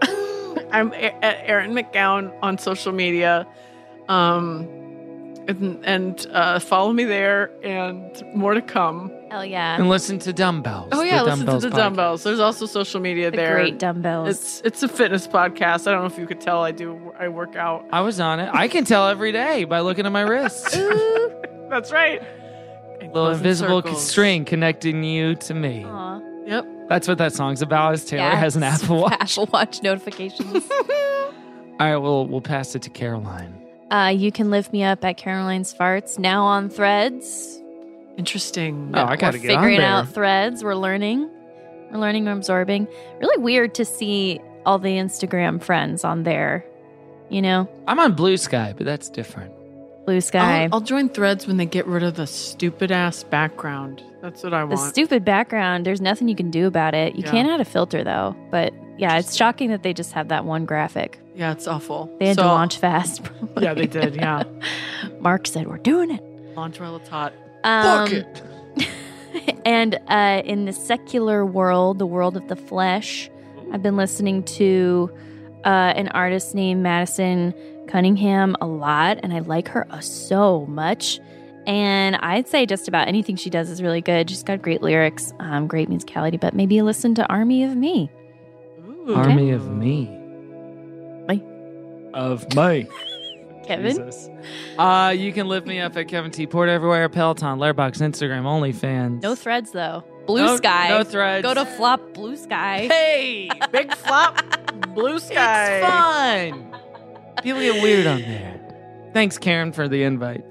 S9: I'm a- at Erin McGowan on social media. Um. And, and uh, follow me there, and more to come.
S4: Hell yeah.
S8: And listen to Dumbbells.
S9: Oh yeah,
S8: the
S9: listen
S8: Dumbbells
S9: to the
S8: podcast.
S9: dumbbells. There's also social media
S4: The
S9: there.
S4: great dumbbells.
S9: It's it's a fitness podcast. I don't know if you could tell. I do. I work out.
S8: I was on it. I can tell every day by looking at my wrists.
S9: That's right.
S8: Little
S9: Goes in
S8: invisible
S9: circles.
S8: string connecting you to me.
S4: Aw.
S9: Yep.
S8: That's what that song's about. Is Taylor
S4: Yeah,
S8: has an
S4: it's
S8: Apple Watch.
S4: Apple Watch notifications.
S8: All right, we'll we'll pass it to Caroline.
S4: uh, you can lift me up at Caroline's Farts, now on Threads.
S9: Interesting.
S8: Oh, I gotta
S4: We're
S8: get on
S4: figuring
S8: there.
S4: out Threads. We're learning. We're learning. We're absorbing. Really weird to see all the Instagram friends on there. You know,
S8: I'm on Blue Sky, but that's different.
S4: Blue Sky.
S9: I'll, I'll join Threads when they get rid of the stupid ass background. That's what I
S4: The
S9: want.
S4: stupid background, there's nothing you can do about it. You
S9: Yeah.
S4: can add a filter though, but yeah, it's shocking that they just have that one graphic.
S9: yeah, it's awful.
S4: They had
S9: So-
S4: to launch fast.
S9: Yeah, they did. Yeah,
S4: Mark said, "We're doing it."
S9: launch while it's hot.
S4: Um,
S8: Fuck it.
S4: And uh, in the secular world, the world of the flesh, I've been listening to uh, an artist named Madison Cunningham a lot, and I like her uh, so much. And I'd say just about anything she does is really good. She's got great lyrics, um, great musicality, but maybe listen to Army of Me.
S9: Ooh.
S8: Army of Me.
S4: Me.
S8: Of me.
S4: Kevin?
S8: Jesus. Uh, you can lift me up at Kevin T. Porter everywhere, Peloton, Letterboxd, Instagram, OnlyFans.
S4: No threads, though. Blue
S8: No-
S4: Sky.
S8: no threads.
S4: Go to Flop Blue Sky.
S8: Hey!
S9: Big flop, blue sky.
S8: It's fun. People get weird on there. Thanks, Karen, for the invite.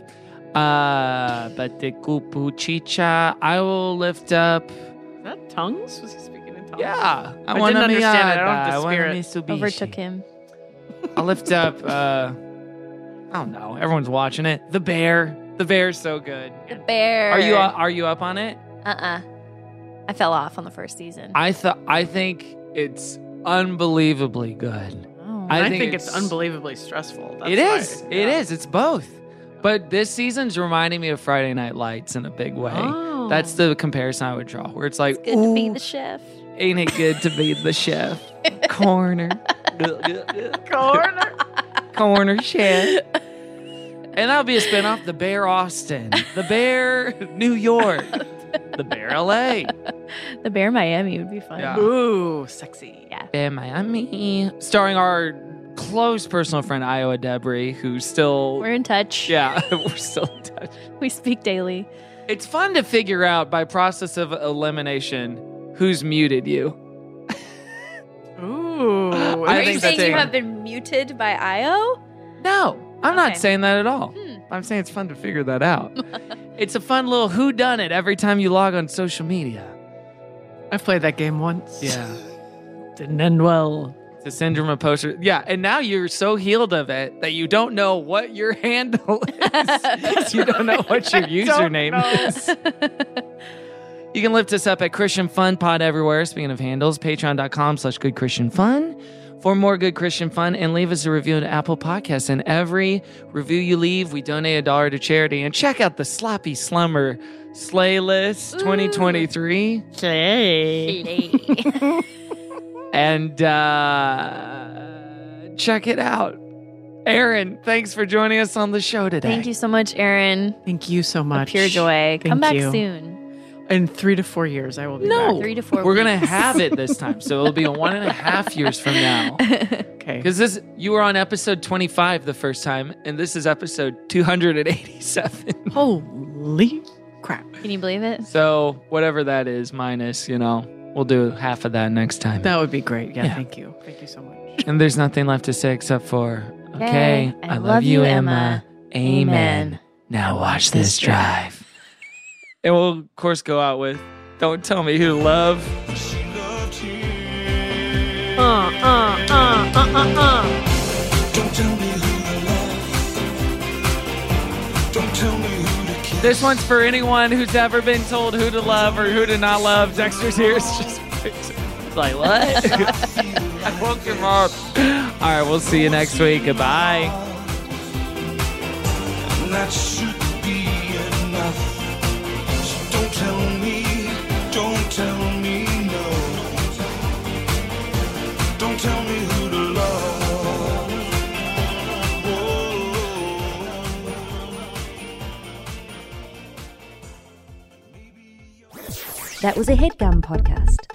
S8: Uh, but the kupu chicha, I will lift up.
S9: Is that tongues? Was he speaking in tongues?
S8: Yeah,
S9: I
S8: wanna
S9: didn't understand it. I
S8: miata,
S9: don't have the
S8: I wanna
S9: spirit.
S8: Mitsubishi.
S4: Overtook him.
S8: I'll lift up. Uh, I don't know. Everyone's watching it. The Bear. The Bear's so good.
S4: The Bear.
S8: Are you Are you up on it?
S4: Uh-uh. I fell off on the first season.
S8: I thought. I think it's unbelievably good.
S4: Oh.
S9: I, think, it's, unbelievably stressful. That's
S8: It
S9: why-
S8: is. It
S9: yeah.
S8: is. It's both. But this season's reminding me of Friday Night Lights in a big way.
S9: Oh.
S8: That's the comparison I would draw. Where it's like,
S4: Good to be
S8: ooh,
S4: the chef.
S8: ain't it good to be the chef? Corner.
S9: Corner.
S8: Corner chef. And that'll be a spinoff. The Bear Austin. The Bear New York. The Bear L A.
S4: The Bear Miami would be fun.
S8: Yeah.
S9: Ooh, sexy.
S4: Yeah.
S8: Bear Miami. Starring our close personal friend Iowa Debris, who's still.
S4: We're in touch.
S8: Yeah, we're still in touch.
S4: We speak daily.
S8: It's fun to figure out by process of elimination who's muted you.
S9: Ooh.
S8: I
S4: Are
S8: think
S4: you
S8: that's
S4: saying you
S8: it.
S4: have been muted by Io?
S8: No, I'm not
S4: Okay.
S8: saying that at all.
S4: Hmm.
S8: I'm saying it's fun to figure that out. It's a fun little whodunit every time you log on social media.
S9: I've played that game once.
S8: Yeah.
S9: Didn't end well.
S8: It's a syndrome of poster. Yeah, and now you're so healed of it that you don't know what your handle is. You don't know what your username is. You can lift us up at Christian Fun Pod everywhere. Speaking of handles, patreon.com slash good Christian fun for more good Christian fun, and leave us a review at Apple Podcasts. And every review you leave, we donate a dollar to charity. And check out the Sloppy Slumber Slay List twenty twenty-three.
S4: Slay.
S8: And uh, check it out. Aaron, thanks for joining us on the show today.
S4: Thank you so much, Aaron.
S9: Thank you so much.
S4: A pure joy.
S9: Thank
S4: Come back
S9: you.
S4: soon.
S9: In three to four years, I will be
S8: No.
S9: back.
S4: Three to four
S8: We're going to
S4: weeks.
S8: have it this time. So it'll be one and a half years from now.
S9: Okay.
S8: Because this, you were on episode twenty-five the first time, and this is episode two hundred eighty-seven.
S9: Holy crap.
S4: Can you believe it?
S8: So whatever that is, minus, you know, we'll do half of that next time.
S9: That would be great. Yeah,
S8: Yeah.
S9: thank you. Thank you so much.
S8: And there's nothing left to say except for, okay,
S4: Okay,
S8: I, love, you, Emma. Amen.
S4: Amen.
S8: Now watch this drive. And we'll, of course, go out with Don't Tell Me Who to Love.
S9: Uh, uh, uh, uh, uh, uh.
S3: Don't tell me who to love. Don't tell me who to kiss.
S8: This one's for anyone who's ever been told who to love or who to not love. Dexter's here is just like, what? I woke him up. All right, we'll see you next week. Goodbye.
S3: And that should be enough. So don't tell me, don't tell me no. Don't tell me who to love.
S1: That was a HeadGum podcast.